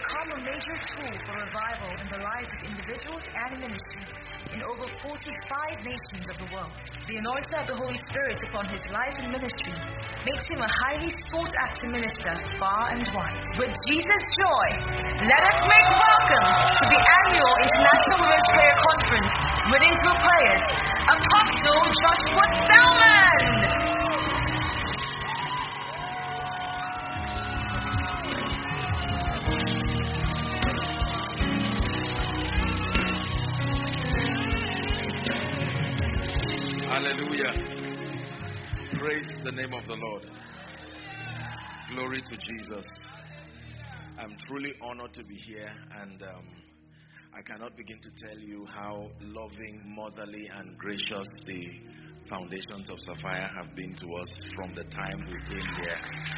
become a major tool for revival in the lives of individuals and ministries in over 45 nations of the world. The anointing of the Holy Spirit upon his life and ministry makes him a highly sought-after minister far and wide. With Jesus' joy, let us make welcome to the annual International Women's Prayer Conference, Winning Through Prayers, Apostle Joshua Selman. Hallelujah. Praise the name of the Lord. Glory to Jesus. I'm truly honored to be here, and I cannot begin to tell you how loving, motherly, and gracious the foundations of Sapphire have been to us from the time we came here.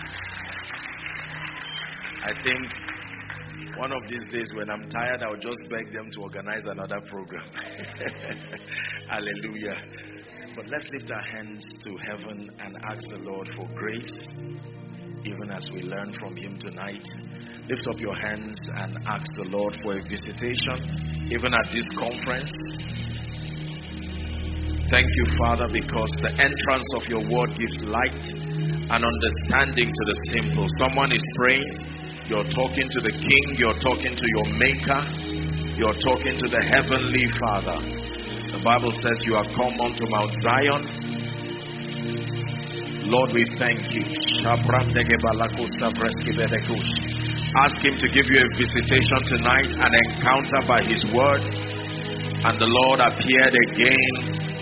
I think one of these days when I'm tired, I'll just beg them to organize another program. Hallelujah. But let's lift our hands to heaven and ask the Lord for grace, even as we learn from him tonight. Lift up your hands and ask the Lord for a visitation, even at this conference. Thank you, Father, because the entrance of your word gives light and understanding to the simple. Someone is praying. You're talking to the King. You're talking to your Maker. You're talking to the Heavenly Father. The Bible says you have come unto Mount Zion. Lord, we thank you. Ask him to give you a visitation tonight, an encounter by his word. And the Lord appeared again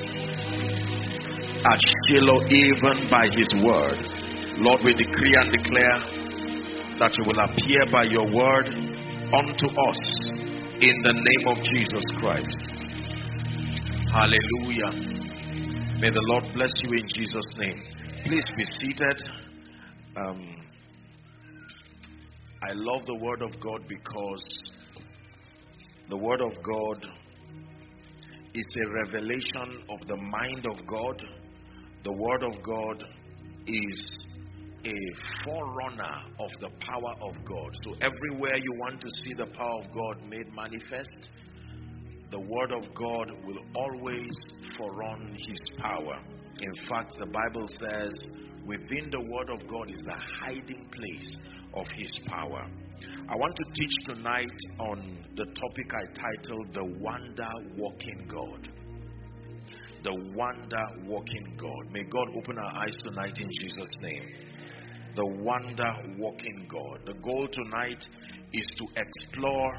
at Shiloh even by his word. Lord, we decree and declare that you will appear by your word unto us in the name of Jesus Christ. Hallelujah. May the Lord bless you in Jesus' name. Please be seated. I love the word of God because the word of God is a revelation of the mind of God. The word of God is a forerunner of the power of God. So everywhere you want to see the power of God made manifest, the word of God will always forerun his power. In fact, the Bible says within the word of God is the hiding place of his power. I want to teach tonight on the topic I titled The Wonder-Working God. The Wonder-Working God. May God open our eyes tonight in Jesus' name. The Wonder-Working God. The goal tonight is to explore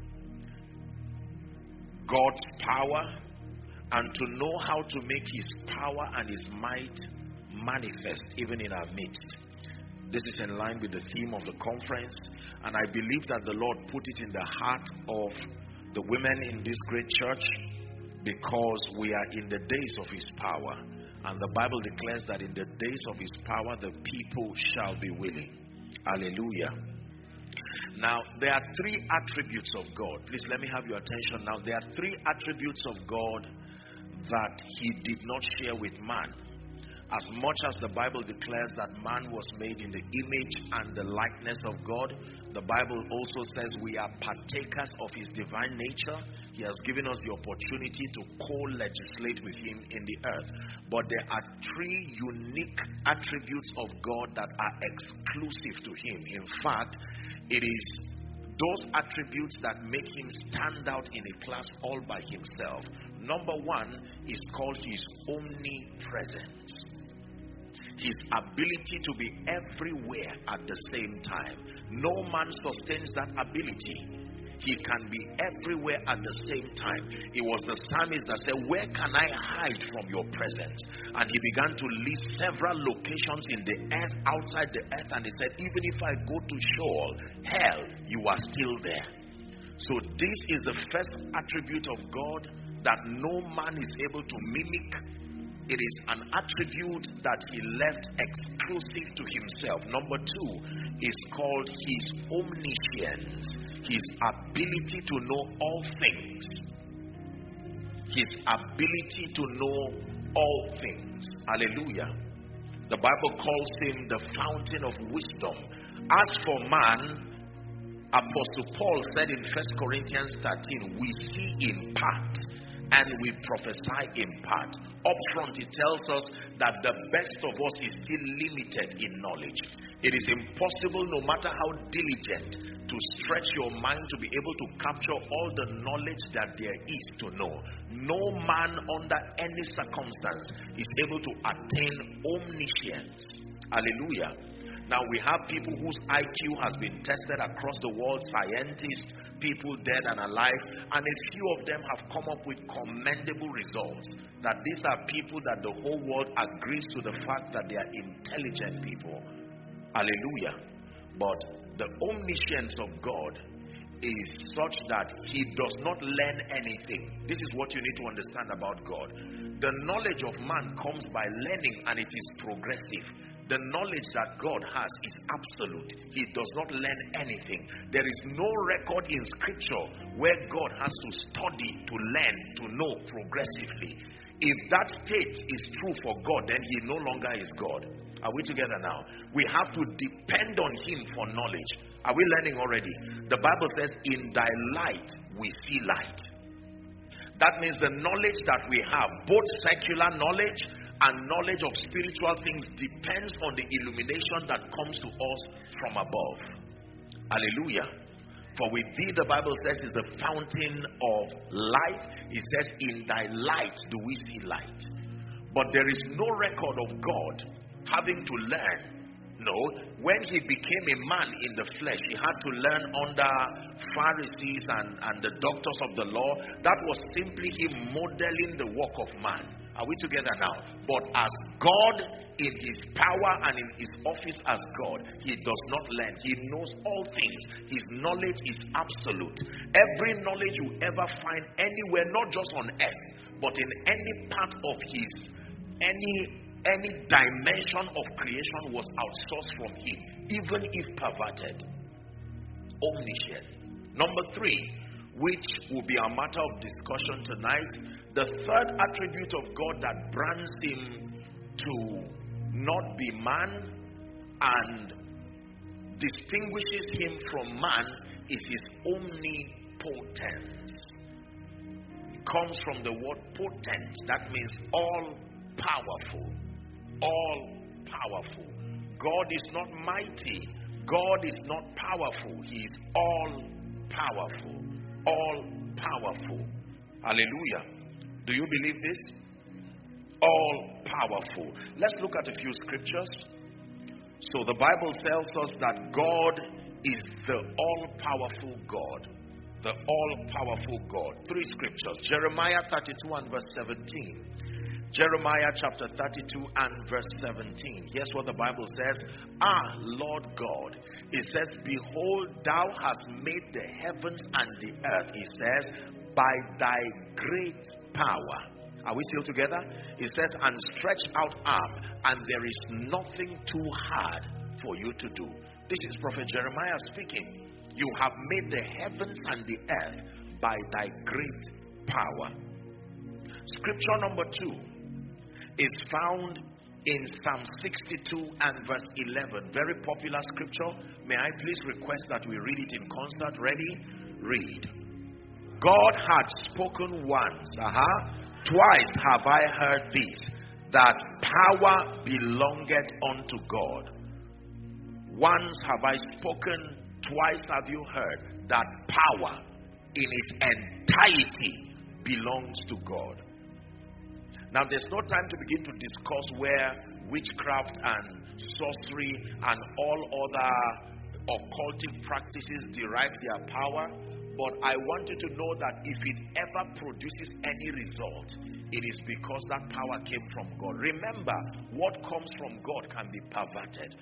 God's power and to know how to make his power and his might manifest even in our midst. This is in line with the theme of the conference, and I believe that the Lord put it in the heart of the women in this great church because we are in the days of his power, and the Bible declares that in the days of his power the people shall be willing. Hallelujah. Now, there are three attributes of God. Please let me have your attention now. There are three attributes of God that he did not share with man. As much as the Bible declares that man was made in the image and the likeness of God, the Bible also says we are partakers of his divine nature. He has given us the opportunity to co-legislate with him in the earth. But there are three unique attributes of God that are exclusive to him. In fact, it is those attributes that make him stand out in a class all by himself. Number one is called his omnipresence. His ability to be everywhere at the same time. No man sustains that ability. He can be everywhere at the same time. It was the psalmist that said, where can I hide from your presence? And he began to list several locations in the earth, outside the earth, and he said, even if I go to Sheol, hell, you are still there. So this is the first attribute of God that no man is able to mimic. It is an attribute that he left exclusive to himself. Number two is called his omniscience. His ability to know all things. His ability to know all things. Hallelujah. The Bible calls him the fountain of wisdom. As for man, Apostle Paul said in 1 Corinthians 13, we see in part and we prophesy in part. Up front, it tells us that the best of us is still limited in knowledge. It is impossible, no matter how diligent, to stretch your mind to be able to capture all the knowledge that there is to know. No man under any circumstance is able to attain omniscience. Hallelujah. Now we have people whose IQ has been tested across the world, scientists, people dead and alive, and a few of them have come up with commendable results. That these are people that the whole world agrees to the fact that they are intelligent people. Hallelujah. But the omniscience of God is such that he does not learn anything. This is what you need to understand about God. The knowledge of man comes by learning, and it is progressive. The knowledge that God has is absolute. He does not learn anything. There is no record in scripture where God has to study, to learn, to know progressively. If that state is true for God, then he no longer is God. Are we together now? We have to depend on him for knowledge. Are we learning already? The Bible says, in thy light we see light. That means the knowledge that we have, both secular knowledge and knowledge of spiritual things, depends on the illumination that comes to us from above. Hallelujah. For with thee, the Bible says, is the fountain of life. It says, in thy light do we see light. But there is no record of God having to learn. No, when he became a man in the flesh, he had to learn under Pharisees and the doctors of the law. That was simply him modeling the work of man. Are we together now? But as God, in his power and in his office as God, he does not learn. He knows all things. His knowledge is absolute. Every knowledge you ever find anywhere, not just on earth, but in any part of his, any dimension of creation was outsourced from him, even if perverted. Omniscient. Number 3, which will be a matter of discussion tonight, the third attribute of God that brands him to not be man and distinguishes him from man is his omnipotence. It comes from the word potent. That means all powerful. All powerful. God is not mighty. God is not powerful. He is all powerful. All powerful. Hallelujah. Do you believe this? All powerful. Let's look at a few scriptures. So the Bible tells us that God is the all powerful God. The all powerful God. 3 scriptures. Jeremiah 32 and verse 17. Jeremiah chapter 32 and verse 17. Here's what the Bible says. Ah, Lord God. It says, behold, thou hast made the heavens and the earth. It says, by thy great power. Are we still together? It says, and stretch out arm, and there is nothing too hard for you to do. This is Prophet Jeremiah speaking. You have made the heavens and the earth by thy great power. Scripture number 2 is found in Psalm 62 and verse 11. Very popular scripture. May I please request that we read it in concert? Ready? Read. God had spoken once. Twice have I heard this, that power belongeth unto God. Once have I spoken, twice have you heard, that power in its entirety belongs to God. Now, there's no time to begin to discuss where witchcraft and sorcery and all other occultic practices derive their power. But I want you to know that if it ever produces any result, it is because that power came from God. Remember, what comes from God can be perverted.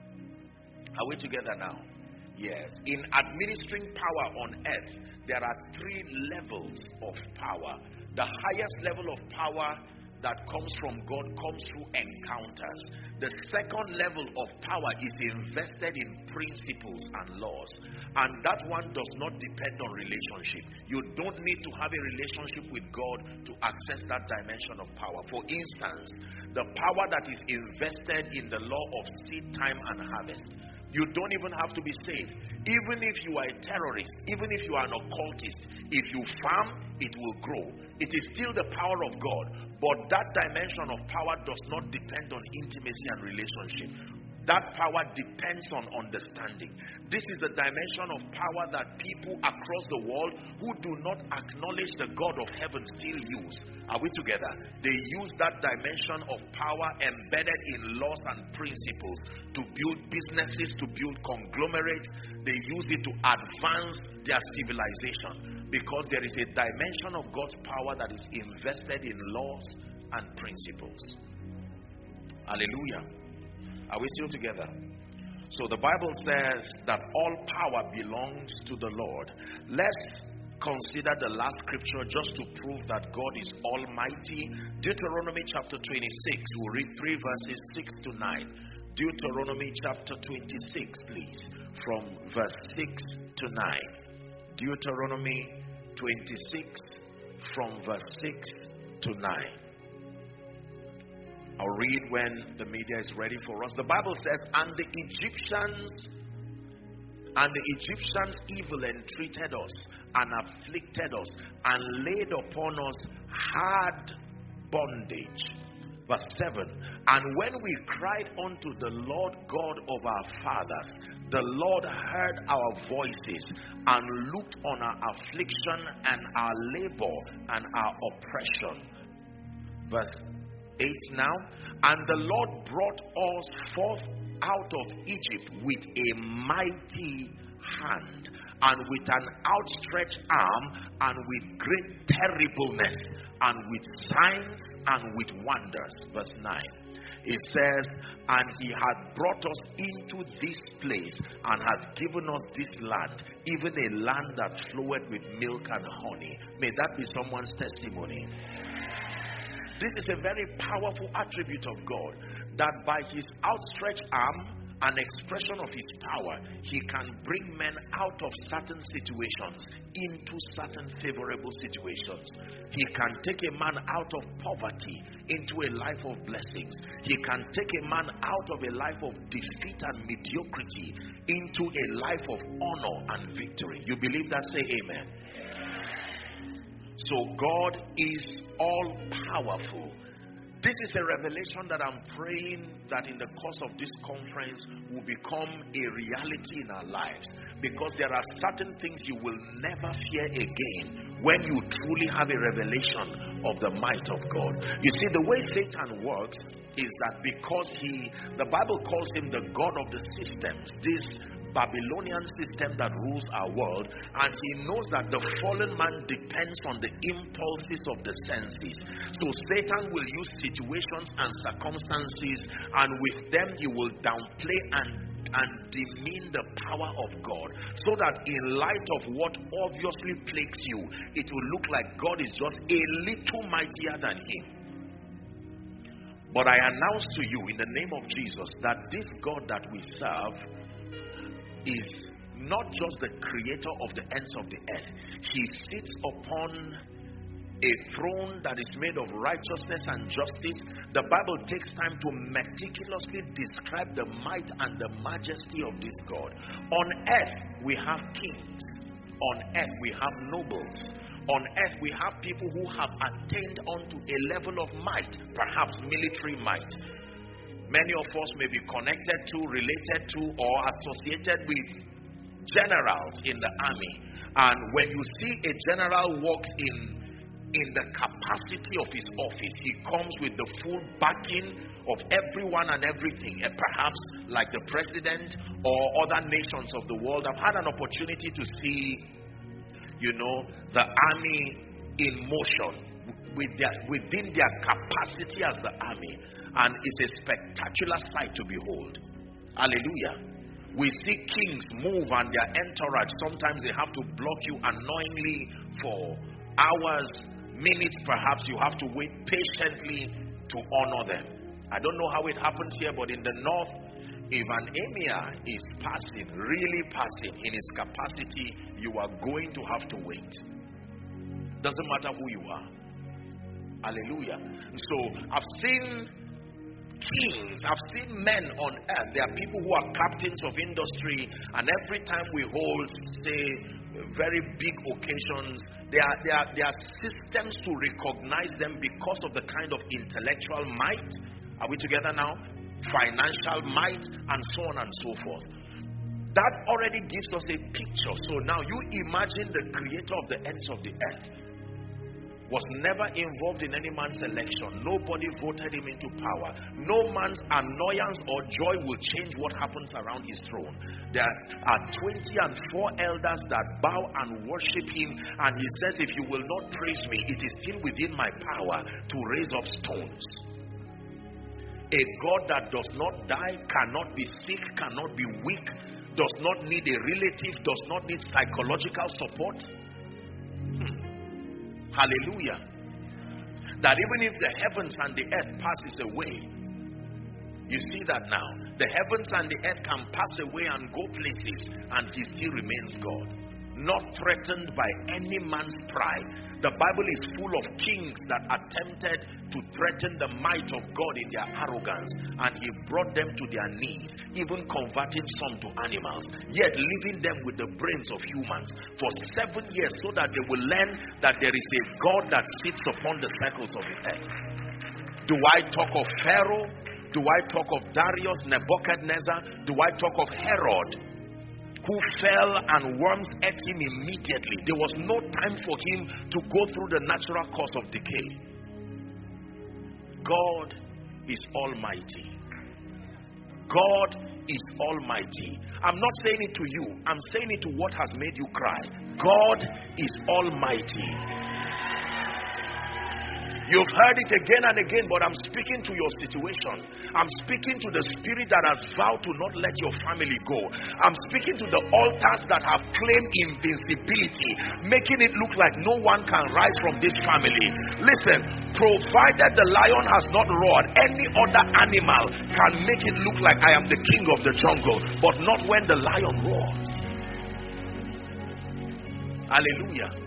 Are we together now? Yes. In administering power on earth, there are 3 levels of power. The highest level of power that comes from God comes through encounters. The second level of power is invested in principles and laws, and that one does not depend on relationship. You don't need to have a relationship with God to access that dimension of power. For instance, the power that is invested in the law of seed time and harvest. You don't even have to be saved. Even if you are a terrorist, even if you are an occultist, if you farm, it will grow. It is still the power of God, but that dimension of power does not depend on intimacy and relationship. That power depends on understanding. This is the dimension of power that people across the world who do not acknowledge the God of heaven still use. Are we together? They use that dimension of power embedded in laws and principles to build businesses, to build conglomerates. They use it to advance their civilization, because there is a dimension of God's power that is invested in laws and principles. Hallelujah. Are we still together? So the Bible says that all power belongs to the Lord. Let's consider the last scripture just to prove that God is almighty. Deuteronomy chapter 26. We'll read 3 verses 6 to 9. Deuteronomy chapter 26, please, from verse 6 to 9. Deuteronomy 26 from verse 6 to 9. I'll read when the media is ready for us. The Bible says, and the Egyptians evil entreated us and afflicted us and laid upon us hard bondage. Verse 7, and when we cried unto the Lord God of our fathers, the Lord heard our voices and looked on our affliction and our labor and our oppression. Verse 8 now, and the Lord brought us forth out of Egypt with a mighty hand and with an outstretched arm and with great terribleness and with signs and with wonders. Verse 9, it says, and he had brought us into this place and had given us this land, even a land that floweth with milk and honey. May that be someone's testimony. This is a very powerful attribute of God, that by his outstretched arm, an expression of his power, he can bring men out of certain situations into certain favorable situations. He can take a man out of poverty into a life of blessings. He can take a man out of a life of defeat and mediocrity into a life of honor and victory. You believe that? Say amen. So God is all powerful. This is a revelation that I'm praying that in the course of this conference will become a reality in our lives, because there are certain things you will never fear again when you truly have a revelation of the might of God. You see, the way Satan works is that because the Bible calls him the God of the systems, this Babylonian system that rules our world, and he knows that the fallen man depends on the impulses of the senses. So Satan will use situations and circumstances, and with them he will downplay and demean the power of God, so that in light of what obviously plagues you, it will look like God is just a little mightier than him. But I announce to you in the name of Jesus that this God that we serve is not just the creator of the ends of the earth. He sits upon a throne that is made of righteousness and justice. The Bible takes time to meticulously describe the might and the majesty of this God. On earth we have kings. On earth we have nobles. On earth we have people who have attained unto a level of might, perhaps military might. Many of us may be connected to, related to, or associated with generals in the army. And when you see a general walks in the capacity of his office, he comes with the full backing of everyone and everything, and perhaps like the president or other nations of the world. I've had an opportunity to see, the army in motion within their capacity as the army. And it's a spectacular sight to behold. Hallelujah. We see kings move and their entourage. Sometimes they have to block you unknowingly for hours, minutes perhaps. You have to wait patiently to honor them. I don't know how it happens here, but in the north, if an emir is passing, really passing in his capacity, you are going to have to wait. Doesn't matter who you are. Hallelujah. So I've seen kings. I've seen men on earth. There are people who are captains of industry, and every time we hold, say, very big occasions, there are systems to recognize them because of the kind of intellectual might. Are we together now? Financial might, and so on and so forth. That already gives us a picture. So now you imagine the creator of the ends of the earth was never involved in any man's election. Nobody voted him into power. No man's annoyance or joy will change what happens around his throne. There are 24 elders that bow and worship him, and he says, if you will not praise me, it is still within my power to raise up stones. A God that does not die, cannot be sick, cannot be weak, does not need a relative, does not need psychological support. Hallelujah. That even if the heavens and the earth passes away, you see that now, the heavens and the earth can pass away and go places, and he still remains God. Not threatened by any man's pride. The Bible is full of kings that attempted to threaten the might of God in their arrogance, and he brought them to their knees, even converting some to animals, yet leaving them with the brains of humans for 7 years, so that they will learn that there is a God that sits upon the circles of the earth. Do I talk of Pharaoh? Do I talk of Darius, Nebuchadnezzar? Do I talk of Herod, who fell and worms ate him immediately? There was no time for him to go through the natural course of decay. God is almighty. God is almighty. I'm not saying it to you. I'm saying it to what has made you cry. God is almighty. You've heard it again and again, but I'm speaking to your situation. I'm speaking to the spirit that has vowed to not let your family go. I'm speaking to the altars that have claimed invincibility, making it look like no one can rise from this family. Listen, provided the lion has not roared, any other animal can make it look like I am the king of the jungle, but not when the lion roars. Hallelujah.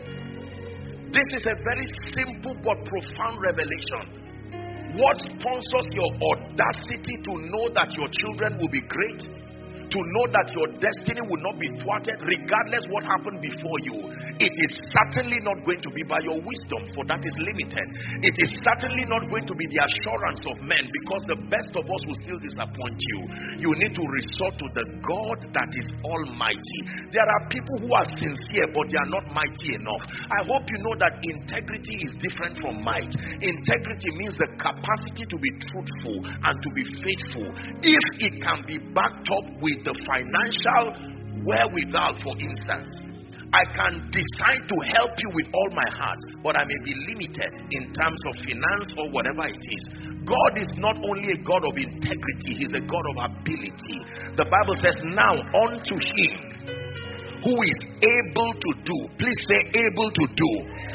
This is a very simple but profound revelation. What sponsors your audacity to know that your children will be great? To know that your destiny will not be thwarted regardless what happened before you? It is certainly not going to be by your wisdom, for that is limited. It is certainly not going to be the assurance of men, because the best of us will still disappoint you. You need to resort to the God that is almighty. There are people who are sincere, but they are not mighty enough. I hope you know that integrity is different from might. Integrity means the capacity to be truthful and to be faithful, if it can be backed up with the financial wherewithal. For instance, I can decide to help you with all my heart, but I may be limited in terms of finance or whatever it is. God is not only a God of integrity, he's a God of ability. The Bible says, now unto him who is able to do. Please say able to do.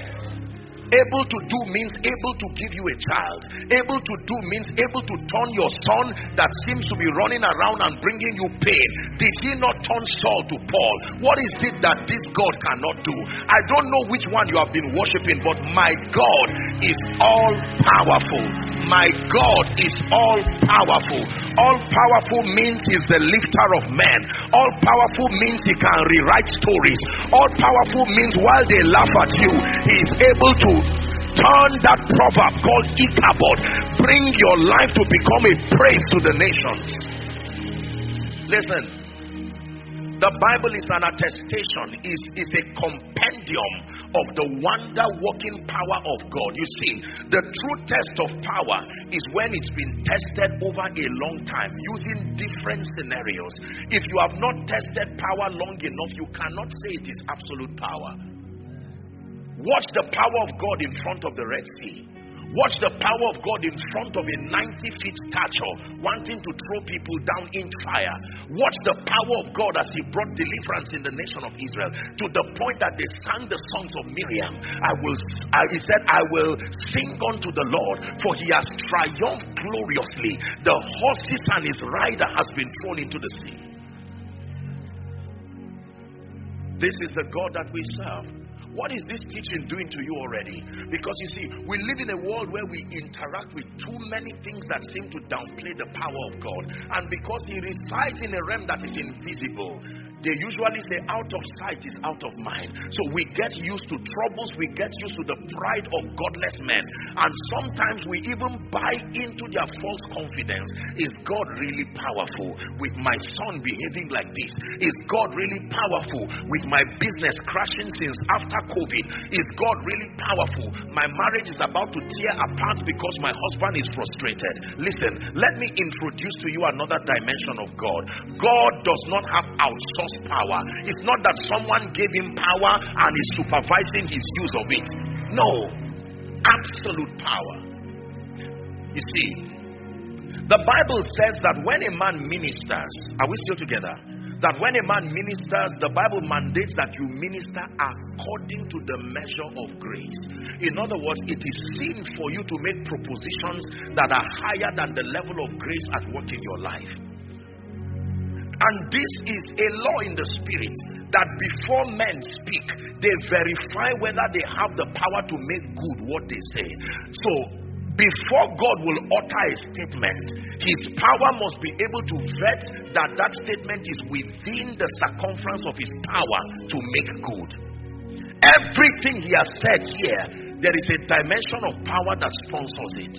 Able to do means able to give you a child. Able to do means able to turn your son that seems to be running around and bringing you pain. Did he not turn Saul to Paul? What is it that this God cannot do? I don't know which one you have been worshiping, but my God is all powerful. My God is all powerful. All powerful means he's the lifter of men. All powerful means he can rewrite stories. All powerful means while they laugh at you, he is able to turn that proverb called Ichabod, bring your life to become a praise to the nations. Listen, the Bible is an attestation, is a compendium of the wonder-working power of God. You see, the true test of power is when it's been tested over a long time using different scenarios. If you have not tested power long enough, you cannot say it is absolute power. Watch the power of God in front of the Red Sea. Watch the power of God in front of a 90-feet stature wanting to throw people down in fire. Watch the power of God as he brought deliverance in the nation of Israel, to the point that they sang the songs of Miriam. He said, I will sing unto the Lord, for he has triumphed gloriously. The horses and his rider has been thrown into the sea. This is the God that we serve. What is this teaching doing to you already? Because you see, we live in a world where we interact with too many things that seem to downplay the power of God. And because He resides in a realm that is invisible, they usually say out of sight is out of mind. So we get used to troubles, we get used to the pride of godless men. And sometimes we even buy into their false confidence. Is God really powerful with my son behaving like this? Is God really powerful with my business crashing since after COVID? Is God really powerful? My marriage is about to tear apart because my husband is frustrated. Listen, let me introduce to you another dimension of God. God does not have outsourced power. It's not that someone gave him power and is supervising his use of it. No, absolute power. You see, the Bible says that when a man ministers, are we still together? That when a man ministers, the Bible mandates that you minister according to the measure of grace. In other words, it is sin for you to make propositions that are higher than the level of grace at work in your life. And this is a law in the spirit, that before men speak, they verify whether they have the power to make good what they say. So, before God will utter a statement, his power must be able to vet that that statement is within the circumference of his power to make good. Everything he has said here, there is a dimension of power that sponsors it.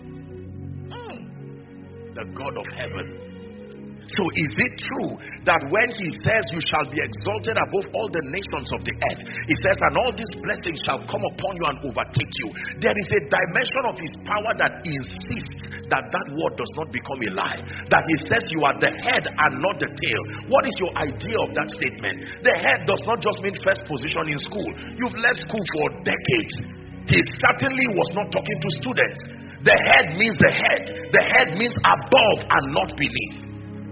The God of heaven. So is it true that when he says you shall be exalted above all the nations of the earth, he says, and all these blessings shall come upon you and overtake you? There is a dimension of his power that insists that that word does not become a lie. That he says you are the head and not the tail. What is your idea of that statement? The head does not just mean first position in school. You've left school for decades. He certainly was not talking to students. The head means the head. The head means above and not beneath.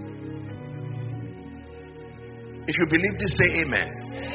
If you believe this, say amen.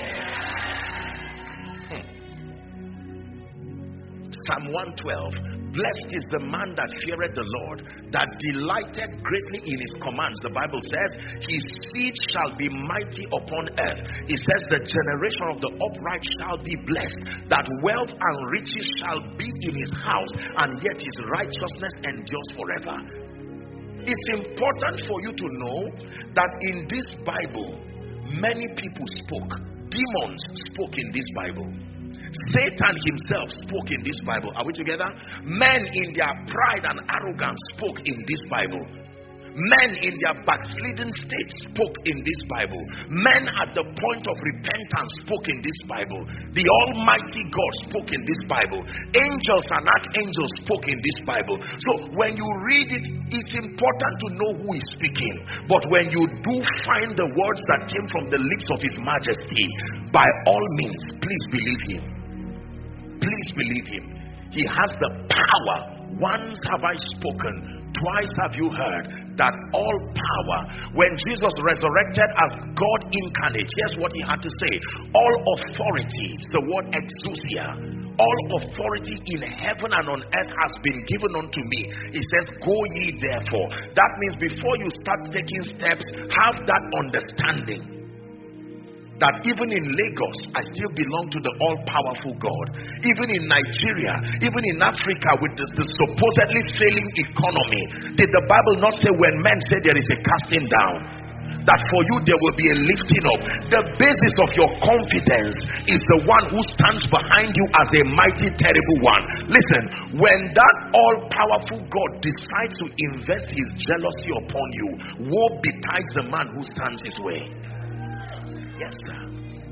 Psalm 112. Blessed is the man that feareth the Lord, that delighted greatly in his commands. The Bible says, his seed shall be mighty upon earth. It says, the generation of the upright shall be blessed, that wealth and riches shall be in his house, and yet his righteousness endures forever. It's important for you to know that in this Bible, many people spoke. Demons spoke in this Bible. Satan himself spoke in this Bible. Are we together? Men in their pride and arrogance spoke in this Bible. Men in their backslidden state spoke in this Bible. Men at the point of repentance spoke in this Bible. The Almighty God spoke in this Bible. Angels and archangels spoke in this Bible. So when you read it, it's important to know who is speaking. But when you do find the words that came from the lips of His Majesty, by all means, please believe Him. Please believe Him. He has the power. Once have I spoken, twice have you heard, that all power. When Jesus resurrected as God incarnate, here's what he had to say. All authority, the word exousia, all authority in heaven and on earth has been given unto me. He says, go ye therefore. That means before you start taking steps, have that understanding. That even in Lagos, I still belong to the all-powerful God. Even in Nigeria, even in Africa, with the supposedly failing economy, did the Bible not say when men say there is a casting down, that for you there will be a lifting up? The basis of your confidence is the one who stands behind you as a mighty, terrible one. Listen, when that all-powerful God decides to invest his jealousy upon you, woe betides the man who stands his way. Yes, sir.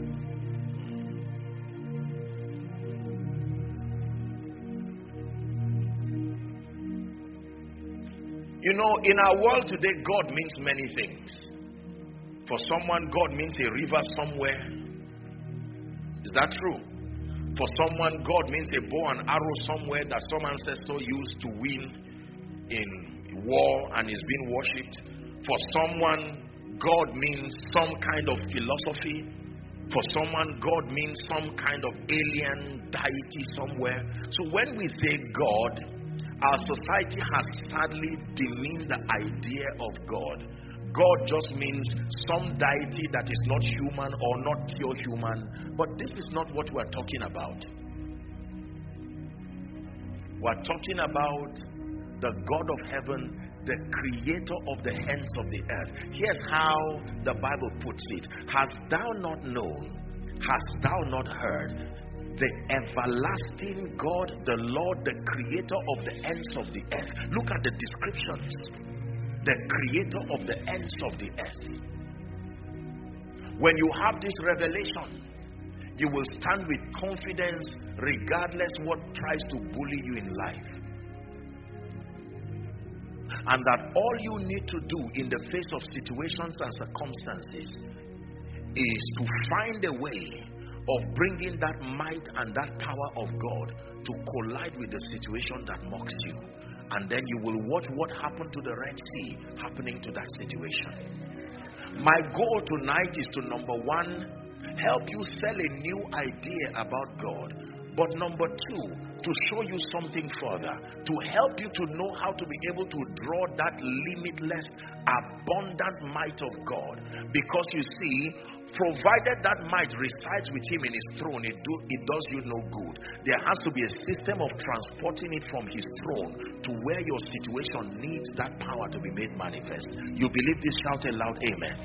You know, in our world today, God means many things. For someone, God means a river somewhere. Is that true? For someone, God means a bow and arrow somewhere that some ancestor used to win in war and is being worshipped. For someone, God means some kind of philosophy. For someone, God means some kind of alien deity somewhere. So when we say God, our society has sadly demeaned the idea of God. God just means some deity that is not human or not pure human. But this is not what we're talking about. We're talking about the God of heaven, the creator of the ends of the earth. Here's how the Bible puts it. Hast thou not known? Hast thou not heard? The everlasting God, the Lord, the creator of the ends of the earth. Look at the descriptions. The creator of the ends of the earth. When you have this revelation, you will stand with confidence regardless what tries to bully you in life. And that all you need to do in the face of situations and circumstances is to find a way of bringing that might and that power of God to collide with the situation that mocks you. And then you will watch what happened to the Red Sea happening to that situation. My goal tonight is to, number one, help you sell a new idea about God. But number two, to show you something further, to help you to know how to be able to draw that limitless, abundant might of God. Because you see, provided that might resides with him in his throne, it does you no good. There has to be a system of transporting it from his throne to where your situation needs that power to be made manifest. You believe this? Shout aloud, amen.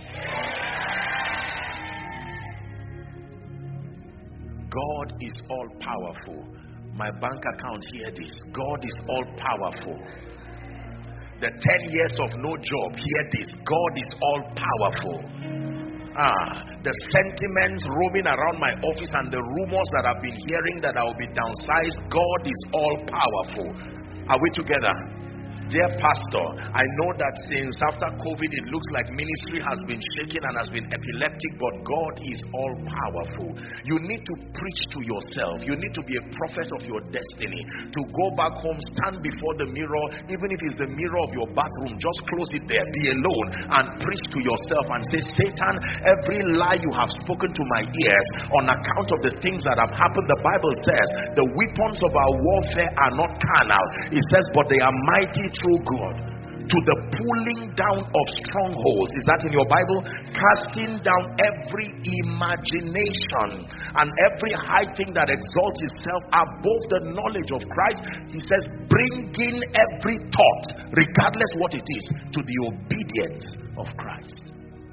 God is all powerful. My bank account, hear this. God is all powerful. The 10 years of no job, hear this. God is all powerful. The sentiments roaming around my office and the rumors that I've been hearing that I will be downsized, God is all powerful. Are we together? Dear pastor, I know that since after COVID it looks like ministry has been shaken and has been epileptic, but God is all powerful. You need to preach to yourself. You need to be a prophet of your destiny. To go back home, stand before the mirror, even if it's the mirror of your bathroom, just close it there, be alone and preach to yourself and say, Satan, every lie you have spoken to my ears on account of the things that have happened, the Bible says the weapons of our warfare are not carnal. It says, but they are mighty through God to the pulling down of strongholds. Is that in your Bible? Casting down every imagination and every high thing that exalts itself above the knowledge of Christ. He says, bringing every thought, regardless what it is, to the obedience of Christ.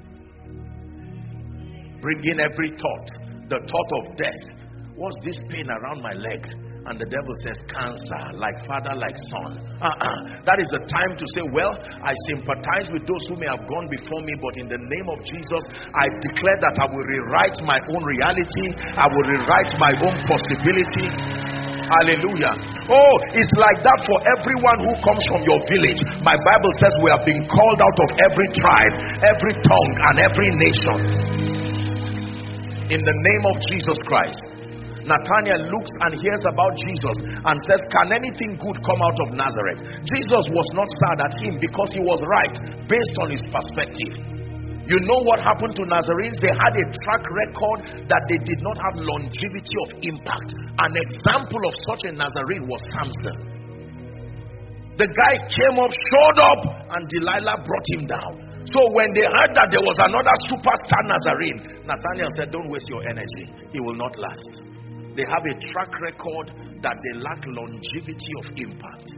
Bringing every thought, the thought of death. What's this pain around my leg? And the devil says, cancer, like father, like son. That is the time to say, well, I sympathize with those who may have gone before me, but in the name of Jesus, I declare that I will rewrite my own reality. I will rewrite my own possibility. Hallelujah. Oh, it's like that for everyone who comes from your village. My Bible says we have been called out of every tribe, every tongue, and every nation. In the name of Jesus Christ. Nathanael looks and hears about Jesus and says, can anything good come out of Nazareth? Jesus was not sad at him because he was right based on his perspective. You know what happened to Nazarenes? They had a track record that they did not have longevity of impact. An example of such a Nazarene was Samson. The guy came up, showed up, and Delilah brought him down. So when they heard that there was another superstar Nazarene, Nathanael said, don't waste your energy. He will not last. They have a track record that they lack longevity of impact.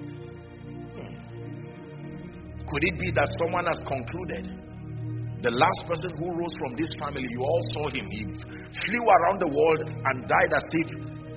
Could it be that someone has concluded? The last person who rose from this family, you all saw him. He flew around the world and died as if.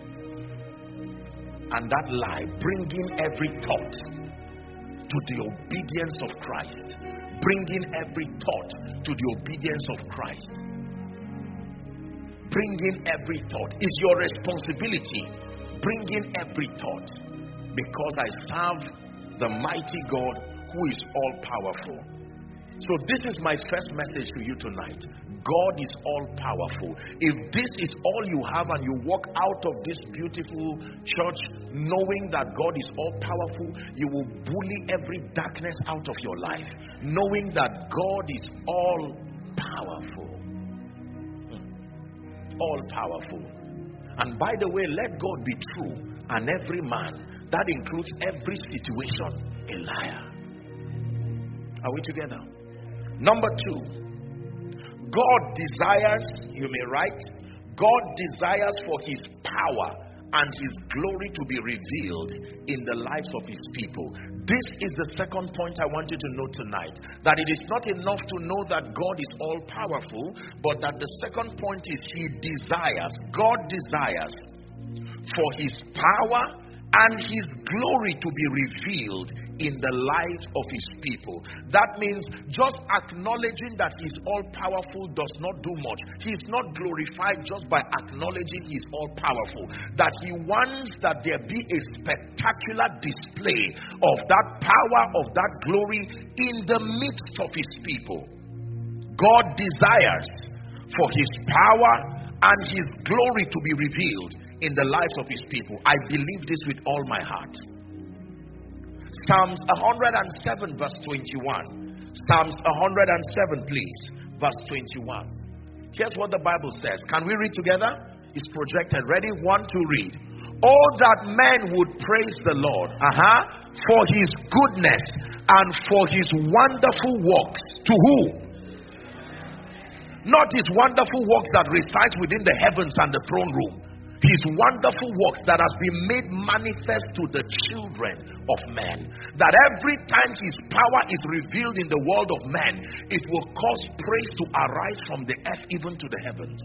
And that lie, bringing every thought to the obedience of Christ. Bringing every thought to the obedience of Christ. Bringing every thought is your responsibility. Bringing every thought, because I serve the mighty God who is all powerful. So this is my first message to you tonight. God is all powerful. If this is all you have and you walk out of this beautiful church knowing that God is all powerful, you will bully every darkness out of your life, knowing that God is all powerful. All powerful. And by the way, let God be true and every man. That includes every situation a liar. Are we together? Number two, God desires, you may write, God desires for his power and his glory to be revealed in the lives of his people. This is the second point I want you to know tonight. That it is not enough to know that God is all powerful, but that the second point is he desires, God desires for his power and his glory to be revealed in the lives of his people. That means just acknowledging that he's all powerful does not do much. He's not glorified just by acknowledging he's all powerful. That he wants that there be a spectacular display of that power, of that glory in the midst of his people. God desires for his power and his glory to be revealed in the lives of his people. I believe this with all my heart. Psalms 107 verse 21. Psalms 107, please. Verse 21. Here's what the Bible says. Can we read together? It's projected. Ready? 1, 2, read. Oh, that men would praise the Lord for his goodness and for his wonderful works. To who? Not his wonderful works that resides within the heavens and the throne room. His wonderful works that has been made manifest to the children of men. That every time his power is revealed in the world of men, it will cause praise to arise from the earth even to the heavens.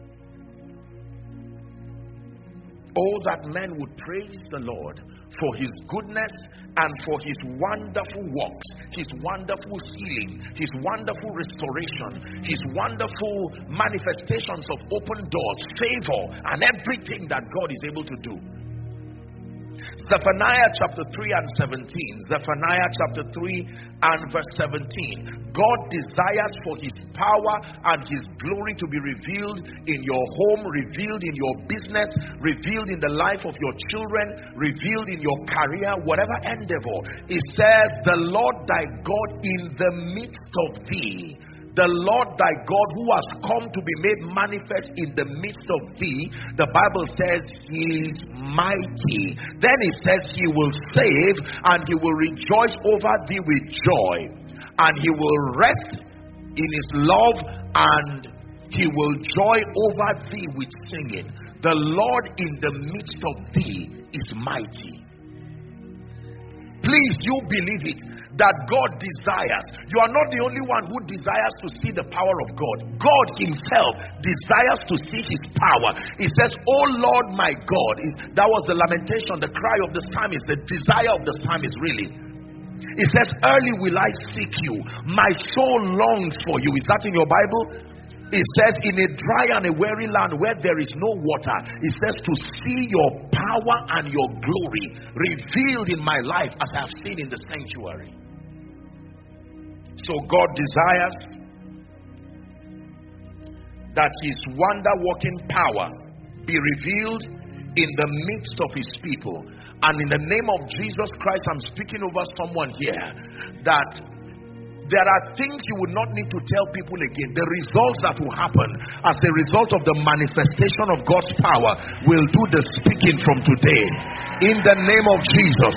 Oh, that men would praise the Lord for his goodness and for his wonderful works, his wonderful healing, his wonderful restoration, his wonderful manifestations of open doors, favor, and everything that God is able to do. Zephaniah chapter 3 and 17. Zephaniah chapter 3 and verse 17. God desires for his power and his glory to be revealed in your home, revealed in your business, revealed in the life of your children, revealed in your career, whatever endeavor. It says, the Lord thy God in the midst of thee. The Lord thy God who has come to be made manifest in the midst of thee. The Bible says he is mighty. Then it says he will save and he will rejoice over thee with joy. And he will rest in his love and he will joy over thee with singing. The Lord in the midst of thee is mighty. Please, you believe it, that God desires. You are not the only one who desires to see the power of God. God himself desires to see his power. He says, oh Lord my God. That was the lamentation, the cry of the psalmist, the desire of the psalmist really. It says, early will I seek you. My soul longs for you. Is that in your Bible? It says, in a dry and a weary land where there is no water, it says to see your power and your glory revealed in my life as I have seen in the sanctuary. So God desires that his wonder-working power be revealed in the midst of his people. And in the name of Jesus Christ, I'm speaking over someone here that there are things you would not need to tell people again. The results that will happen as a result of the manifestation of God's power will do the speaking from today. In the name of Jesus.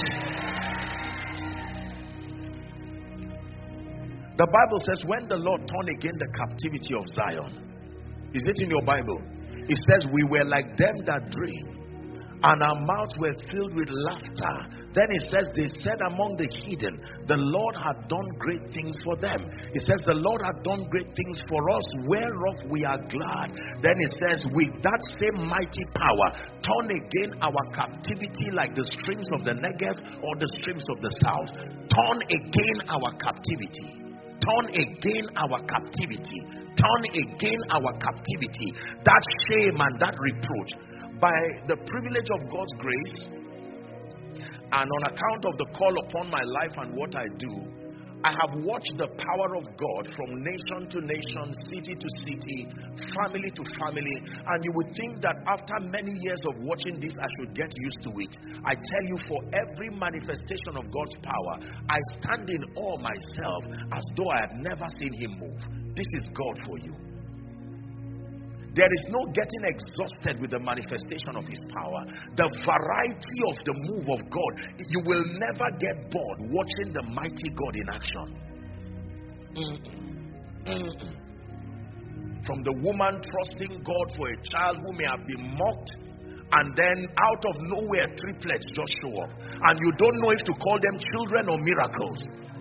The Bible says when the Lord turned again the captivity of Zion. Is it in your Bible? It says we were like them that dream, and our mouths were filled with laughter. Then it says, they said among the heathen, the Lord had done great things for them. It says, the Lord had done great things for us, whereof we are glad. Then it says, with that same mighty power, turn again our captivity like the streams of the Negev or the streams of the south. Turn again our captivity. Turn again our captivity. Turn again our captivity. That shame and that reproach. By the privilege of God's grace and on account of the call upon my life and what I do, I have watched the power of God from nation to nation, city to city, family to family, and you would think that after many years of watching this, I should get used to it. I tell you, for every manifestation of God's power, I stand in awe myself as though I had never seen him move. This is God for you. There is no getting exhausted with the manifestation of his power. The variety of the move of God. You will never get bored watching the mighty God in action. From the woman trusting God for a child who may have been mocked, and then out of nowhere triplets just show up, and you don't know if to call them children or miracles.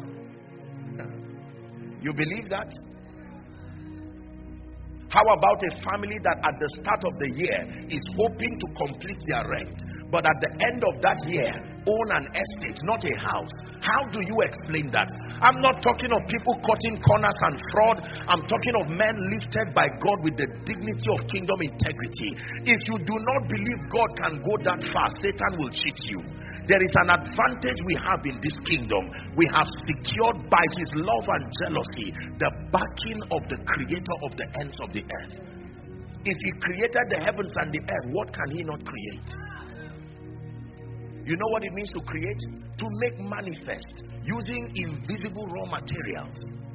You believe that? How about a family that at the start of the year is hoping to complete their rent, but at the end of that year own an estate, not a house? How do you explain that? I'm not talking of people cutting corners and fraud. I'm talking of men lifted by God with the dignity of kingdom integrity. If you do not believe God can go that far, Satan will cheat you. There is an advantage we have in this kingdom. We have secured by his love and jealousy the backing of the creator of the ends of the earth. If he created the heavens and the earth, what can he not create? You know what it means to create? To make manifest using invisible raw materials.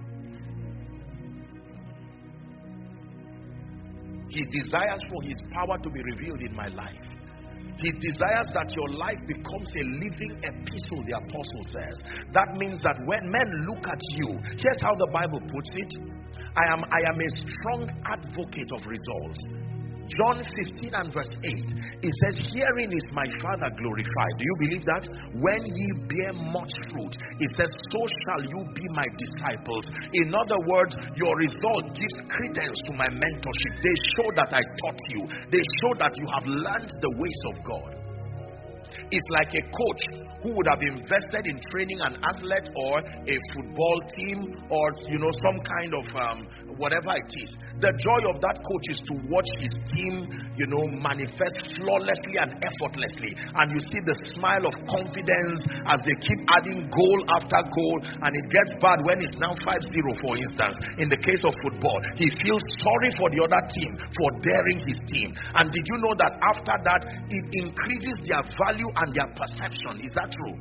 He desires for his power to be revealed in my life. He desires that your life becomes a living epistle, the apostle says. That means that when men look at you, here's how the Bible puts it. I am a strong advocate of results. John 15 and verse 8, it says, herein is my Father glorified. Do you believe that? When ye bear much fruit, it says, so shall you be my disciples. In other words, your result gives credence to my mentorship. They show that I taught you. They show that you have learned the ways of God. It's like a coach who would have invested in training an athlete or a football team, or some kind of whatever it is. The joy of that coach is to watch his team manifest flawlessly and effortlessly, and you see the smile of confidence as they keep adding goal after goal, and it gets bad when it's now 5-0, for instance. In the case of football, he feels sorry for the other team for daring his team. And did you know that after that it increases their value and their perception? Is that true?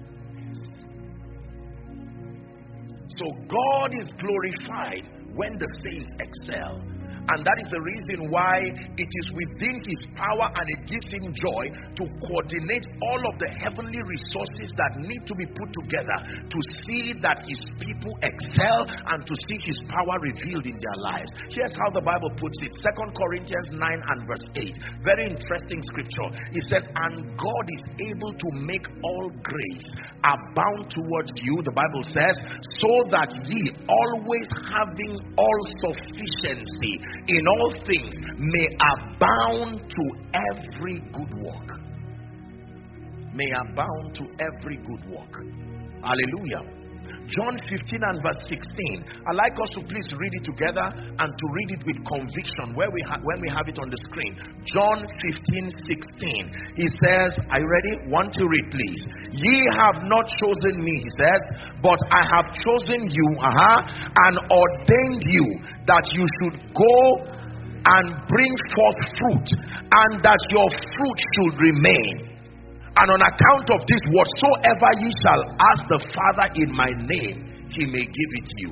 So God is glorified when the saints excel. And that is the reason why it is within his power, and it gives him joy to coordinate all of the heavenly resources that need to be put together to see that his people excel and to see his power revealed in their lives. Here's how the Bible puts it. 2 Corinthians 9 and verse 8. Very interesting scripture. It says, and God is able to make all grace abound towards you, the Bible says, so that ye always having all sufficiency in all things may abound to every good work. May abound to every good work. Hallelujah. John 15 and verse 16. I'd like us to please read it together and to read it with conviction when we have it on the screen. John 15, 16. He says, are you ready? 1 to read, please. Ye have not chosen me, he says, but I have chosen you and ordained you that you should go and bring forth fruit, and that your fruit should remain. And on account of this, whatsoever ye shall ask the Father in my name, he may give it you.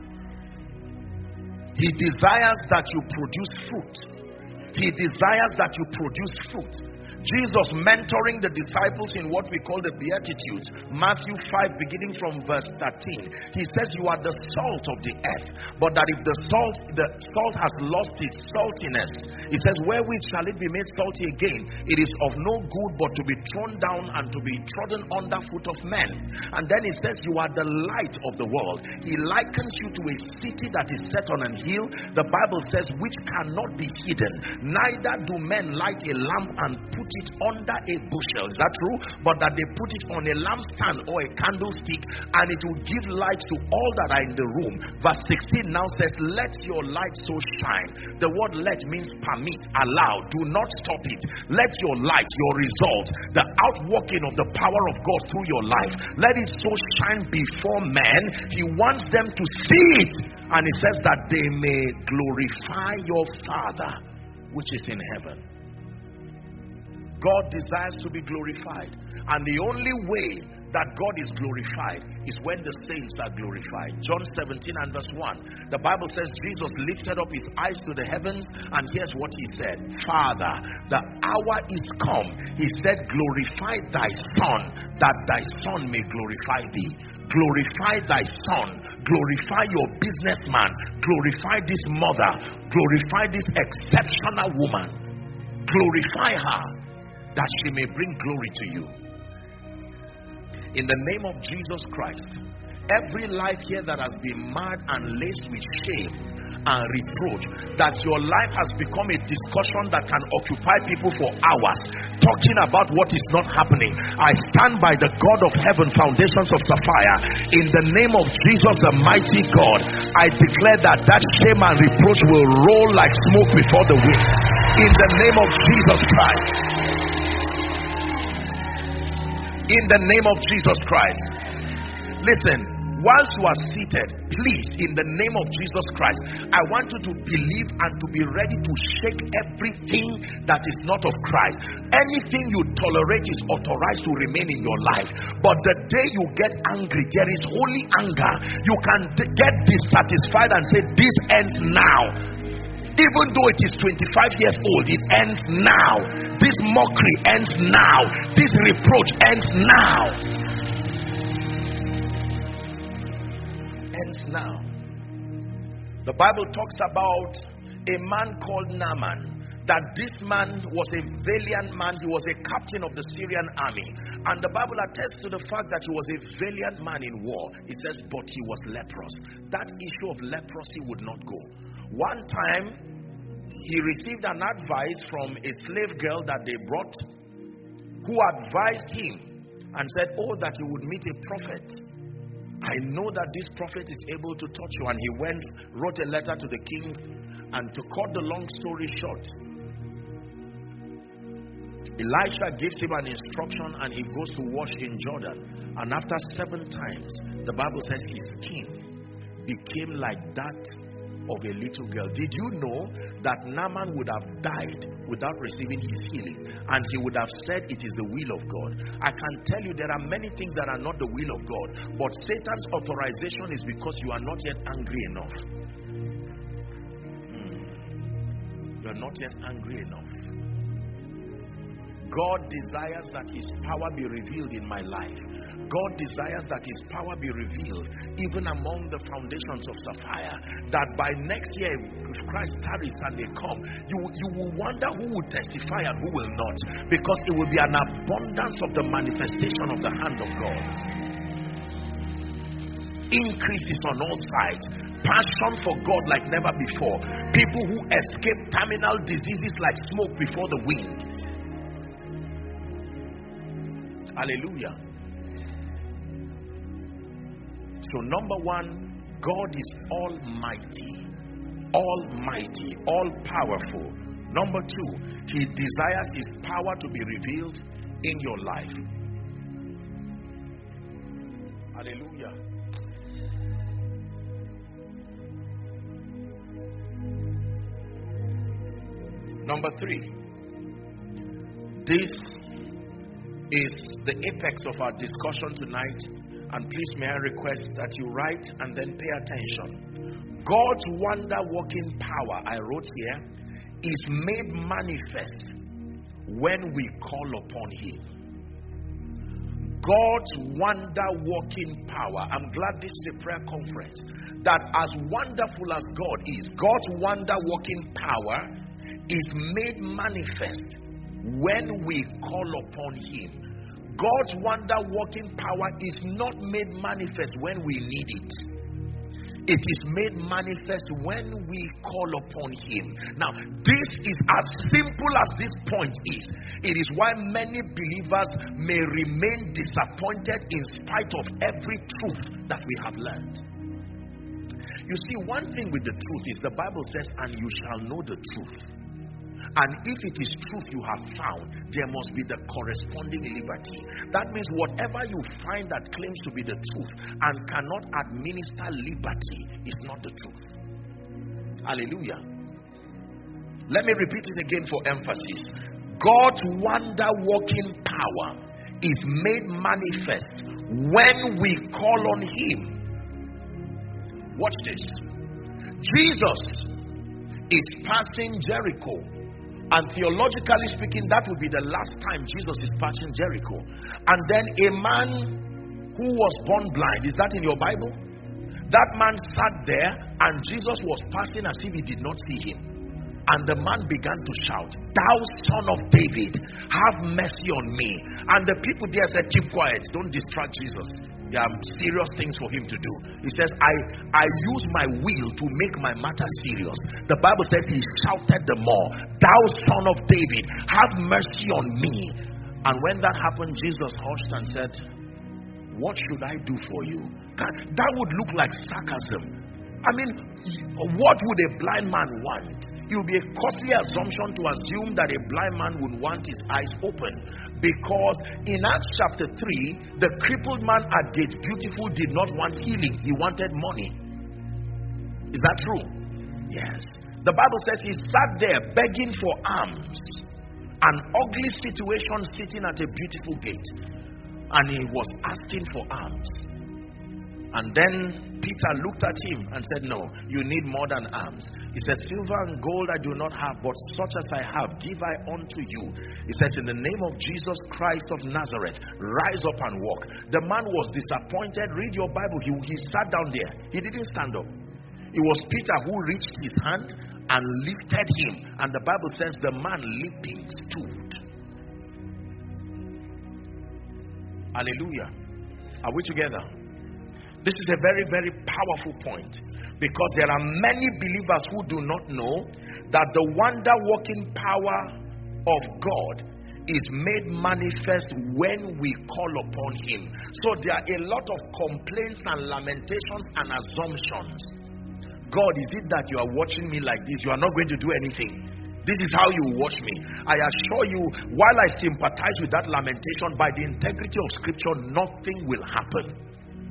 He desires that you produce fruit. He desires that you produce fruit. Jesus mentoring the disciples in what we call the Beatitudes. Matthew 5 beginning from verse 13. He says you are the salt of the earth, but that if the salt has lost its saltiness, he says wherewith shall it be made salty again? It is of no good but to be thrown down and to be trodden under foot of men. And then he says you are the light of the world. He likens you to a city that is set on an hill. The Bible says which cannot be hidden. Neither do men light a lamp and put it under a bushel. Is that true? But that they put it on a lampstand or a candlestick, and it will give light to all that are in the room. Verse 16 now says, let your light so shine. The word let means permit, allow, do not stop it. Let your light, your result, the outworking of the power of God through your life, let it so shine before men. He wants them to see it, and he says that they may glorify your Father which is in heaven. God desires to be glorified, and the only way that God is glorified is when the saints are glorified. John 17 and verse 1. The Bible says Jesus lifted up his eyes to the heavens, and here's what he said. Father, the hour is come. He said, glorify thy Son, that thy Son may glorify thee. glorify thy son, glorify your businessman, glorify this mother, glorify this exceptional woman, glorify her, that she may bring glory to you. In the name of Jesus Christ, every life here that has been marred and laced with shame and reproach, that your life has become a discussion that can occupy people for hours, talking about what is not happening, I stand by the God of heaven, foundations of Sapphire, in the name of Jesus the mighty God, I declare that that shame and reproach will roll like smoke before the wind, in the name of Jesus Christ. In the name of Jesus Christ. Listen, whilst you are seated, please, in the name of Jesus Christ, I want you to believe and to be ready to shake everything that is not of Christ. Anything you tolerate is authorized to remain in your life. But the day you get angry, there is holy anger. You can get dissatisfied and say, this ends now. Even though it is 25 years old, it ends now. This mockery ends now. This reproach ends now. Ends now. The Bible talks about a man called Naaman. That this man was a valiant man. He was a captain of the Syrian army. And the Bible attests to the fact that he was a valiant man in war. It says, but he was leprous. That issue of leprosy would not go. One time, he received an advice from a slave girl that they brought, who advised him and said, oh, that you would meet a prophet. I know that this prophet is able to touch you. And he went, wrote a letter to the king, and to cut the long story short, Elisha gives him an instruction and he goes to wash in Jordan. And after 7 times, the Bible says his skin became like that of a little girl. Did you know that Naaman would have died without receiving his healing? And he would have said it is the will of God. I can tell you there are many things that are not the will of God. But Satan's authorization is because you are not yet angry enough. You are not yet angry enough. God desires that his power be revealed in my life. God desires that his power be revealed even among the foundations of Sapphire. That by next year, if Christ tarries and they come, you will wonder who will testify and who will not. Because it will be an abundance of the manifestation of the hand of God. Increases on all sides. Passion for God like never before. People who escape terminal diseases like smoke before the wind. Hallelujah. So number one, God is almighty, almighty, all powerful. Number two, he desires his power to be revealed in your life. Hallelujah. Number three, this is the apex of our discussion tonight, and please may I request that you write and then pay attention. God's wonder-working power, I wrote here, is made manifest when we call upon him. God's wonder-working power. I'm glad this is a prayer conference. That as wonderful as God is, God's wonder-working power is made manifest when we call upon him. God's wonder-working power is not made manifest when we need it. It is made manifest when we call upon him. Now, this is as simple as this point is. It is why many believers may remain disappointed in spite of every truth that we have learned. You see, one thing with the truth is the Bible says, and you shall know the truth. And if it is truth you have found, there must be the corresponding liberty. That means whatever you find that claims to be the truth and cannot administer liberty is not the truth. Hallelujah. Let me repeat it again for emphasis. God's wonder-working power is made manifest when we call on him. Watch this. Jesus is passing Jericho. And theologically speaking, that would be the last time Jesus is passing Jericho. And then a man who was born blind. Is that in your Bible? That man sat there and Jesus was passing as if he did not see him. And the man began to shout, "Thou son of David, have mercy on me." And the people there said, "Keep quiet, don't distract Jesus. There are serious things for him to do." He says, I use my will to make my matter serious. The Bible says he shouted the more, "Thou son of David, have mercy on me." And when that happened, Jesus hushed and said, "What should I do for you?" That would look like sarcasm. I mean, what would a blind man want? It would be a costly assumption to assume that a blind man would want his eyes open. Because in Acts chapter 3, the crippled man at Gate Beautiful did not want healing. He wanted money. Is that true? Yes. The Bible says he sat there begging for alms. An ugly situation sitting at a beautiful gate. And he was asking for alms. And then Peter looked at him and said, "No, you need more than alms." He said, "Silver and gold I do not have, but such as I have give I unto you." He says, "In the name of Jesus Christ of Nazareth, rise up and walk." The man was disappointed. Read your Bible. He sat down there. He didn't stand up. It was Peter who reached his hand and lifted him. And the Bible says the man leaping stood. Hallelujah. Are we together? This is a very, very powerful point, because there are many believers who do not know that the wonder-working power of God is made manifest when we call upon him. So there are a lot of complaints and lamentations and assumptions. God, is it that you are watching me like this? You are not going to do anything. This is how you watch me. I assure you, while I sympathize with that lamentation, by the integrity of Scripture, nothing will happen.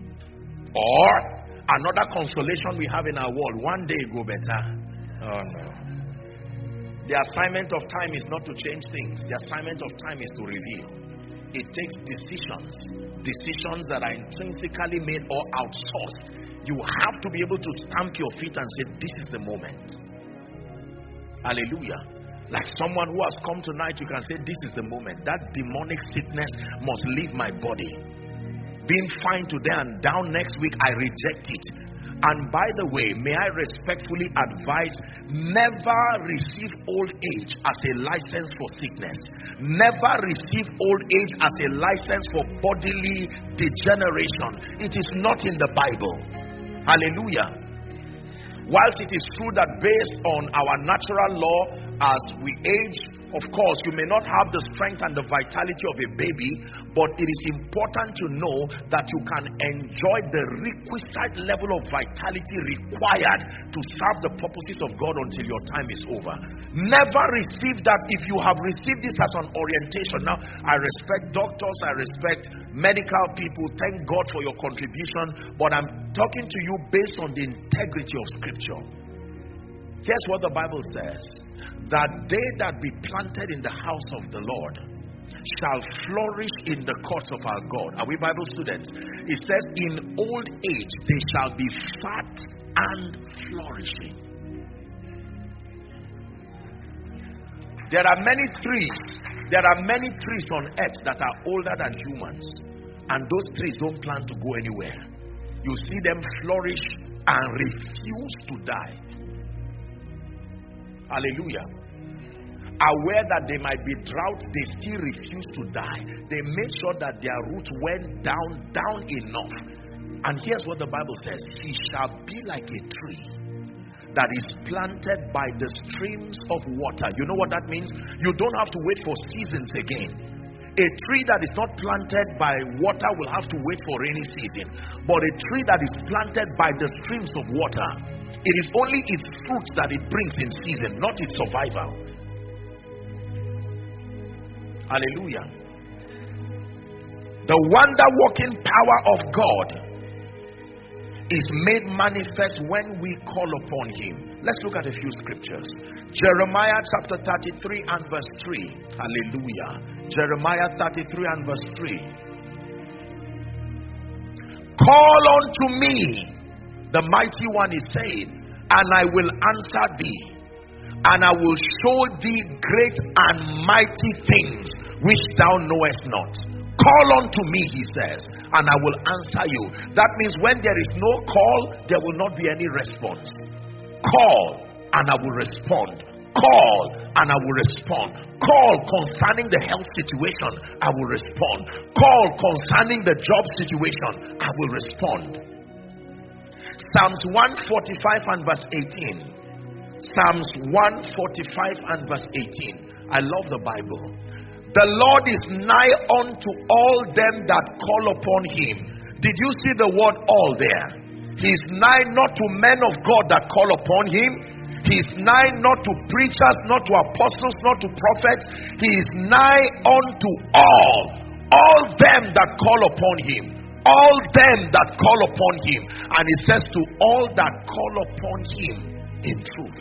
Or another consolation we have in our world: one day it go better. Oh no. The assignment of time is not to change things. The assignment of time is to reveal. It takes decisions that are intrinsically made or outsourced. You have to be able to stamp your feet and say, "This is the moment." Hallelujah. Like someone who has come tonight, you can say, "This is the moment. That demonic sickness must leave my body. Being fine today and down next week, I reject it." And by the way, may I respectfully advise, never receive old age as a license for sickness. Never receive old age as a license for bodily degeneration. It is not in the Bible. Hallelujah. Whilst it is true that based on our natural law, as we age, of course, you may not have the strength and the vitality of a baby, but it is important to know that you can enjoy the requisite level of vitality required to serve the purposes of God until your time is over. Never receive that. If you have received this as an orientation, now I respect doctors, I respect medical people, thank God for your contribution, but I'm talking to you based on the integrity of Scripture. Here's what the Bible says: that they that be planted in the house of the Lord shall flourish in the courts of our God. Are we Bible students? It says, in old age they shall be fat and flourishing. There are many trees on earth that are older than humans, and those trees don't plan to go anywhere. You see them flourish and refuse to die. Hallelujah. Aware that they might be drought, they still refuse to die. They make sure that their roots went down enough. And here's what the Bible says: he shall be like a tree that is planted by the streams of water. You know what that means? You don't have to wait for seasons again. A tree that is not planted by water will have to wait for rainy season. But a tree that is planted by the streams of water, it is only its fruits that it brings in season, not its survival. Hallelujah. The wonder-working power of God is made manifest when we call upon him. Let's look at a few scriptures. Jeremiah chapter 33 and verse 3. Hallelujah. Jeremiah 33 and verse 3. Call unto me, the mighty one is saying, and I will answer thee, and I will show thee great and mighty things which thou knowest not. Call unto me, he says, and I will answer you. That means when there is no call, there will not be any response. Call and I will respond. Call and I will respond. Call concerning the health situation, I will respond. Call concerning the job situation, I will respond. Psalms 145 and verse 18. Psalms 145 and verse 18. I love the Bible. The Lord is nigh unto all them that call upon him. Did you see the word all there? He is nigh not to men of God that call upon him. He is nigh not to preachers, not to apostles, not to prophets. He is nigh unto all them that call upon him. All them that call upon him. And he says to all that call upon him in truth.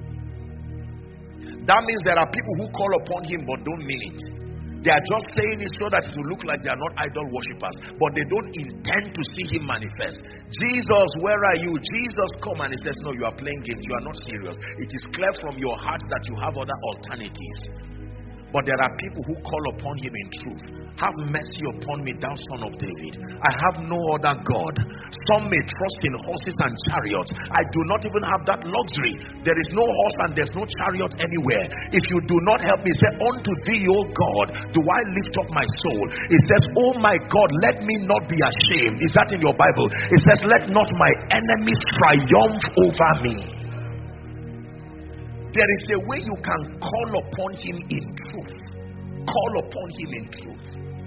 That means there are people who call upon him but don't mean it. They are just saying it so that it will look like they are not idol worshippers, but they don't intend to see him manifest. Jesus, where are you? Jesus, come. And he says, no, you are playing games. You are not serious. It is clear from your heart that you have other alternatives. But there are people who call upon him in truth. Have mercy upon me, thou son of David. I have no other God. Some may trust in horses and chariots. I do not even have that luxury. There is no horse and there's no chariot anywhere. If you do not help me, say, unto thee, O God, do I lift up my soul. It says, oh my God, let me not be ashamed. Is that in your Bible? It says, let not my enemies triumph over me. There is a way you can call upon him in truth. Call upon him in truth.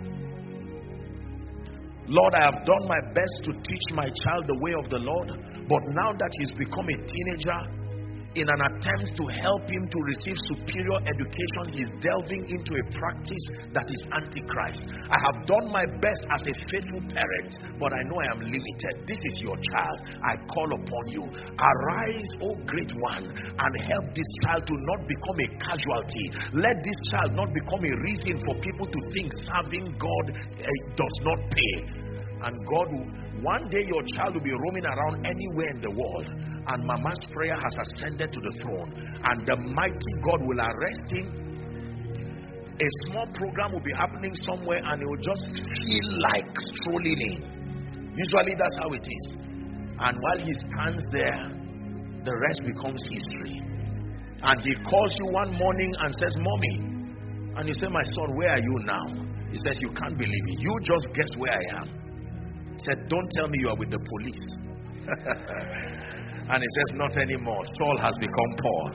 Lord, I have done my best to teach my child the way of the Lord, but now that he's become a teenager, in an attempt to help him to receive superior education, he's delving into a practice that is antichrist. I have done my best as a faithful parent, but I know I am limited. This is your child. I call upon you. Arise, O great one, and help this child to not become a casualty. Let this child not become a reason for people to think serving God does not pay. And God will, one day your child will be roaming around anywhere in the world, and Mama's prayer has ascended to the throne, and the mighty God will arrest him. A small program will be happening somewhere, and he will just feel like strolling in. Usually that's how it is. And while he stands there, the rest becomes history. And he calls you one morning and says, Mommy. And you say, my son, where are you now? He says, you can't believe it. You just guess where I am. He said, don't tell me you are with the police. And he says, not anymore. Saul has become Paul.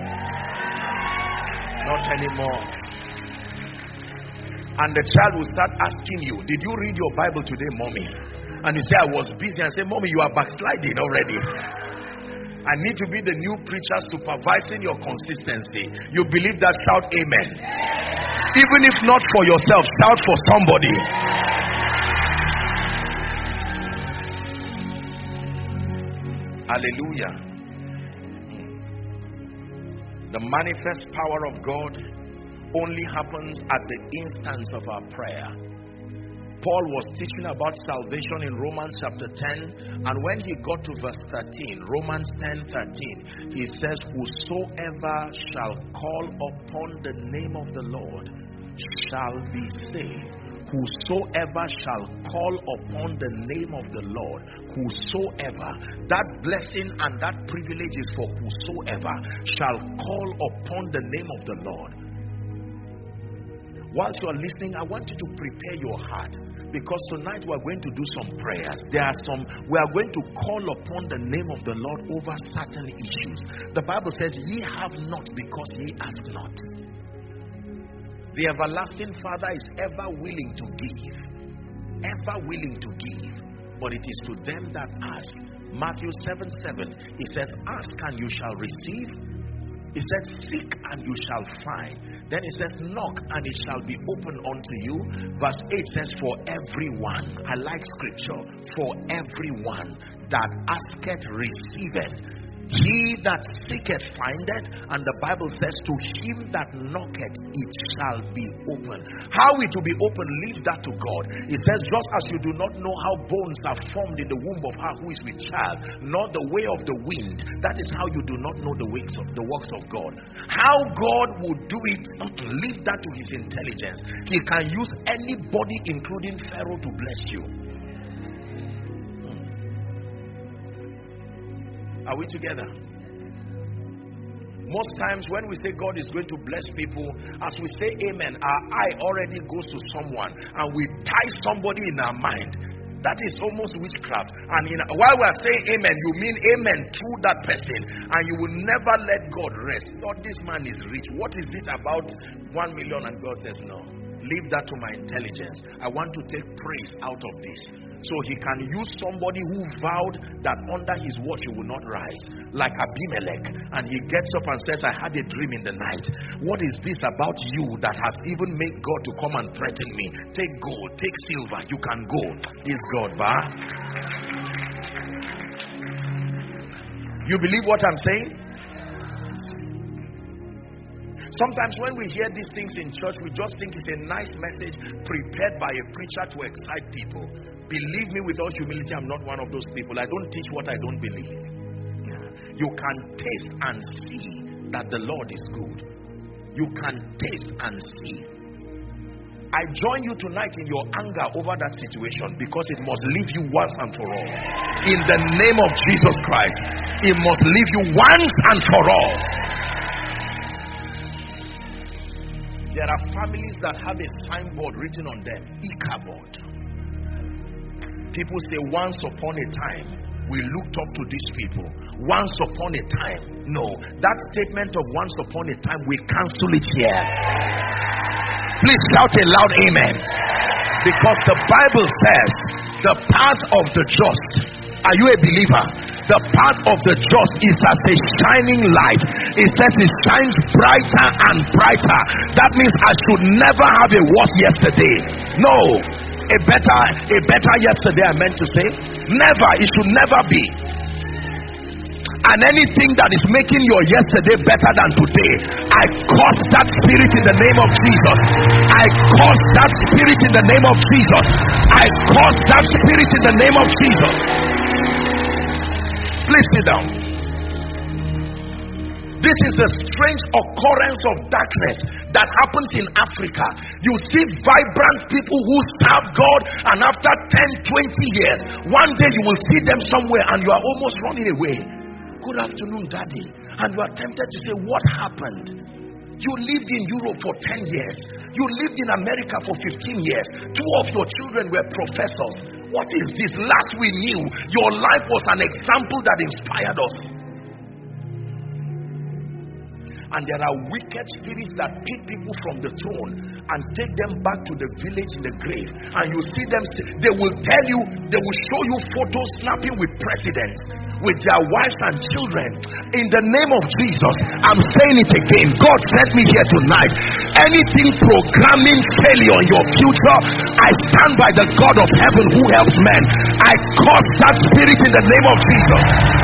Not anymore. And the child will start asking you, did you read your Bible today, Mommy? And you say, I was busy. And say, Mommy, you are backsliding already. I need to be the new preacher supervising your consistency. You believe that? Shout amen. Even if not for yourself, shout for somebody. Hallelujah. The manifest power of God only happens at the instance of our prayer. Paul was teaching about salvation in Romans chapter 10, and when he got to verse 13, Romans 10:13, he says, whosoever shall call upon the name of the Lord shall be saved. Whosoever shall call upon the name of the Lord, whosoever, that blessing and that privilege is for whosoever shall call upon the name of the Lord. Whilst you are listening, I want you to prepare your heart, because tonight we are going to do some prayers. We are going to call upon the name of the Lord over certain issues. The Bible says, ye have not because ye ask not. The everlasting Father is ever willing to give. Ever willing to give. But it is to them that ask. Matthew 7:7, it says, ask and you shall receive. It says, seek and you shall find. Then it says, knock and it shall be opened unto you. Verse 8 says, for everyone. I like scripture. For everyone that asketh receiveth. He that seeketh findeth, and the Bible says, to him that knocketh it shall be open. How it will be open, leave that to God. It says, just as you do not know how bones are formed in the womb of her who is with child, nor the way of the wind, that is how you do not know the works of God. How God would do it, leave that to his intelligence. He can use anybody, including Pharaoh, to bless you. Are we together? Most times when we say God is going to bless people, as we say amen, our eye already goes to someone and we tie somebody in our mind. That is almost witchcraft. And while we are saying amen, you mean amen through that person, and you will never let God rest. Lord, this man is rich. What is it about 1 million? And God says, no. Leave that to my intelligence. I want to take praise out of this. So he can use somebody who vowed that under his watch he will not rise, like Abimelech, and he gets up and says, I had a dream in the night. What is this about you that has even made God to come and threaten me? Take gold, take silver, you can go. Is God, bah? You believe what I'm saying? Sometimes when we hear these things in church, we just think it's a nice message prepared by a preacher to excite people. Believe me, with all humility, I'm not one of those people. I don't teach what I don't believe. You can taste and see that the Lord is good. You can taste and see. I join you tonight in your anger over that situation, because it must leave you once and for all. In the name of Jesus Christ, it must leave you once and for all. There are families that have a signboard written on them, Ichabod. People say, once upon a time, we looked up to these people. Once upon a time. No, that statement of once upon a time, we cancel it here. Please shout a loud amen. Because the Bible says, the path of the just. Are you a believer? The path of the just is as a shining light. It says it shines brighter and brighter. That means I should never have a worse yesterday. No, a better yesterday, I meant to say. Never. It should never be. And anything that is making your yesterday better than today, I curse that spirit in the name of Jesus. I curse that spirit in the name of Jesus. I curse that spirit in the name of Jesus. Please sit down. This is a strange occurrence of darkness that happens in Africa. You see vibrant people who serve God, and after 10, 20 years, one day you will see them somewhere and you are almost running away. Good afternoon, Daddy. And you are tempted to say, what happened? You lived in Europe for 10 years. You lived in America for 15 years. 2 of your children were professors. What is this? Last we knew, your life was an example that inspired us. And there are wicked spirits that pick people from the throne and take them back to the village in the grave. And you see them, they will tell you, they will show you photos snapping with presidents, with their wives and children. In the name of Jesus, I'm saying it again. God sent me here tonight. Anything programming failure in your future, I stand by the God of heaven who helps men. I curse that spirit in the name of Jesus.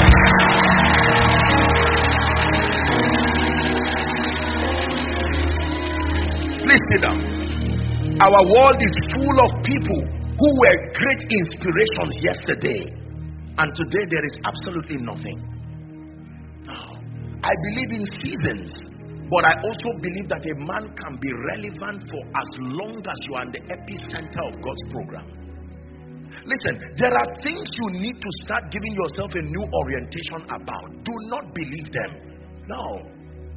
Please sit down. Our world is full of people who were great inspirations yesterday, and today there is absolutely nothing. I believe in seasons, but I also believe that a man can be relevant for as long as you are in the epicenter of God's program. Listen, there are things you need to start giving yourself a new orientation about. Do not believe them. No.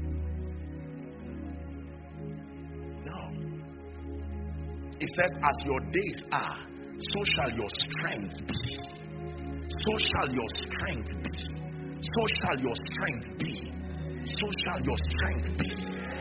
It says, as your days are, so shall your strength be. So shall your strength be. So shall your strength be. So shall your strength be.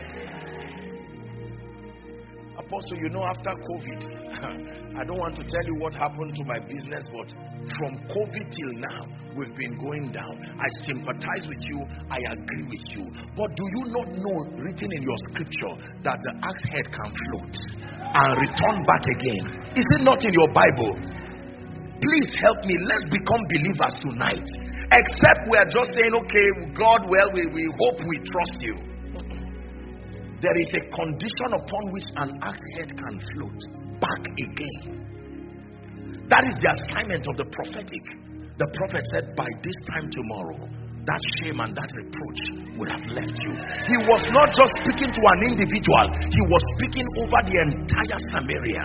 Apostle, you know, after COVID, I don't want to tell you what happened to my business, but from COVID till now, we've been going down. I sympathize with you. I agree with you. But do you not know, written in your scripture, that the axe head can float and return back again? Is it not in your Bible? Please help me. Let's become believers tonight. Except we are just saying, okay, God, well, we hope we trust you. There is a condition upon which an axe head can float back again. That is the assignment of the prophetic. The prophet said, by this time tomorrow, that shame and that reproach would have left you. He was not just speaking to an individual, he was speaking over the entire Samaria.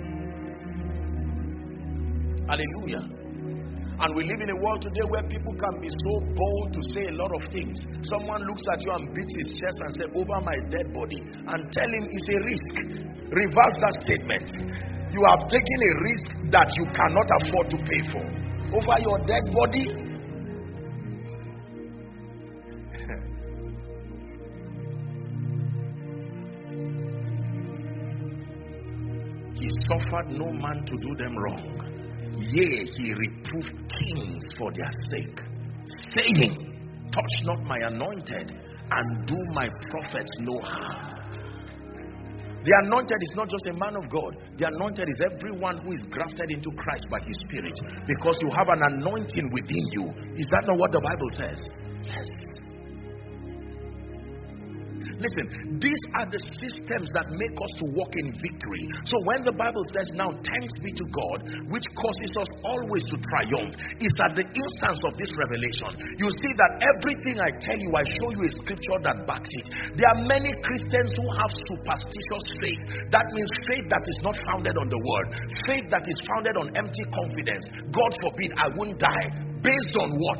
Hallelujah. And we live in a world today where people can be so bold to say a lot of things. Someone looks at you and beats his chest and says, over my dead body, and tell him it's a risk. Reverse that statement. You have taken a risk that you cannot afford to pay for. Over your dead body. He suffered no man to do them wrong. Yea, he reproved kings for their sake, saying, touch not my anointed, and do my prophets no harm. The anointed is not just a man of God. The anointed is everyone who is grafted into Christ by his Spirit, because you have an anointing within you. Is that not what the Bible says? Yes. Listen, these are the systems that make us to walk in victory. So when the Bible says, now thanks be to God, which causes us always to triumph, it's at the instance of this revelation. You see that everything I tell you, I show you a scripture that backs it. There are many Christians who have superstitious faith. That means faith that is not founded on the word. Faith that is founded on empty confidence. God forbid I won't die. Based on what?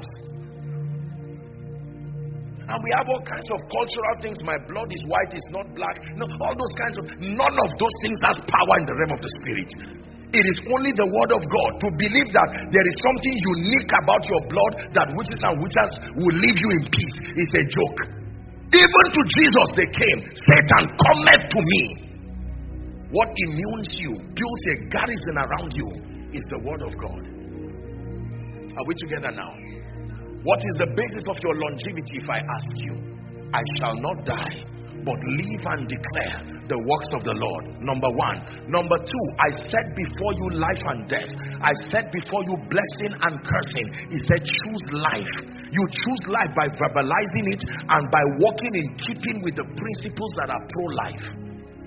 And we have all kinds of cultural things. My blood is white, it's not black. No, all those kinds of, none of those things has power in the realm of the Spirit. It is only the word of God. To believe that there is something unique about your blood that witches and witches will leave you in peace is a joke. Even to Jesus they came. Satan, cometh to me. What immunes you, builds a garrison around you, is the word of God. Are we together now? What is the basis of your longevity? If I ask you, I shall not die, but live and declare the works of the Lord. Number one. Number two, I set before you life and death. I set before you blessing and cursing. He said, choose life. You choose life by verbalizing it and by walking in keeping with the principles that are pro-life.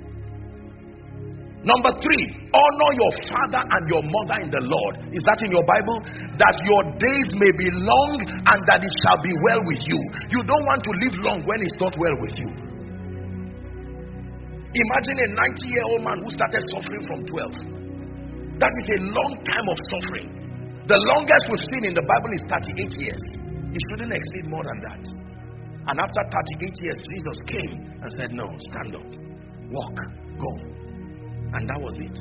Number three, honor your father and your mother in the Lord. Is that in your Bible? That your days may be long and that it shall be well with you. You don't want to live long when it's not well with you. Imagine a 90-year-old man who started suffering from 12. That is a long time of suffering. The longest we've seen in the Bible is 38 years. It shouldn't exceed more than that. And after 38 years, Jesus came and said, no, stand up, walk, go. And that was it.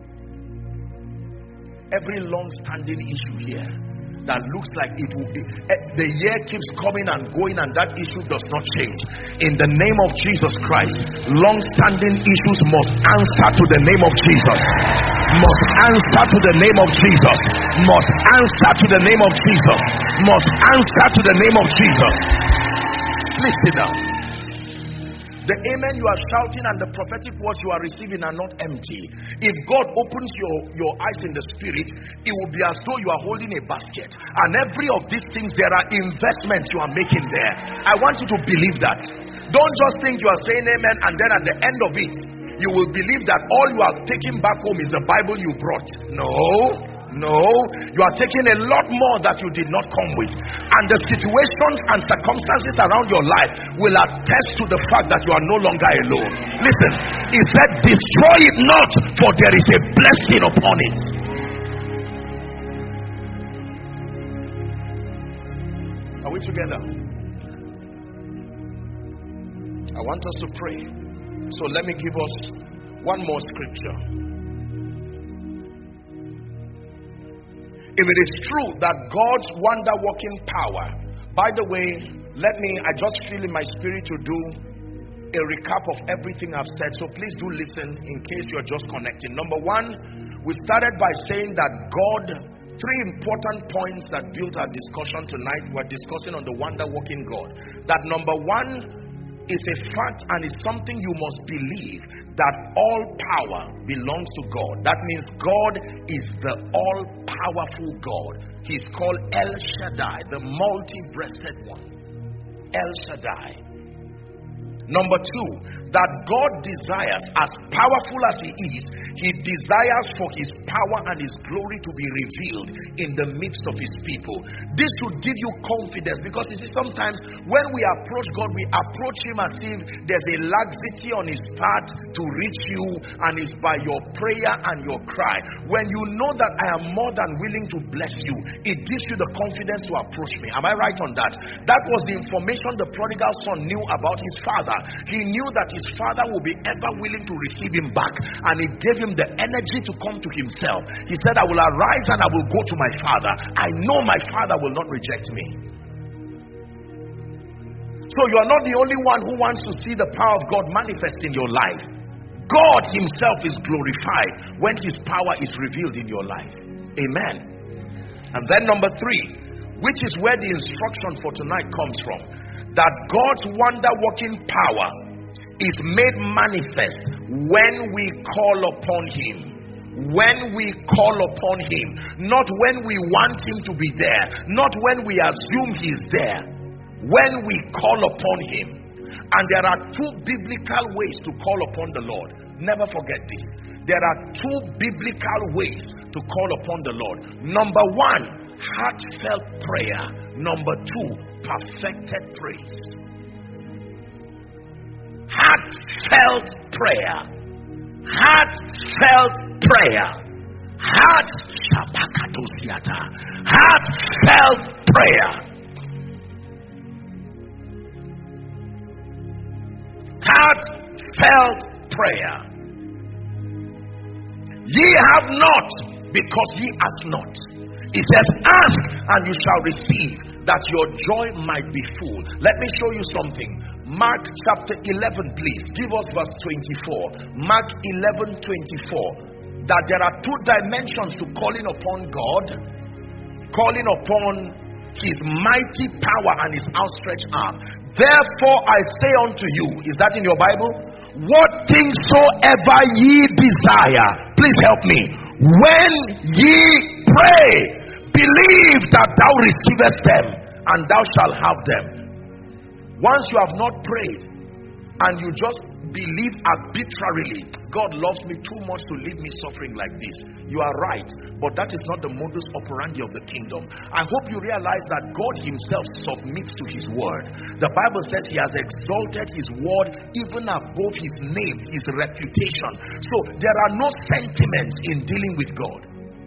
Every long-standing issue here that looks like it will be, the year keeps coming and going and that issue does not change. In the name of Jesus Christ, long-standing issues must answer to the name of Jesus. Must answer to the name of Jesus. Must answer to the name of Jesus. Must answer to the name of Jesus. Listen now. The amen you are shouting and the prophetic words you are receiving are not empty. If God opens your eyes in the spirit, it will be as though you are holding a basket. And every of these things, there are investments you are making there. I want you to believe that. Don't just think you are saying amen and then at the end of it, you will believe that all you are taking back home is the Bible you brought. No, you are taking a lot more that you did not come with. And the situations and circumstances around your life will attest to the fact that you are no longer alone. Listen, he said, destroy it not, for there is a blessing upon it. Are we together? I want us to pray. So let me give us one more scripture. If it is true that God's wonder-working power, by the way, I just feel in my spirit to do a recap of everything I've said. So please do listen in case you're just connecting. Number one, we started by saying that God, three important points that built our discussion tonight. We're discussing on the wonder-working God. That number one, is a fact and is something you must believe, that all power belongs to God. That means God is the all-powerful powerful God. He's called El Shaddai, the multi-breasted one. El Shaddai. Number two, that God desires, as powerful as He is, He desires for His power and His glory to be revealed in the midst of His people. This should give you confidence, because you see, sometimes when we approach God, we approach Him as if there's a laxity on His part to reach you, and it's by your prayer and your cry. When you know that I am more than willing to bless you, it gives you the confidence to approach me. Am I right on that? That was the information the prodigal son knew about his father. He knew that his father would be ever willing to receive him back, and it gave him the energy to come to himself. He said, I will arise and I will go to my father. I know my father will not reject me. So you are not the only one who wants to see the power of God manifest in your life. God Himself is glorified when His power is revealed in your life. Amen. And then number three, which is where the instruction for tonight comes from, that God's wonder-working power is made manifest when we call upon Him. When we call upon Him, not when we want Him to be there, not when we assume He's there. When we call upon Him. And there are two biblical ways to call upon the Lord. Never forget this. There are two biblical ways to call upon the Lord. Number one, heartfelt prayer. Number two, perfected praise. Heartfelt prayer. Heartfelt prayer. Heartfelt prayer. Heartfelt prayer. Ye have not, because ye ask not. It says, ask and you shall receive, that your joy might be full. Let me show you something. Mark chapter 11, please. Give us verse 24. Mark 11:24. That there are two dimensions to calling upon God. Calling upon His mighty power and His outstretched arm. Therefore I say unto you, is that in your Bible? What things soever ye desire, please help me. When ye pray, believe that thou receivest them, and thou shalt have them. Once you have not prayed, and you just believe arbitrarily, God loves me too much to leave me suffering like this. You are right, but that is not the modus operandi of the kingdom. I hope you realize that God Himself submits to His word. The Bible says He has exalted His word even above His name, His reputation. So there are no sentiments in dealing with God.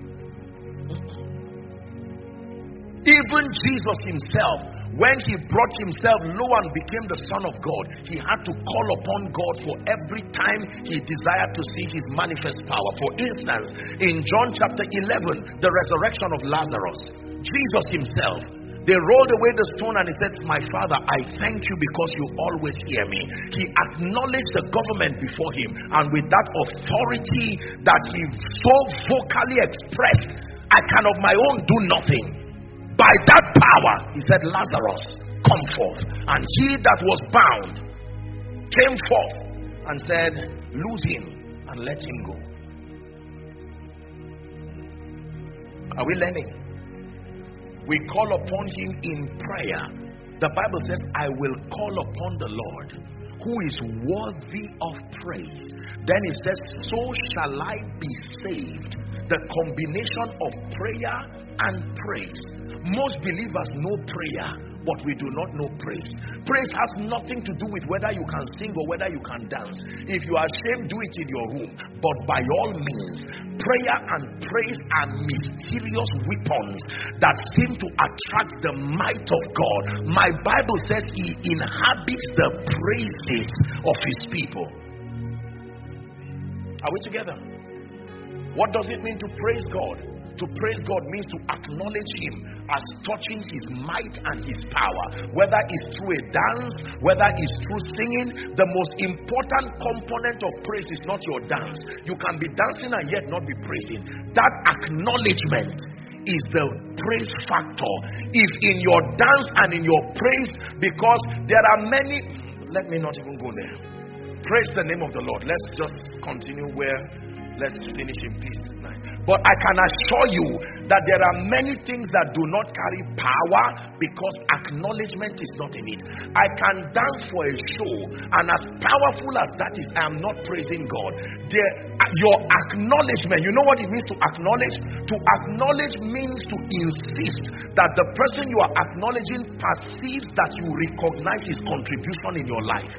Even Jesus Himself, when He brought Himself low and became the Son of God, He had to call upon God for every time He desired to see His manifest power. For instance, in John chapter 11, the resurrection of Lazarus, Jesus Himself, they rolled away the stone and He said, my Father, I thank you because you always hear me. He acknowledged the government before Him, and with that authority that He so vocally expressed, I can of my own do nothing. By that power, He said, Lazarus, come forth. And he that was bound came forth and said, loose him and let him go. Are we learning? We call upon Him in prayer. The Bible says, I will call upon the Lord, who is worthy of praise. Then it says, so shall I be saved. The combination of prayer and praise. Most believers know prayer, but we do not know praise. Praise has nothing to do with whether you can sing or whether you can dance. If you are ashamed, do it in your room. But by all means, prayer and praise are mysterious weapons that seem to attract the might of God. My Bible says He inhabits the praises of His people. Are we together? What does it mean to praise God? To praise God means to acknowledge Him as touching His might and His power. Whether it's through a dance, whether it's through singing, the most important component of praise is not your dance. You can be dancing and yet not be praising. That acknowledgement is the praise factor. If in your dance and in your praise, because there are many, let me not even go there. Praise the name of the Lord. Let's just continue where, let's finish in peace tonight. But I can assure you that there are many things that do not carry power because acknowledgement is not in it. I can dance for a show, and as powerful as that is, I am not praising God. Your acknowledgement, you know what it means to acknowledge? To acknowledge means to insist that the person you are acknowledging perceives that you recognize his contribution in your life.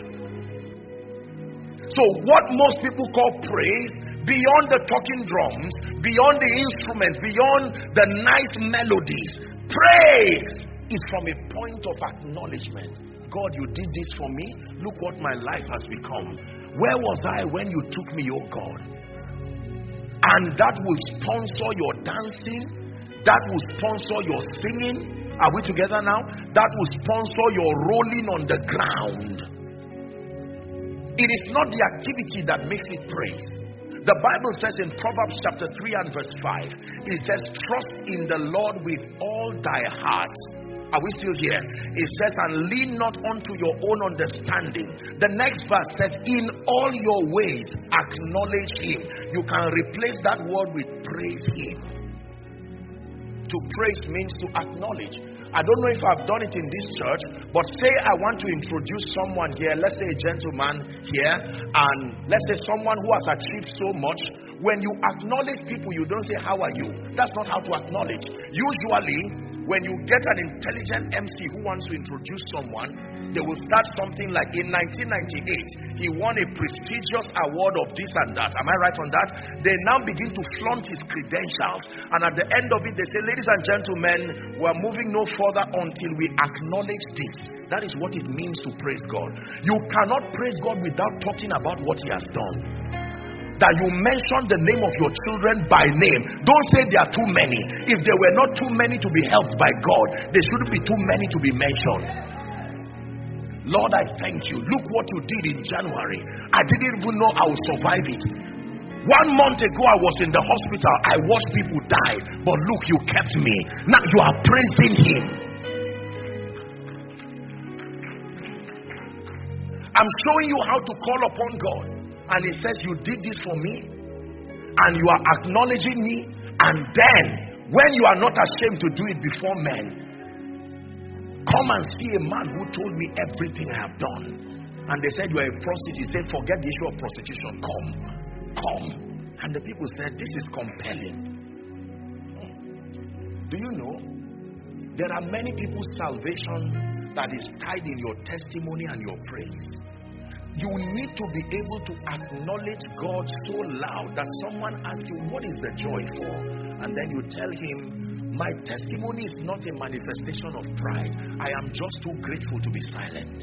So what most people call praise, beyond the talking drums, beyond the instruments, beyond the nice melodies, praise is from a point of acknowledgement. God, you did this for me. Look what my life has become. Where was I when you took me, oh God? And that will sponsor your dancing. That will sponsor your singing. Are we together now? That will sponsor your rolling on the ground. It is not the activity that makes it praise. The Bible says in Proverbs chapter 3 and verse 5, it says, trust in the Lord with all thy heart. Are we still here? It says, and lean not unto your own understanding. The next verse says, in all your ways acknowledge him. You can replace that word with praise him. To praise means to acknowledge. I don't know if I've done it in this church, but say I want to introduce someone here, let's say a gentleman here, and let's say someone who has achieved so much. When you acknowledge people, you don't say, how are you? That's not how to acknowledge. Usually, when you get an intelligent MC who wants to introduce someone, they will start something like, in 1998, he won a prestigious award of this and that. Am I right on that? They now begin to flaunt his credentials, and at the end of it, they say, ladies and gentlemen, we're moving no further until we acknowledge this. That is what it means to praise God. You cannot praise God without talking about what he has done. That you mention the name of your children by name. Don't say there are too many. If there were not too many to be helped by God, there shouldn't be too many to be mentioned. Lord, I thank you. Look what you did in January. I didn't even know I would survive it. 1 month ago, I was in the hospital. I watched people die. But look, you kept me. Now you are praising him. I'm showing you how to call upon God. And he says, you did this for me. And you are acknowledging me. And then, when you are not ashamed to do it before men, come and see a man who told me everything I have done. And they said, you are a prostitute. He said, forget the issue of prostitution. Come. And the people said, this is compelling. Do you know, there are many people's salvation that is tied in your testimony and your praise. You need to be able to acknowledge God so loud that someone asks you, what is the joy for? And then you tell him, my testimony is not a manifestation of pride. I am just too grateful to be silent.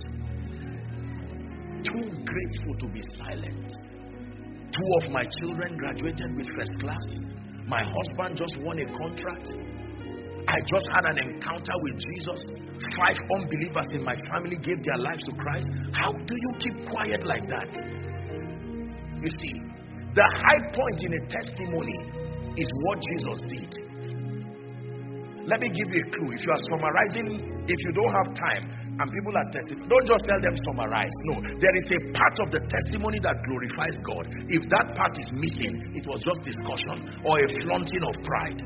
Too grateful to be silent. 2 of my children graduated with first class. My husband just won a contract. I just had an encounter with Jesus. 5 unbelievers in my family gave their lives to Christ. How do you keep quiet like that? You see, the high point in a testimony is what Jesus did. Let me give you a clue. If you are summarizing, if you don't have time and people are testifying, don't just tell them summarize. No, there is a part of the testimony that glorifies God. If that part is missing, it was just discussion or a flaunting of pride.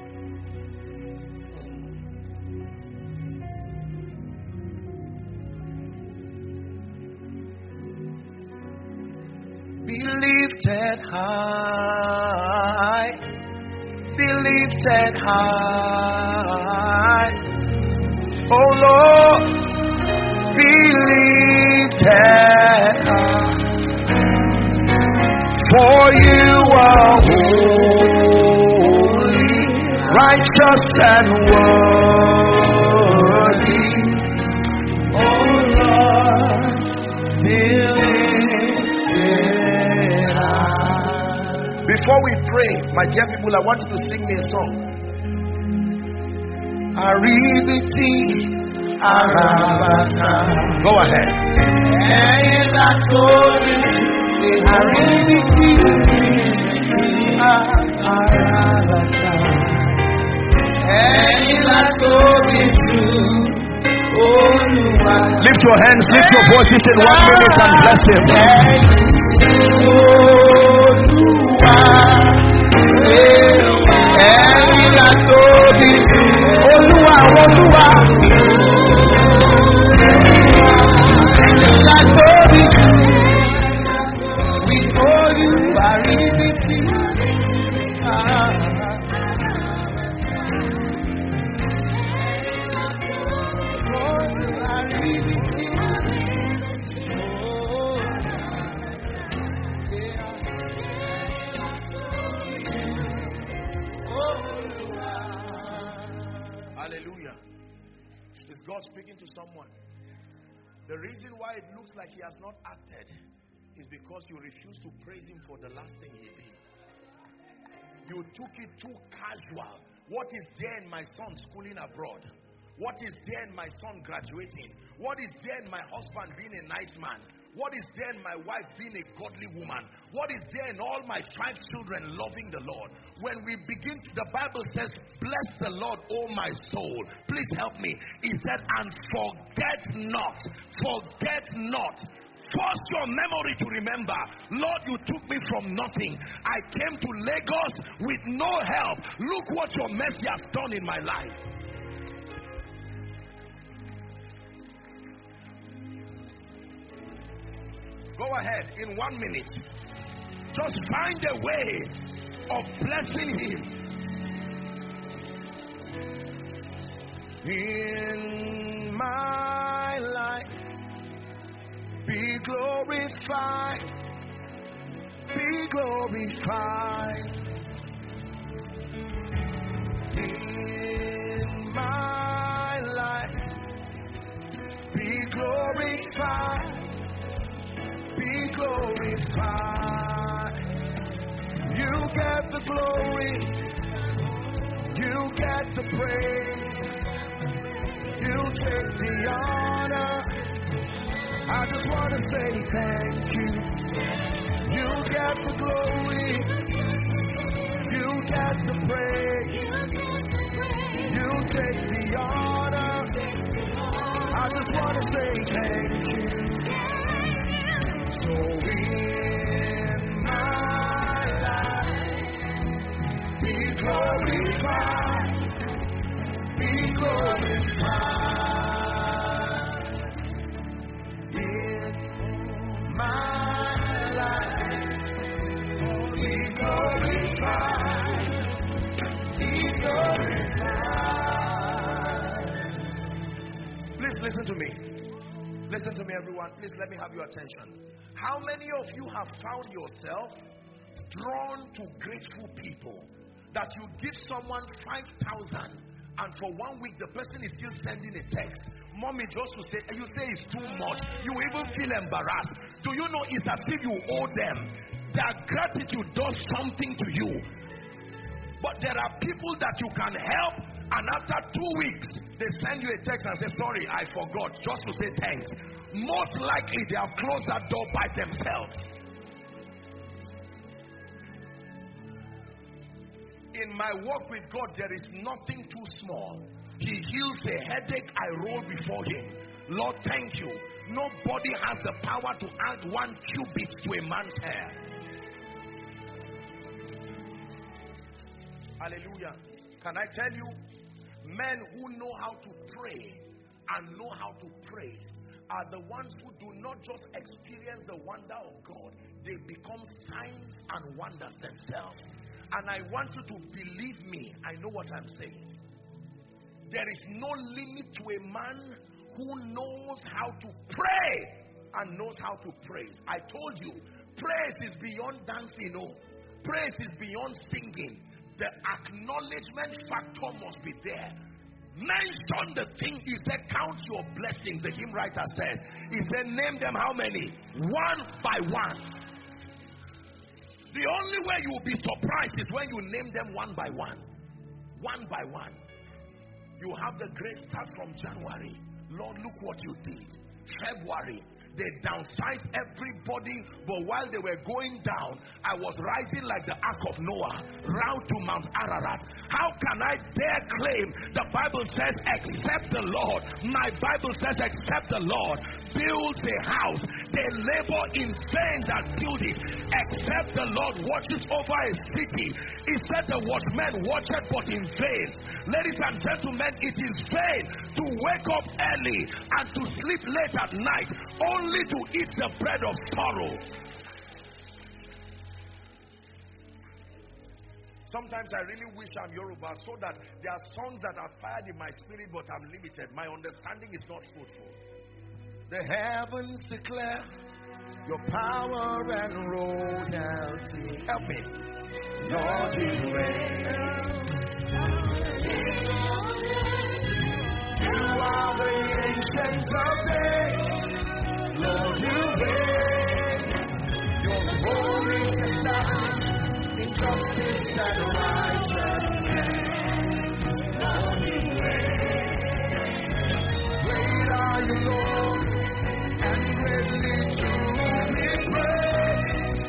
Be lifted high. Be lifted high, oh Lord, be lifted high, for you are holy, righteous and worthy, oh Lord, be lifted high. Before we pray, my dear people, I want you to sing me a song. Aribiti, Arabata. Go ahead. Aribiti, Arabata. Lift your hands, lift your voices in 1 minute and bless him. God speaking to someone? The reason why it looks like he has not acted is because you refuse to praise him for the last thing he did. You took it too casual. What is there in my son schooling abroad? What is there in my son graduating? What is there in my husband being a nice man? What is there in my wife being a godly woman? What is there in all my 5 children loving the Lord? When we begin, the Bible says, bless the Lord, O my soul. Please help me. He said, and forget not. Force your memory to remember, Lord, you took me from nothing. I came to Lagos with no help. Look what your mercy has done in my life. Go ahead in 1 minute. Just find a way of blessing him. In my life, be glorified, be glorified. In my life, be glorified, be glorified. You get the glory, you get the praise, you take the honor. I just want to say thank you. You get the glory, you get the praise, you take the honor. I just want to say thank you. So in my life, be glorified, be glorified. Listen to me. Listen to me, everyone. Please let me have your attention. How many of you have found yourself drawn to grateful people? That you give someone 5,000 and for 1 week the person is still sending a text. Mommy just to say, you say it's too much. You even feel embarrassed. Do you know it's as if you owe them? Their gratitude does something to you. But there are people that you can help, and after 2 weeks they send you a text and say, sorry, I forgot, just to say thanks. Most likely they have closed that door by themselves. In my walk with God, there is nothing too small. He heals a headache, I roll before him. Lord, thank you. Nobody has the power to add 1 cubit to a man's hair. Hallelujah. Can I tell you, men who know how to pray and know how to praise are the ones who do not just experience the wonder of God, they become signs and wonders themselves. And I want you to believe me, I know what I'm saying. There is no limit to a man who knows how to pray and knows how to praise. I told you, praise is beyond dancing. No, praise is beyond singing. The acknowledgement factor must be there. Mention the thing. He said, count your blessings. The hymn writer says, he said, name them how many? 1 by 1. The only way you will be surprised is when you name them 1 by 1. 1 by 1. You have the grace start from January. Lord, look what you did. February, they downsized everybody, but while they were going down, I was rising like the Ark of Noah, round to Mount Ararat. How can I dare claim? The Bible says, except the Lord. My Bible says, except the Lord builds a house, they labor in vain that build it. Except the Lord watches over a city. He said the watchman watcheth but in vain. Ladies and gentlemen, it is vain to wake up early and to sleep late at night only to eat the bread of sorrow. Sometimes I really wish I'm Yoruba so that there are songs that are fired in my spirit, but I'm limited. My understanding is not fruitful. The heavens declare your power and royalty. Help me. Lord, you reign. You are the Ancients of days, Lord, you reign. Your throne is established in justice and righteousness. Lord, you reign. Great are you, Lord, and greatly to be praised.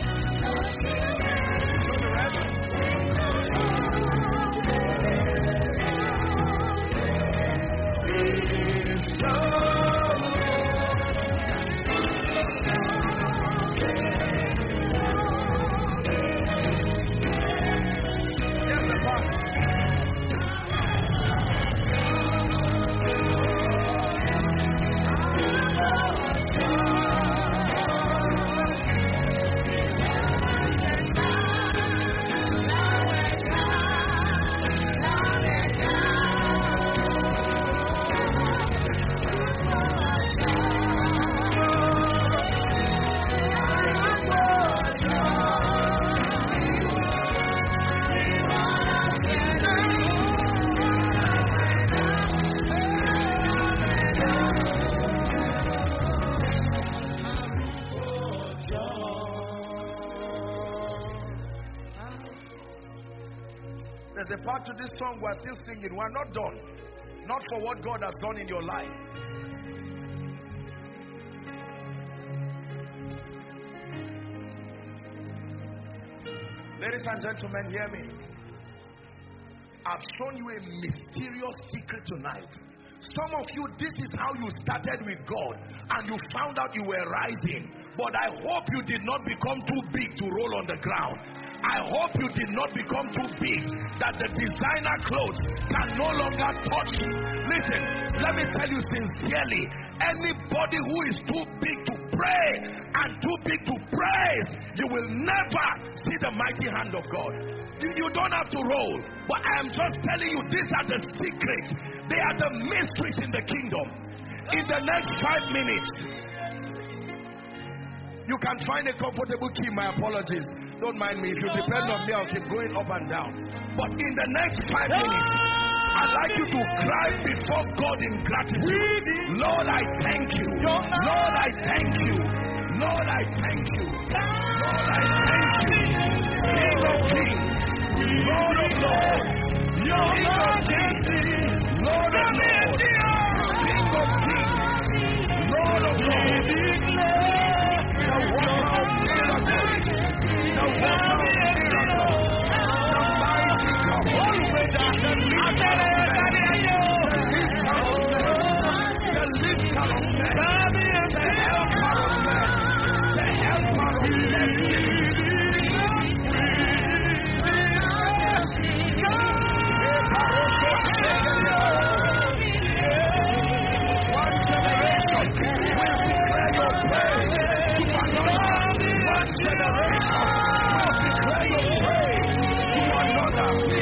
There's a part to this song we're still singing. We're not done. Not for what God has done in your life. Ladies and gentlemen, hear me. I've shown you a mysterious secret tonight. Some of you, this is how you started with God and you found out you were rising. But I hope you did not become too big to roll on the ground. I hope you did not become too big that the designer clothes can no longer touch you. Listen, let me tell you sincerely, anybody who is too big to pray and too big to praise, you will never see the mighty hand of God. You don't have to roll, but I am just telling you, these are the secrets. They are the mysteries in the kingdom. In the next 5 minutes, you can find a comfortable key. My apologies. Don't mind me. If you depend on me, I'll keep going up and down. But in the next 5 minutes, I'd like you to cry before God in gratitude. Lord, I thank you. Lord, I thank you. Lord, I thank you. Lord, I thank you. King of kings, Lord of lords, King of kings, Lord of lords, King of kings, Lord of lords. The worker of miracles, the worker of miracles, the mighty God, the lifter of men, the lifter of men, the helper of men, the helper of men. One generation will declare your praise to another. One generation will declare your praise to another.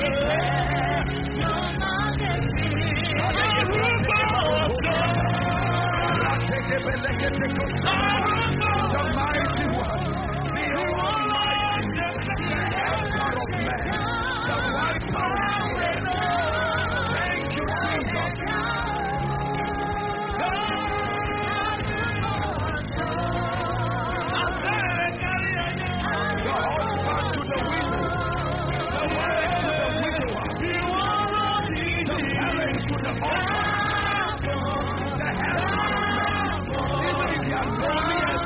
The mighty one, the almighty, the helper of men, the wiper of tears. Thank you, Jesus. The husband to the widow, the wife to the widower, the parents to the orphan, the helper of men, even if you are lonely and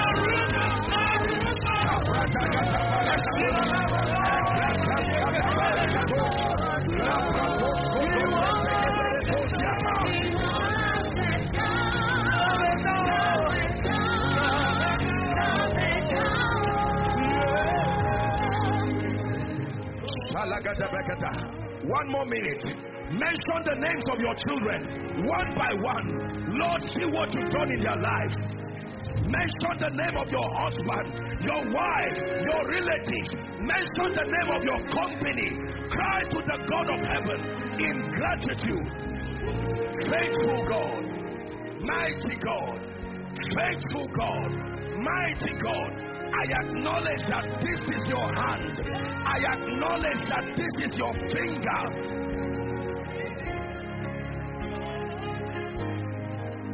one more minute. Mention the names of your children one by one. Lord, see what you've done in their lives. Mention the name of your husband, your wife, your relatives. Mention the name of your company. Cry to the God of heaven in gratitude. Faithful God, mighty God, faithful God, mighty God. I acknowledge that this is your hand. I acknowledge that this is your finger.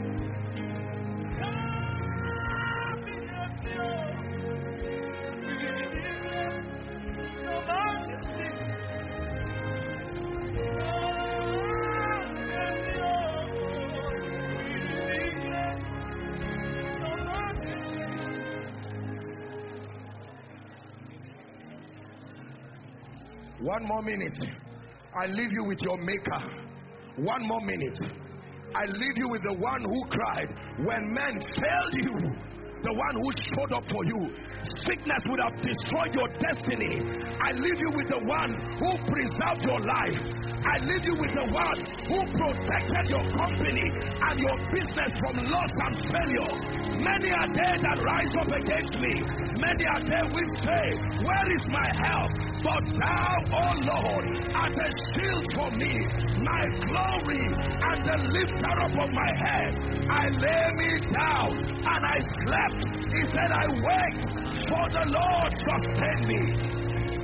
1 more minute. I leave you with your maker. 1 more minute. I leave you with the one who cried when men failed you, the one who showed up for you. Sickness would have destroyed your destiny. I leave you with the one who preserved your life. I leave you with the one who protected your company and your business from loss and failure. Many are there that rise up against me. Many are there which say, where is my help? But thou, O Lord, art a shield for me, my glory and the lifter up of my head. I lay me down and I slept. He said, I waked, for the Lord sustained me.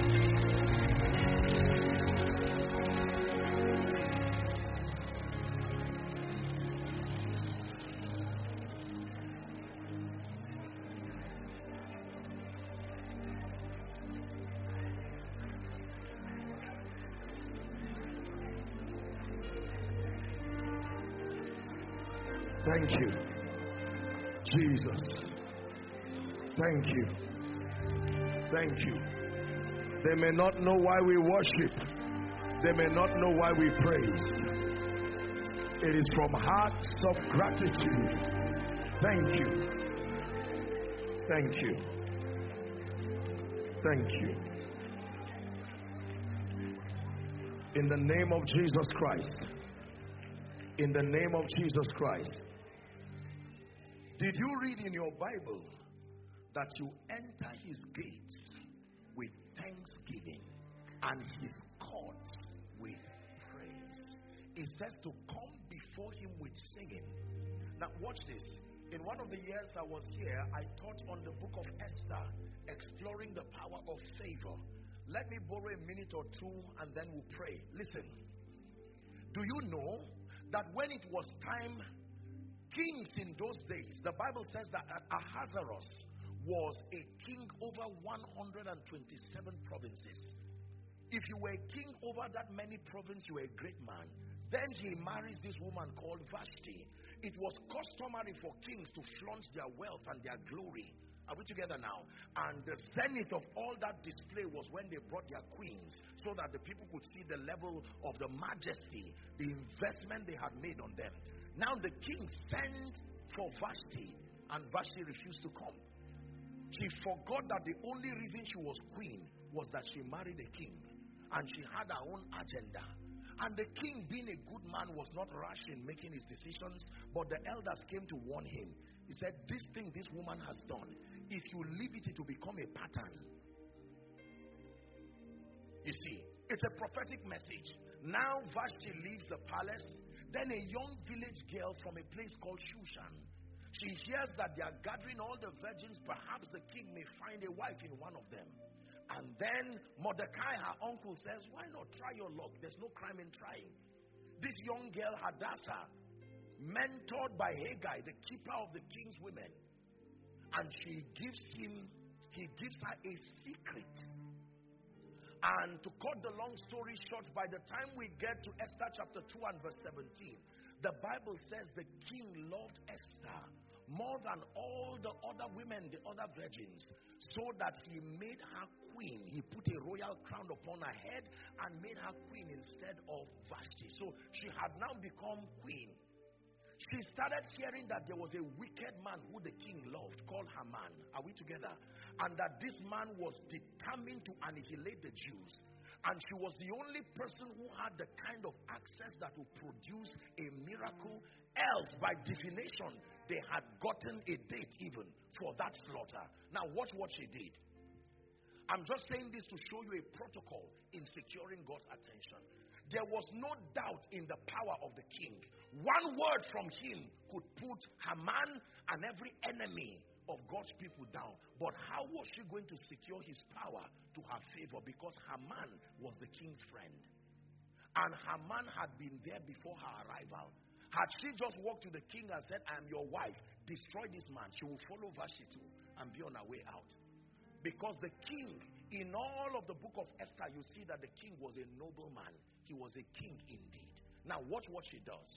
Thank you, Jesus. Thank you. Thank you. They may not know why we worship. They may not know why we praise. It is from hearts of gratitude. Thank you. Thank you. Thank you. In the name of Jesus Christ. In the name of Jesus Christ. Did you read in your Bible that you enter his gates with thanksgiving and his courts with praise? It says to come before him with singing. Now watch this. In one of the years I was here, I taught on the book of Esther, exploring the power of favor. Let me borrow a minute or two and then we'll pray. Listen. Do you know that when it was time, kings in those days, the Bible says that Ahasuerus was a king over 127 provinces. If you were a king over that many provinces, you were a great man. Then he marries this woman called Vashti. It was customary for kings to flaunt their wealth and their glory. Are we together now? And the zenith of all that display was when they brought their queens, so that the people could see the level of the majesty, the investment they had made on them. Now the king sent for Vashti, and Vashti refused to come. She forgot that the only reason she was queen was that she married a king, and she had her own agenda. And the king, being a good man, was not rash in making his decisions, but the elders came to warn him. He said, this thing this woman has done, if you leave it, it will become a pattern. You see, it's a prophetic message. Now Vashti leaves the palace. Then a young village girl from a place called Shushan, she hears that they are gathering all the virgins. Perhaps the king may find a wife in one of them. And then Mordecai, her uncle, says, why not try your luck? There's no crime in trying. This young girl, Hadassah, mentored by Haggai, the keeper of the king's women, and he gives her a secret. And to cut the long story short, by the time we get to Esther chapter 2 and verse 17, the Bible says the king loved Esther more than all the other women, the other virgins, so that he made her queen. He put a royal crown upon her head and made her queen instead of Vashti. So she had now become queen. She started hearing that there was a wicked man who the king loved called Haman. Are we together? And that this man was determined to annihilate the Jews. And she was the only person who had the kind of access that would produce a miracle. Else, by divination, they had gotten a date even for that slaughter. Now watch what she did. I'm just saying this to show you a protocol in securing God's attention. There was no doubt in the power of the king. One word from him could put Haman and every enemy of God's people down. But how was she going to secure his power to her favor? Because Haman was the king's friend. And Haman had been there before her arrival. Had she just walked to the king and said, I am your wife, destroy this man, she will follow Vashti too and be on her way out. Because the king, in all of the book of Esther, you see that the king was a noble man. He was a king indeed. Now watch what she does.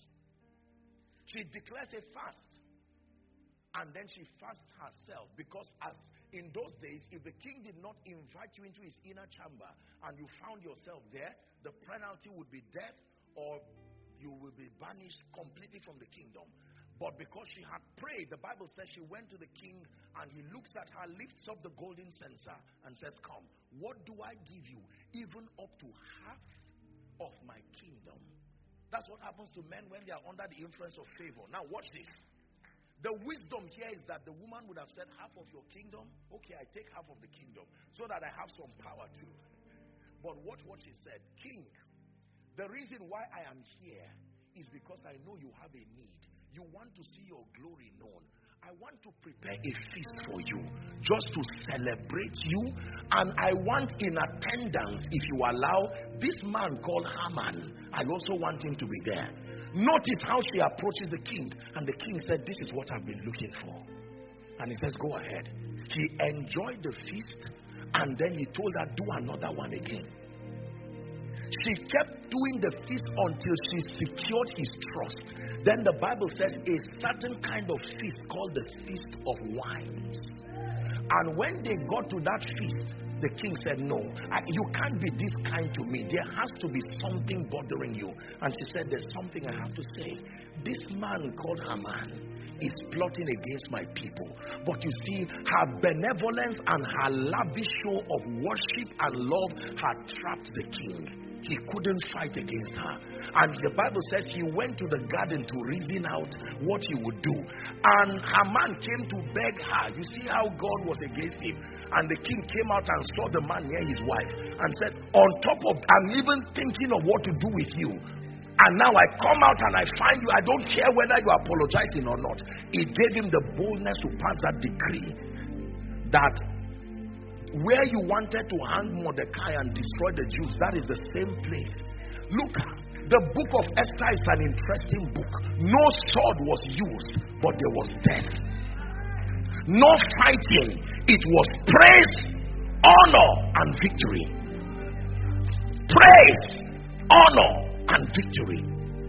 She declares a fast. And then she fasts herself, because as In those days, if the king did not invite you into his inner chamber and you found yourself there, the penalty would be death, or you will be banished completely from the kingdom. But because she had prayed, the Bible says she went to the king, and he looks at her, lifts up the golden censer and says, come, what do I give you? Even up to half of my kingdom. That's what happens to men when they are under the influence of favor. Now watch this. The wisdom here is that the woman would have said, half of your kingdom? Okay, I take half of the kingdom so that I have some power too. But watch what she said. King, the reason why I am here is because I know you have a need. You want to see your glory known. I want to prepare a feast for you, just to celebrate you. And I want in attendance, if you allow, this man called Haman. I also want him to be there. Notice how she approaches the king. And the king said, this is what I've been looking for. And he says, go ahead. He enjoyed the feast, and then he told her, do another one again. She kept doing the feast until she secured his trust. Then the Bible says a certain kind of feast called the Feast of Wines. And when they got to that feast, the king said, no, you can't be this kind to me. There has to be something bothering you. And she said, there's something I have to say. This man called Haman is plotting against my people. But you see, her benevolence and her lavish show of worship and love had trapped the king. He couldn't fight against her. And the Bible says he went to the garden to reason out what he would do. And Haman came to beg her. You see how God was against him. And the king came out and saw the man near his wife and said, on top of, I'm even thinking of what to do with you. And now I come out and I find you. I don't care whether you are apologizing or not. It gave him the boldness to pass that decree that where you wanted to hang Mordecai and destroy the Jews, that is the same place. Look, the book of Esther is an interesting book. No sword was used, but there was death. No fighting. It was praise, honor, and victory. Praise, honor, and victory.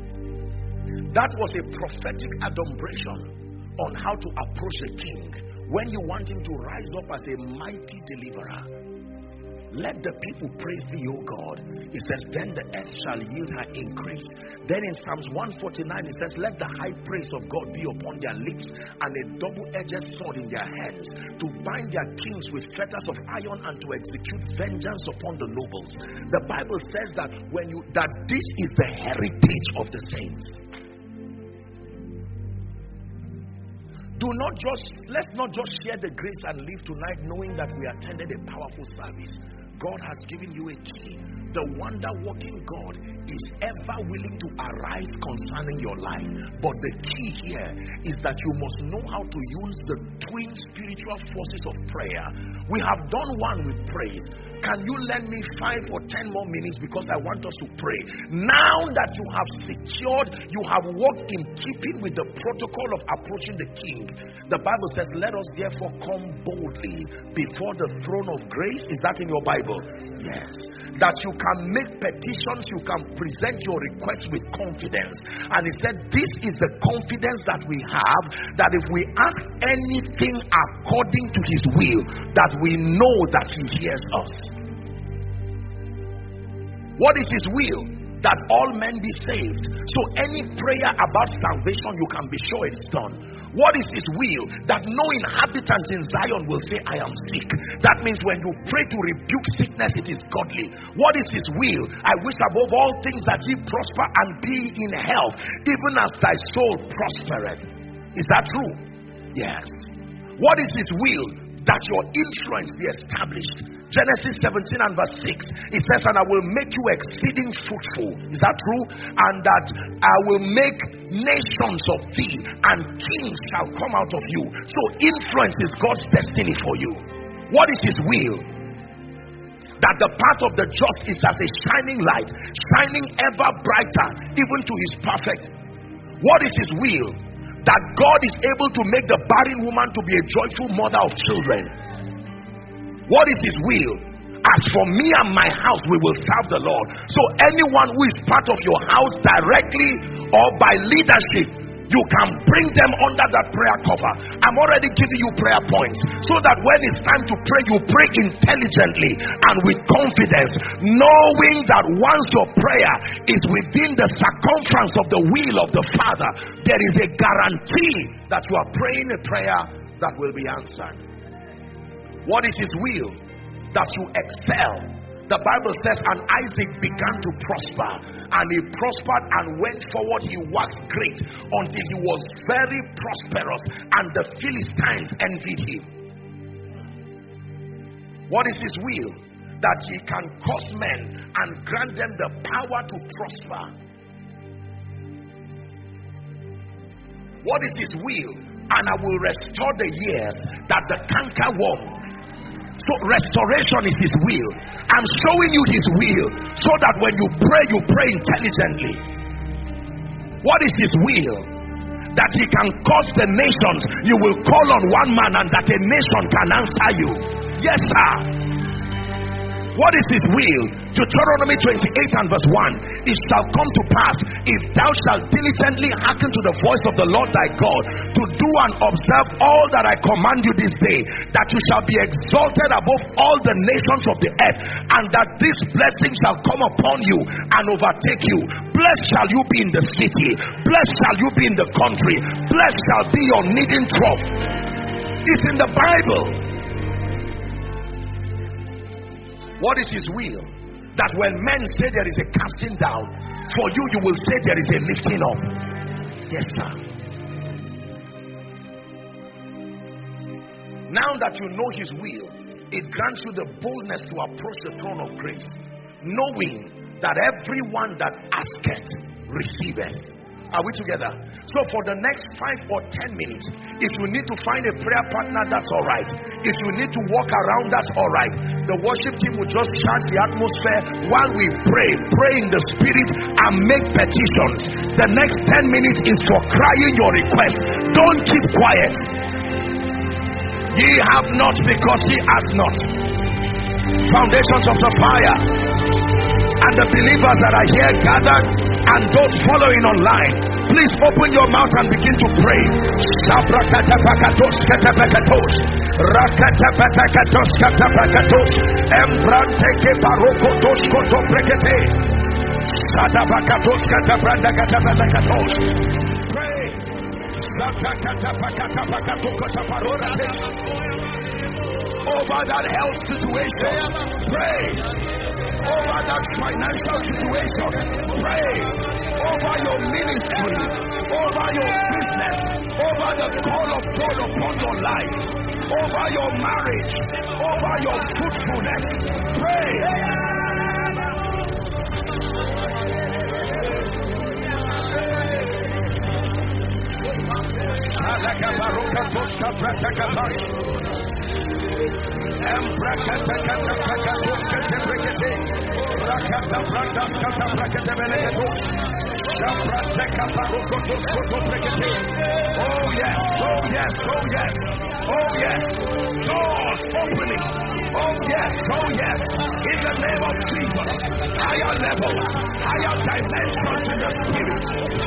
That was a prophetic adumbration on how to approach the king when you want him to rise up as a mighty deliverer. Let the people praise thee, O God. It says, then the earth shall yield her increase. Then in Psalms 149 it says, let the high praise of God be upon their lips, and a double-edged sword in their hands, to bind their kings with fetters of iron, and to execute vengeance upon the nobles. The Bible says that that this is the heritage of the saints. Let's not just share the grace and live tonight knowing that we attended a powerful service. God has given you a key. The wonder-working God is ever willing to arise concerning your life. But the key here is that you must know how to use the twin spiritual forces of prayer. We have done one with praise. Can you lend me 5 or 10 more minutes, because I want us to pray. Now that you have secured, you have walked in keeping with the protocol of approaching the king. The Bible says, let us therefore come boldly before the throne of grace. Is that in your Bible? Yes. That you can make petitions, you can present your requests with confidence. And he said, this is the confidence that we have, that if we ask anything according to his will, that we know that he hears us. What is his will? That all men be saved. So any prayer about salvation, you can be sure it's done. What is his will? That no inhabitant in Zion will say, I am sick. That means when you pray to rebuke sickness, it is godly. What is his will? I wish above all things that ye prosper and be in health, even as thy soul prospereth. Is that true? Yes. What is his will? That your influence be established. Genesis 17 and verse 6, it says, and I will make you exceeding fruitful. Is that true? And that I will make nations of thee, and kings shall come out of you. So influence is God's destiny for you. What is his will? That the path of the just is as a shining light, shining ever brighter, even to his perfect. What is his will? That God is able to make the barren woman to be a joyful mother of children. What is his will? As for me and my house, we will serve the Lord. So anyone who is part of your house directly or by leadership, you can bring them under that prayer cover. I'm already giving you prayer points so that when it's time to pray, you pray intelligently and with confidence, knowing that once your prayer is within the circumference of the will of the Father, there is a guarantee that you are praying a prayer that will be answered. What is his will? That you excel. The Bible says, and Isaac began to prosper, and he prospered and went forward. He waxed great until he was very prosperous, and the Philistines envied him. What is his will? That he can cause men and grant them the power to prosper. What is his will? And I will restore the years that the cankerworm. So restoration is his will. I'm showing you his will so that when you pray intelligently. What is his will? That he can cause the nations, you will call on one man and that a nation can answer you. Yes, sir. What is his will? Deuteronomy 28 and verse 1. It shall come to pass, if thou shalt diligently hearken to the voice of the Lord thy God, to do and observe all that I command you this day, that you shall be exalted above all the nations of the earth, and that this blessing shall come upon you and overtake you. Blessed shall you be in the city, blessed shall you be in the country, blessed shall be your kneading trough. It's in the Bible. What is his will? That when men say there is a casting down, for you, you will say there is a lifting up. Yes, sir. Now that you know his will, it grants you the boldness to approach the throne of grace, knowing that everyone that asketh receiveth. Are we together? So for the next 5 or 10 minutes, if you need to find a prayer partner, that's all right. If you need to walk around, that's all right. The worship team will just charge the atmosphere while we pray in the spirit and make petitions. The next 10 minutes is for crying your request. Don't keep quiet. Ye have not because ye ask not. Foundations of the fire. And the believers that are here gathered and those following online, please open your mouth and begin to pray. Over that health situation, pray. Over that financial situation, pray. Over your ministry, over your business, over the call of God upon your life, over your marriage, over your fruitfulness, pray. Oh yes, oh yes, oh yes, oh yes. Doors opening. Oh yes, oh yes. In the name of Jesus. Higher levels, higher dimensions in the spirit.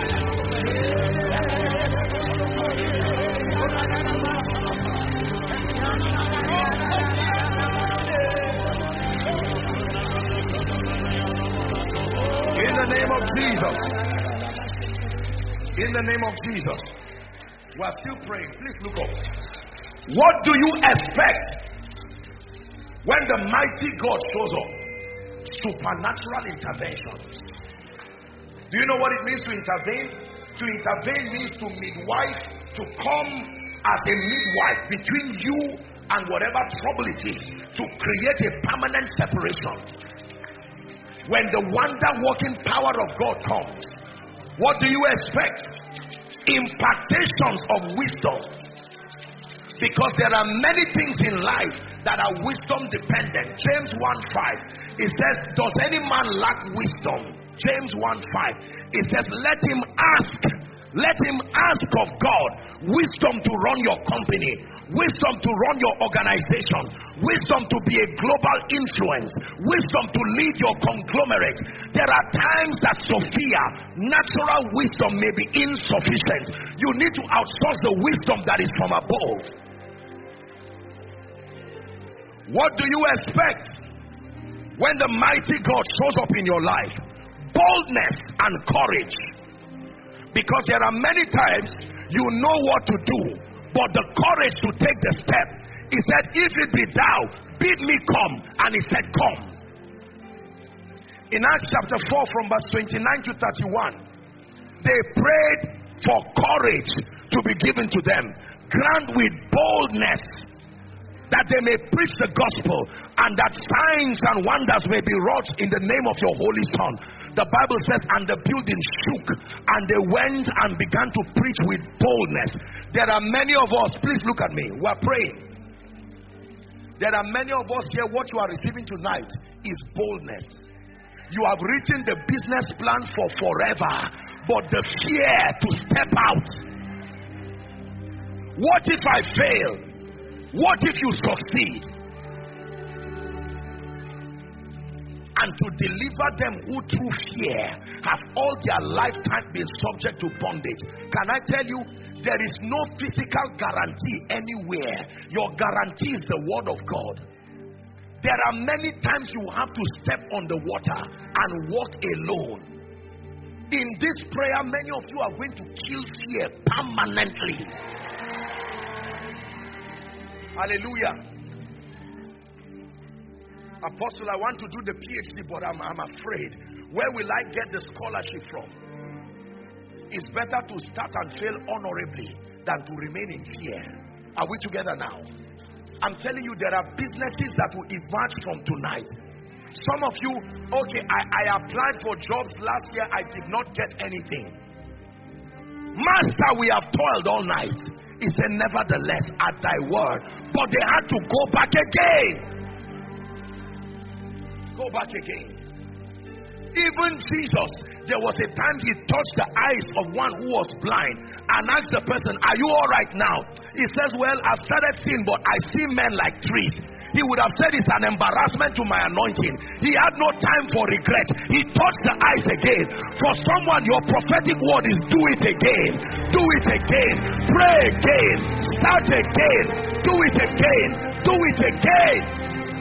In the name of Jesus. In the name of Jesus. We are still praying. Please look up. What do you expect when the mighty God shows up? Supernatural intervention. Do you know what it means to intervene? To intervene means to midwife, to come as a midwife between you and whatever trouble it is, to create a permanent separation. When the wonder-working power of God comes, what do you expect? Impartations of wisdom. Because there are many things in life that are wisdom dependent. James 1:5, it says, does any man lack wisdom? James 1:5, it says, let him ask Let him ask of God wisdom to run your company, wisdom to run your organization, wisdom to be a global influence, wisdom to lead your conglomerate. There are times that Sophia, natural wisdom may be insufficient. You need to outsource the wisdom that is from above. What do you expect when the mighty God shows up in your life? Boldness and courage. Because there are many times you know what to do, but the courage to take the step. He said, if it be thou, bid me come. And he said, come. In Acts chapter 4 from verse 29 to 31, they prayed for courage to be given to them. Grant with boldness that they may preach the gospel, and that signs and wonders may be wrought in the name of your holy Son. The Bible says, and the building shook, and they went and began to preach with boldness. There are many of us, please look at me, we are praying. There are many of us here, what you are receiving tonight is boldness. You have written the business plan for forever, but the fear to step out. What if I fail? What if you succeed? And to deliver them who through fear have all their lifetime been subject to bondage. Can I tell you, there is no physical guarantee anywhere. Your guarantee is the word of God. There are many times you have to step on the water and walk alone. In this prayer, many of you are going to kill fear permanently. Hallelujah. Apostle, I want to do the PhD, but I'm afraid. Where will I get the scholarship from? It's better to start and fail honorably than to remain in fear. Are we together now? I'm telling you, there are businesses that will emerge from tonight. Some of you, okay, I applied for jobs last year, I did not get anything. Master, we have toiled all night. He said, nevertheless, at thy word. But they had to go back again. Go back again. Even Jesus, there was a time he touched the eyes of one who was blind and asked the person, are you all right now? He says, well, I've started seeing, but I see men like trees. He would have said it's an embarrassment to my anointing. He had no time for regret. He touched the eyes again. For someone, your prophetic word is do it again. Do it again. Pray again. Start again. Do it again. Do it again.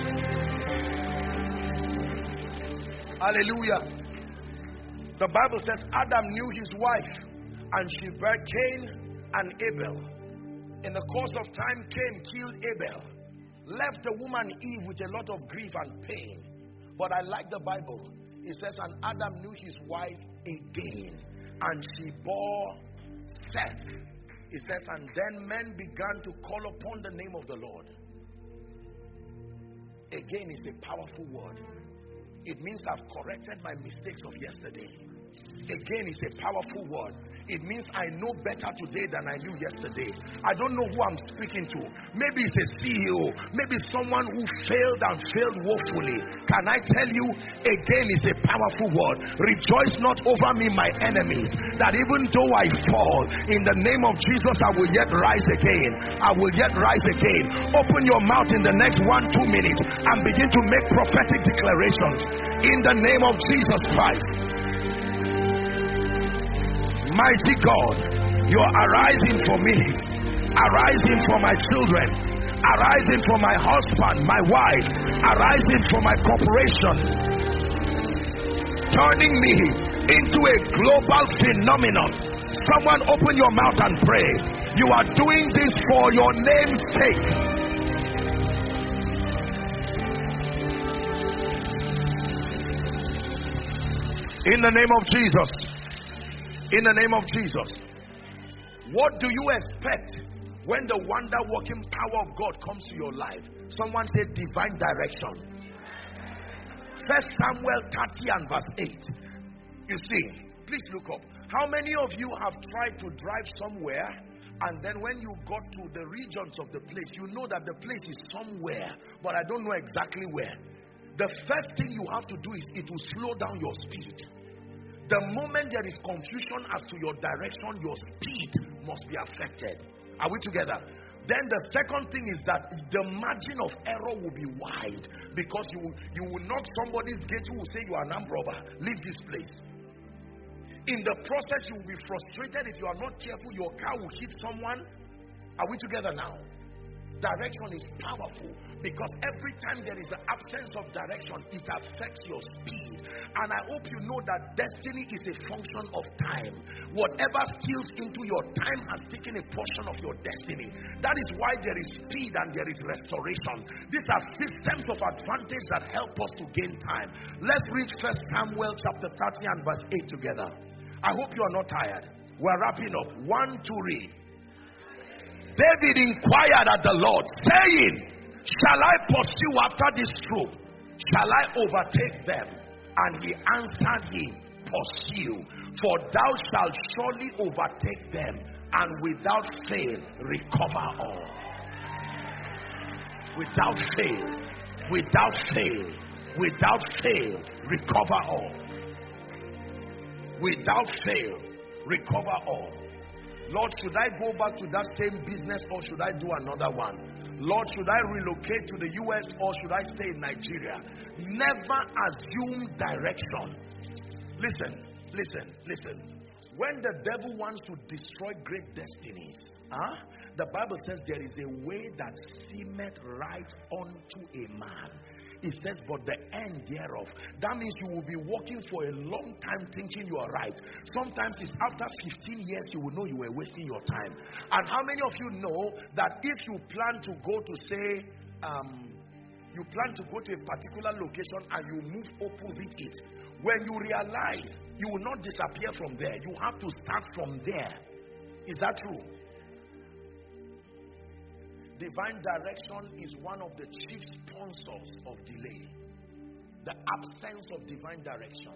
Hallelujah. The Bible says Adam knew his wife, and she bare Cain and Abel. In the course of time, Cain killed Abel, left the woman Eve with a lot of grief and pain. But I like the Bible. It says, and Adam knew his wife again, and she bore Seth. It says, and then men began to call upon the name of the Lord. Again is a powerful word. It means I've corrected my mistakes of yesterday. Again, it's a powerful word. It means I know better today than I knew yesterday. I don't know who I'm speaking to. Maybe it's a CEO. Maybe someone who failed and failed woefully. Can I tell you, again, it's a powerful word. Rejoice not over me, my enemies, that even though I fall, in the name of Jesus, I will yet rise again. I will yet rise again. Open your mouth in the next 1-2 minutes and begin to make prophetic declarations in the name of Jesus Christ. Mighty God, you're arising for me, arising for my children, arising for my husband, my wife, arising for my corporation, turning me into a global phenomenon. Someone open your mouth and pray. You are doing this for your name's sake. In the name of Jesus. In the name of Jesus. What do you expect when the wonder-working power of God comes to your life? Someone said divine direction. 1 Samuel 30 and verse 8. You see, please look up. How many of you have tried to drive somewhere, and then when you got to the regions of the place, you know that the place is somewhere, but I don't know exactly where. The first thing you have to do is it will slow down your speed. The moment there is confusion as to your direction, your speed must be affected. Are we together? Then the second thing is that the margin of error will be wide, because you will knock somebody's gate who will say you are an armed robber, leave this place. In the process, you will be frustrated. If you are not careful, your car will hit someone. Are we together now? Direction is powerful, because every time there is the absence of direction, it affects your speed. And I hope you know that destiny is a function of time. Whatever steals into your time has taken a portion of your destiny. That is why there is speed and there is restoration. These are systems of advantage that help us to gain time. Let's read 1 Samuel chapter 30 and verse 8 together. I hope you are not tired. We're wrapping up. 1, 2, read. David inquired at the Lord, saying, shall I pursue after this troop? Shall I overtake them? And he answered him, pursue, for thou shalt surely overtake them, and without fail recover all. Without fail, without fail, without fail, recover all. Without fail, recover all. Lord, should I go back to that same business, or should I do another one? Lord, should I relocate to the US, or should I stay in Nigeria? Never assume direction. Listen. When the devil wants to destroy great destinies, the Bible says there is a way that seemeth right unto a man. It says, but the end thereof. That means you will be working for a long time thinking you are right. Sometimes it's after 15 years you will know you were wasting your time. And how many of you know that if you plan to go to, say, you plan to go to a particular location and you move opposite it, when you realize you will not disappear from there, you have to start from there. Is that true? Divine direction is one of the chief sponsors of delay. The absence of divine direction.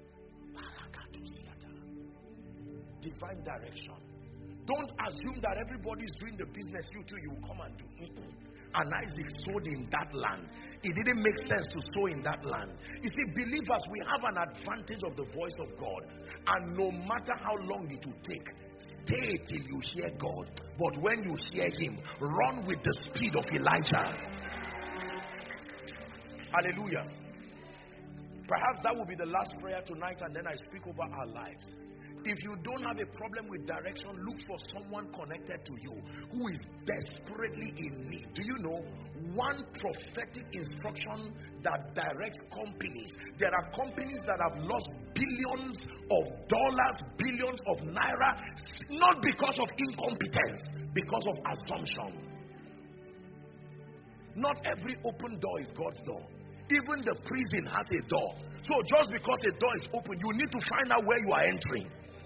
Divine direction. Don't assume that everybody is doing the business you too, you will come and do. And Isaac sowed in that land. It didn't make sense to sow in that land. You see, believers, we have an advantage of the voice of God. And no matter how long it will take, stay till you hear God. But when you hear him, run with the speed of Elijah. Hallelujah. Perhaps that will be the last prayer tonight, and then I speak over our lives. If you don't have a problem with direction, look for someone connected to you who is desperately in need. Do you know one prophetic instruction that directs companies? There are companies that have lost billions of dollars, billions of naira, not because of incompetence, because of assumption. Not every open door is God's door. Even the prison has a door. So just because a door is open, you need to find out where you are entering.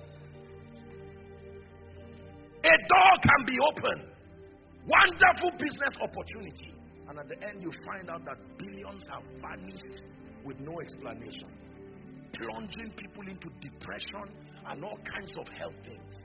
A door can be open. Wonderful business opportunity. And at the end you find out that billions have vanished with no explanation. Plunging people into depression and all kinds of health things.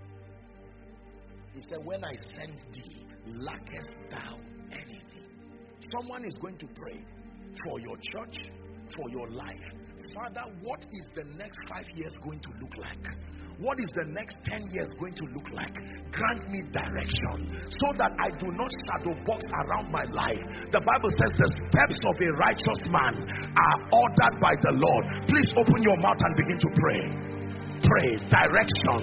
He said, when I send thee, lackest thou anything? Someone is going to pray for your church, for your life. Father, what is the next 5 years going to look like? What is the next 10 years going to look like? Grant me direction so that I do not shadow box around my life. The Bible says the steps of a righteous man are ordered by the Lord. Please open your mouth and begin to pray. Pray. Direction.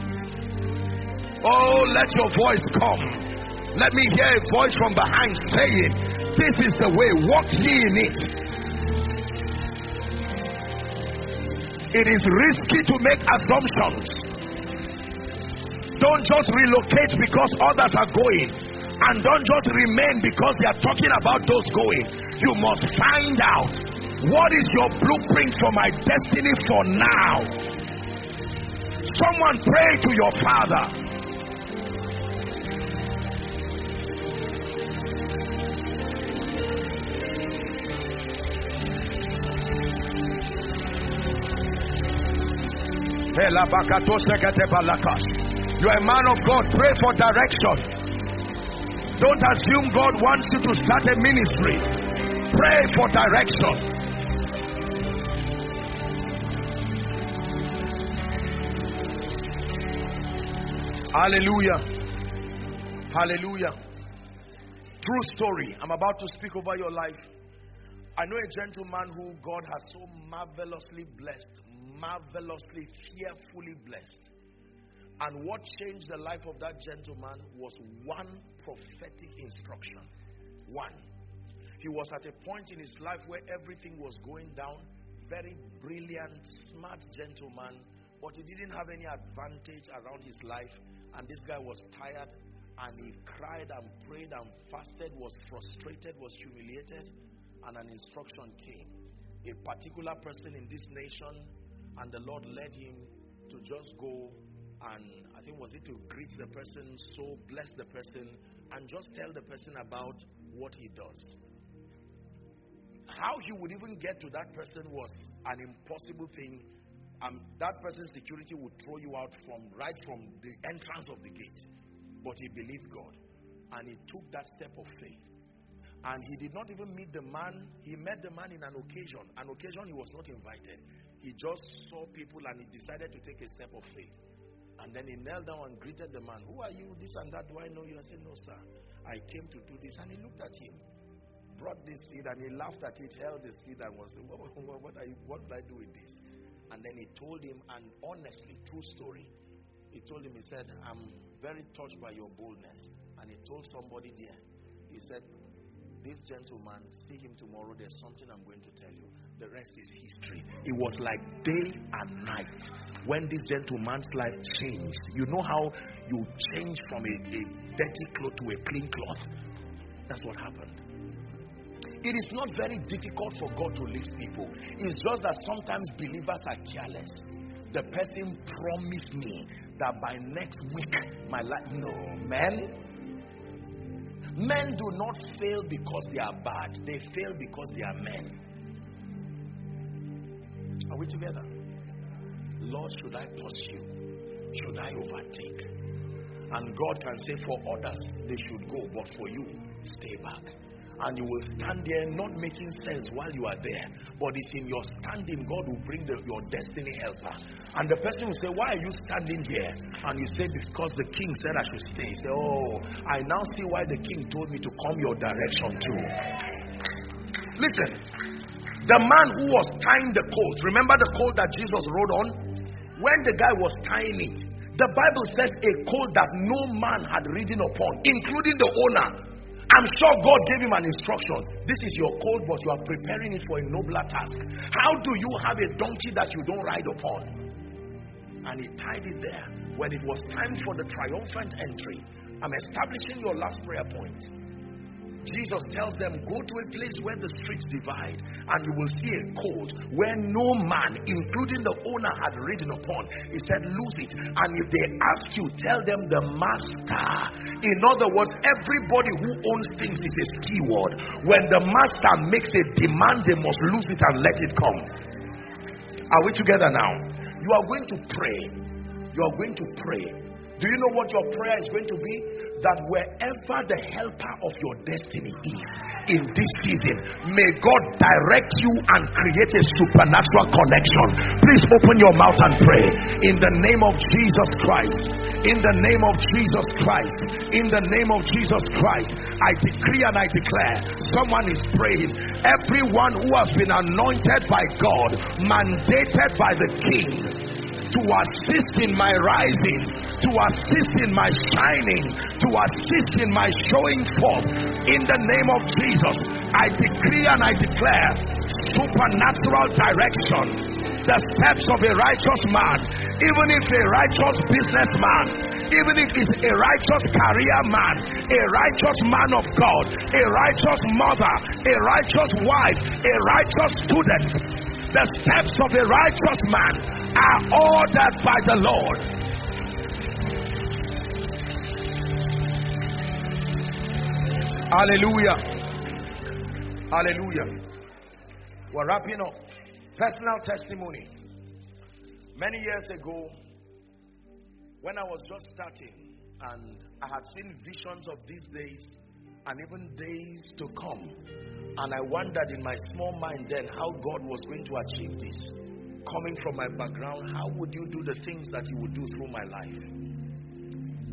Oh, let your voice come. Let me hear a voice from behind saying, this is the way, walk ye in it. It is risky to make assumptions. Don't just relocate because others are going. And don't just remain because they are talking about those going. You must find out, what is your blueprint for my destiny for now? Someone pray to your Father. You are a man of God. Pray for direction. Don't assume God wants you to start a ministry. Pray for direction. Hallelujah. Hallelujah. True story. I'm about to speak over your life. I know a gentleman who God has so marvelously blessed, marvelously, fearfully blessed. And what changed the life of that gentleman was one prophetic instruction. One. He was at a point in his life where everything was going down. Very brilliant, smart gentleman, but he didn't have any advantage around his life. And this guy was tired, and he cried and prayed and fasted, was frustrated, was humiliated, and an instruction came. A particular person in this nation, and the Lord led him to just go and, I think was it to greet the person, so bless the person, and just tell the person about what he does. How he would even get to that person was an impossible thing. That person's security would throw you out right from the entrance of the gate. But he believed God, and he took that step of faith. And he did not even meet the man. He met the man in an occasion. An occasion he was not invited. He just saw people and he decided to take a step of faith. And then he knelt down and greeted the man. Who are you? This and that. Do I know you? I said, no, sir. I came to do this. And he looked at him, brought this seed, and he laughed at it, held the seed, and was saying, what do I do with this? And then he told him, and honestly, true story, he told him, he said, I'm very touched by your boldness. And he told somebody there, he said, this gentleman, see him tomorrow, there's something I'm going to tell you. The rest is history. It was like day and night when this gentleman's life changed. You know how you change from a dirty cloth to a clean cloth? That's what happened. It is not very difficult for God to lift people. It's just that sometimes believers are careless. The person promised me that by next week my life. No, men do not fail because they are bad. They fail because they are men. Are we together? Lord, should I pursue? Should I overtake? And God can say for others they should go, but for you, stay back. And you will stand there not making sense while you are there, but it's in your standing God will bring your destiny helper. And the person will say, why are you standing here? And you say, because the king said I should stay. You say, oh, I now see why the king told me to come your direction too. Listen, the man who was tying the colt, remember the colt that Jesus rode on? When the guy was tying it, the Bible says a colt that no man had ridden upon, including the owner. I'm sure God gave him an instruction. This is your colt, but you are preparing it for a nobler task. How do you have a donkey that you don't ride upon? And he tied it there. When it was time for the triumphant entry, I'm establishing your last prayer point. Jesus tells them, go to a place where the streets divide, and you will see a colt where no man, including the owner, had ridden upon. He said, lose it. And if they ask you, tell them the master. In other words, everybody who owns things is a steward. When the master makes a demand, they must lose it and let it come. Are we together now? You are going to pray. You are going to pray. Do you know what your prayer is going to be? That wherever the helper of your destiny is in this season, may God direct you and create a supernatural connection. Please open your mouth and pray. In the name of Jesus Christ. In the name of Jesus Christ. In the name of Jesus Christ. I decree and I declare, someone is praying. Everyone who has been anointed by God, mandated by the King, to assist in my rising, to assist in my shining, to assist in my showing forth. In the name of Jesus, I decree and I declare supernatural direction. The steps of a righteous man, even if a righteous businessman, even if it's a righteous career man, a righteous man of God, a righteous mother, a righteous wife, a righteous student, the steps of a righteous man are ordered by the Lord. Hallelujah. Hallelujah. We're wrapping up. Personal testimony. Many years ago, when I was just starting, and I had seen visions of these days and even days to come, and I wondered in my small mind then how God was going to achieve this. Coming from my background, how would you do the things that you would do through my life?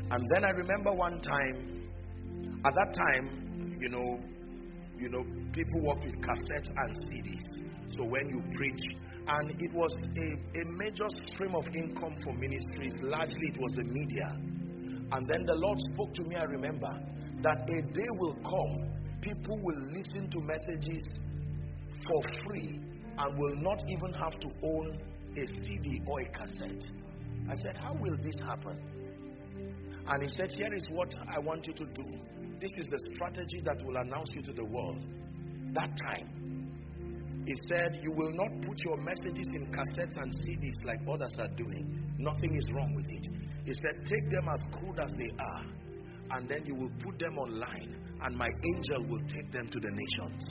And then I remember one time, at that time, you know, people work with cassettes and CDs. So when you preach, and it was a major stream of income for ministries, largely it was the media. And then the Lord spoke to me, I remember, that a day will come, people will listen to messages for free and will not even have to own a CD or a cassette. I said, how will this happen? And he said, here is what I want you to do. This is the strategy that will announce you to the world. That time, he said, you will not put your messages in cassettes and CDs like others are doing. Nothing is wrong with it. He said, take them as crude as they are, and then you will put them online, and my angel will take them to the nations.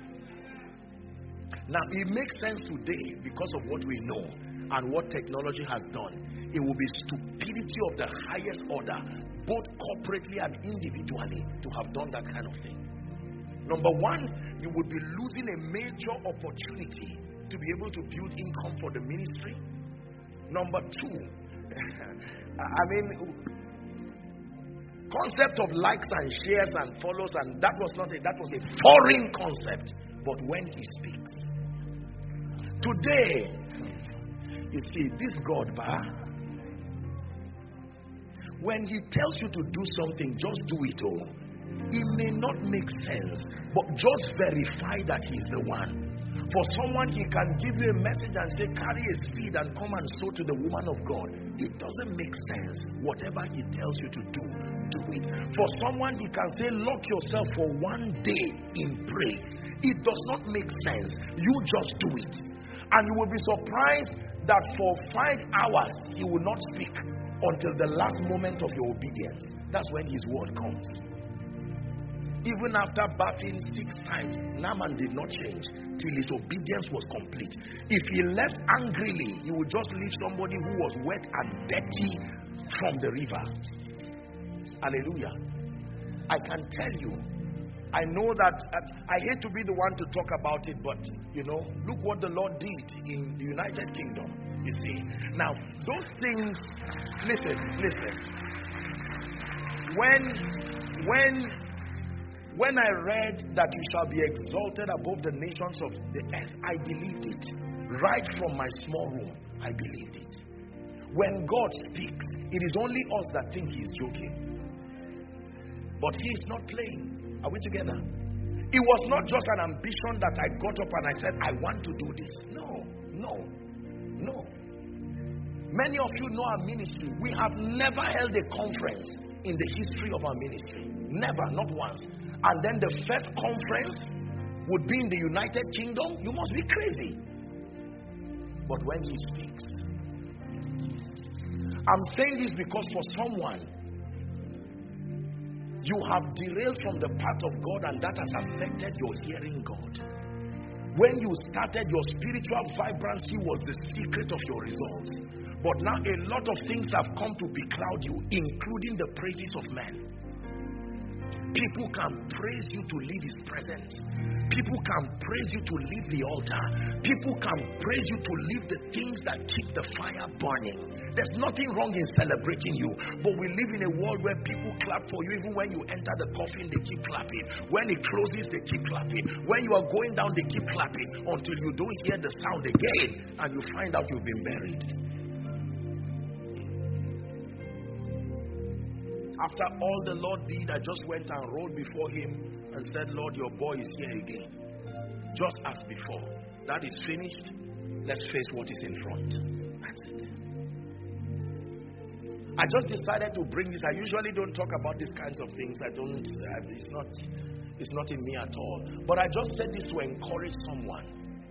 Now, it makes sense today because of what we know and what technology has done. It will be stupidity of the highest order, both corporately and individually, to have done that kind of thing. Number one, you would be losing a major opportunity to be able to build income for the ministry. Number two, concept of likes and shares and follows, and that was a foreign concept. But when he speaks, today, you see, this God, when he tells you to do something, just do it. It may not make sense, but just verify that he's the one. For someone, he can give you a message and say, carry a seed and come and sow to the woman of God. It doesn't make sense. Whatever he tells you to do, do it. For someone, he can say, lock yourself for one day in praise. It does not make sense. You just do it. And you will be surprised that for 5 hours, he will not speak until the last moment of your obedience. That's when his word comes. Even after bathing 6 times, Naaman did not change till his obedience was complete. If he left angrily, he would just leave somebody who was wet and dirty from the river. Hallelujah. I can tell you, I know that I hate to be the one to talk about it, but look what the Lord did in the United Kingdom. You see, now those things, listen. When I read that you shall be exalted above the nations of the earth, I believed it. Right from my small room, I believed it. When God speaks, it is only us that think he's joking. But he is not playing. Are we together? It was not just an ambition that I got up and I said, I want to do this. No. Many of you know our ministry. We have never held a conference in the history of our ministry. Never, not once. And then the first conference would be in the United Kingdom. You must be crazy. But when he speaks, I'm saying this because for someone, you have derailed from the path of God, and that has affected your hearing God. When you started, your spiritual vibrancy was the secret of your results. But now a lot of things have come to becloud you, including the praises of men. People can praise you to leave his presence. People can praise you to leave the altar. People can praise you to leave the things that keep the fire burning. There's nothing wrong in celebrating you, but we live in a world where people clap for you. Even when you enter the coffin, they keep clapping. When it closes, they keep clapping. When you are going down, they keep clapping until you don't hear the sound again and you find out you've been buried. After all the Lord did, I just went and rolled before him and said, Lord, your boy is here again. Just as before. That is finished. Let's face what is in front. That's it. I just decided to bring this. I usually don't talk about these kinds of things. It's not in me at all. But I just said this to encourage someone.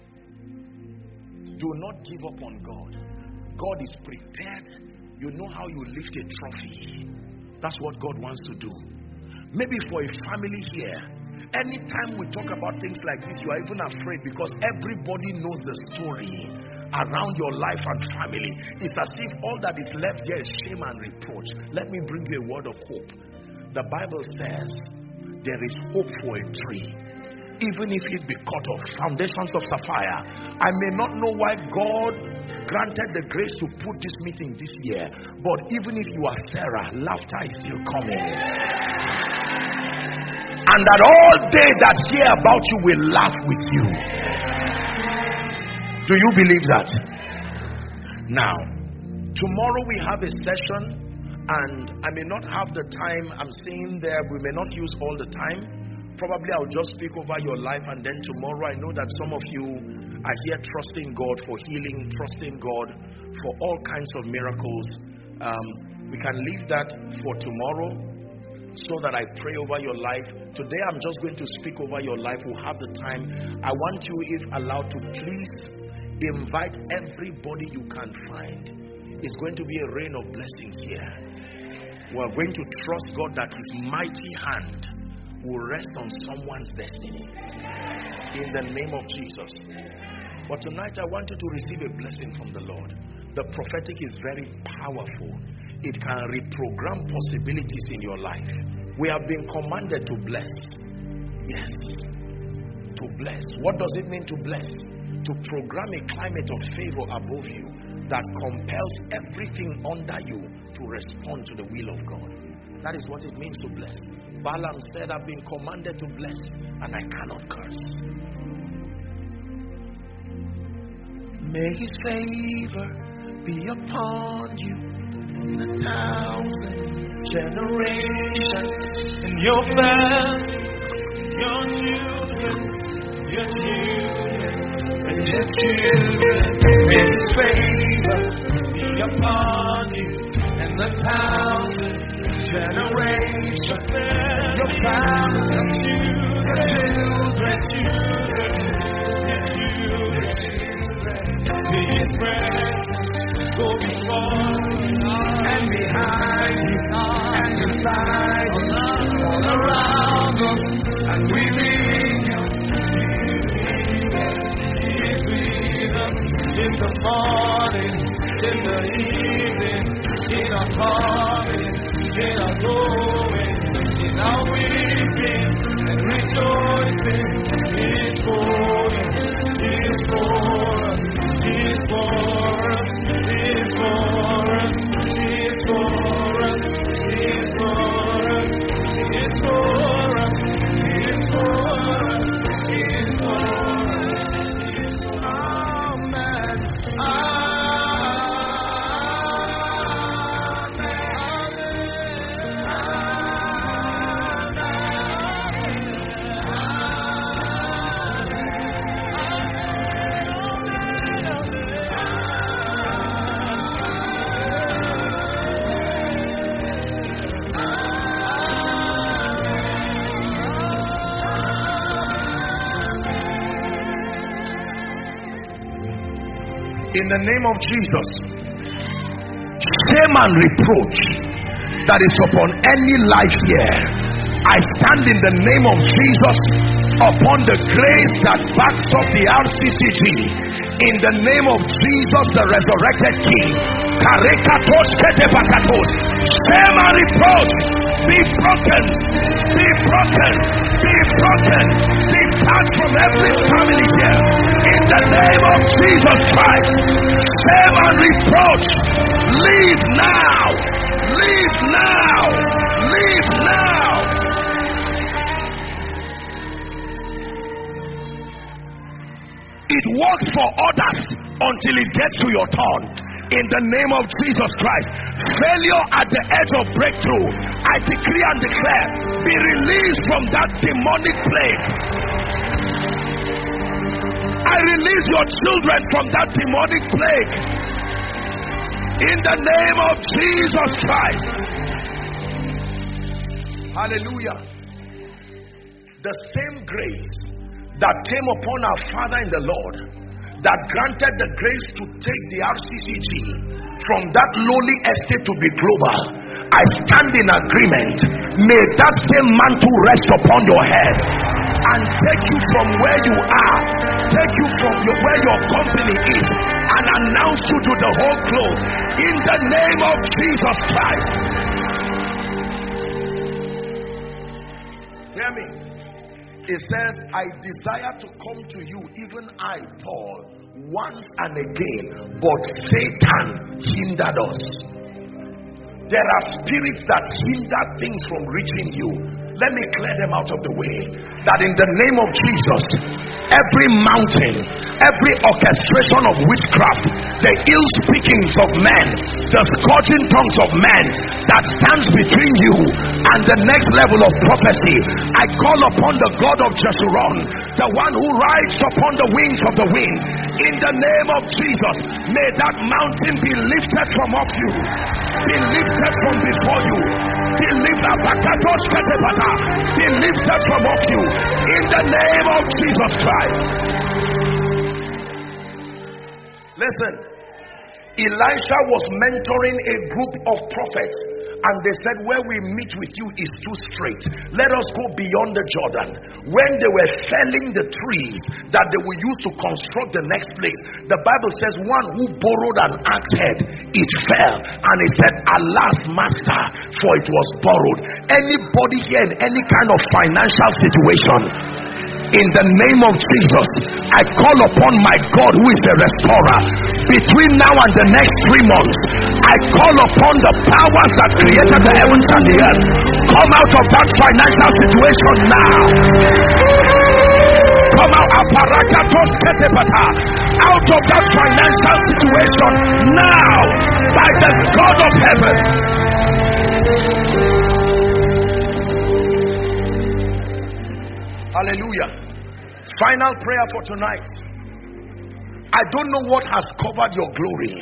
Do not give up on God. God is prepared. You know how you lift a trophy. That's what God wants to do. Maybe for a family here, anytime we talk about things like this, you are even afraid because everybody knows the story around your life and family. It's as if all that is left here is shame and reproach. Let me bring you a word of hope. The Bible says there is hope for a tree. even if it be cut off. Foundations of Sapphire. I may not know why God granted the grace to put this meeting this year, but even if you are Sarah, laughter is still coming. And that all they that hear about you will laugh with you. Do you believe that? Now, tomorrow we have a session, and I may not have the time. I'm saying there, we may not use all the time. Probably I'll just speak over your life, and then tomorrow I know that some of you are here trusting God for healing, trusting God for all kinds of miracles. We can leave that for tomorrow so that I pray over your life. Today I'm just going to speak over your life. We'll have the time. I want you, if allowed, to please invite everybody you can find. It's going to be a rain of blessings here. We're going to trust God that His mighty hand will rest on someone's destiny in the name of Jesus. But tonight I want you to receive a blessing from the Lord. The prophetic is very powerful. It can reprogram possibilities in your life. We have been commanded to bless. Yes, to bless. What does it mean to bless? To program a climate of favor above you that compels everything under you to respond to the will of God. That is what it means to bless. Balaam said, I've been commanded to bless, and I cannot curse. May His favor be upon you in 1,000 generations, in your family, your children, your children, and your children. May His favor be upon you in 1,000 generations, your family, your children, His presence go before and behind you and beside you, all around us and within you. He is with us in the morning, in the evening, in our coming, in our going, in our weeping and rejoicing. He is for us, He is for us, He is for us, He is for us, He is for us, He is for us, He is for us, He is for us, He is for us. Amen. In the name of Jesus, shame and reproach that is upon any life here, I stand in the name of Jesus upon the grace that backs up the RCCG. In the name of Jesus, the resurrected King. Shame and reproach be broken, be broken, be broken, depart from every family here. In the name of Jesus Christ, shame and reproach, leave now, leave now, leave now. It works for others until it gets to your turn. In the name of Jesus Christ, failure at the edge of breakthrough, I decree and declare, be released from that demonic plague. I release your children from that demonic plague. In the name of Jesus Christ. Hallelujah. The same grace that came upon our Father in the Lord, that granted the grace to take the RCCG from that lowly estate to be global, I stand in agreement. May that same mantle rest upon your head and take you from where you are, take you from where your company is, and announce you to the whole globe in the name of Jesus Christ. Hear me. It says, I desire to come to you, even I, Paul, once and again, but Satan hindered us. There are spirits that hinder things from reaching you. Let me clear them out of the way. That in the name of Jesus, every mountain, every orchestration of witchcraft, the ill speakings of men, the scourging tongues of men that stands between you and the next level of prophecy, I call upon the God of Jeshurun, the one who rides upon the wings of the wind. In the name of Jesus, may that mountain be lifted from off you, be lifted from before you, be lifted from off you, in the name of Jesus Christ. Listen, Elisha was mentoring a group of prophets, and they said, where we meet with you is too straight. Let us go beyond the Jordan. When they were felling the trees that they will use to construct the next place, the Bible says one who borrowed an axe head, it fell, and he said, alas, master, for it was borrowed. Anybody here in any kind of financial situation, in the name of Jesus, I call upon my God who is a restorer. Between now and the next 3 months, I call upon the powers that created the heavens and the earth. Come out of that financial situation now. Come out, out of that financial situation now, by the God of heaven. Hallelujah. Final prayer for tonight. I don't know what has covered your glory.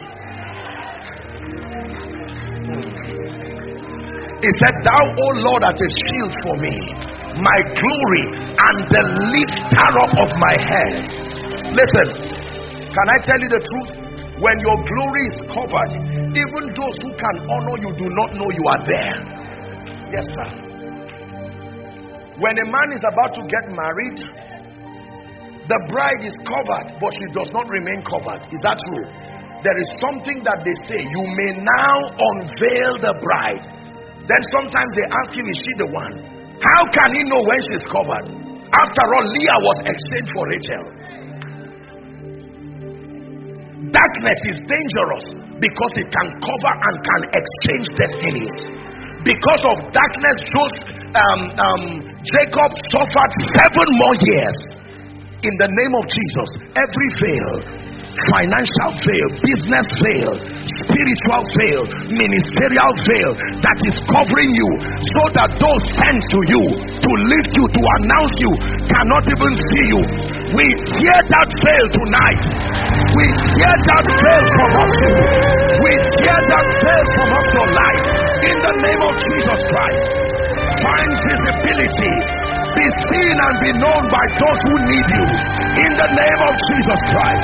He said, thou, O Lord, art a shield for me, my glory and the lifter up of my head. Listen, can I tell you the truth? When your glory is covered, even those who can honor you do not know you are there. Yes, sir. When a man is about to get married, the bride is covered, but she does not remain covered. Is that true? There is something that they say, you may now unveil the bride. Then sometimes they ask him, is she the one? How can he know when she's covered? After all, Leah was exchanged for Rachel. Darkness is dangerous because it can cover and can exchange destinies. Because of darkness, Jacob suffered 7 more years. In the name of Jesus, every veil, financial veil, business veil, spiritual veil, ministerial veil that is covering you, so that those sent to you to lift you, to announce you, cannot even see you. We tear that veil tonight. We tear that veil from off you. We tear that veil from off your life. In the name of Jesus Christ, find visibility. Be seen and be known by those who need you. In the name of Jesus Christ.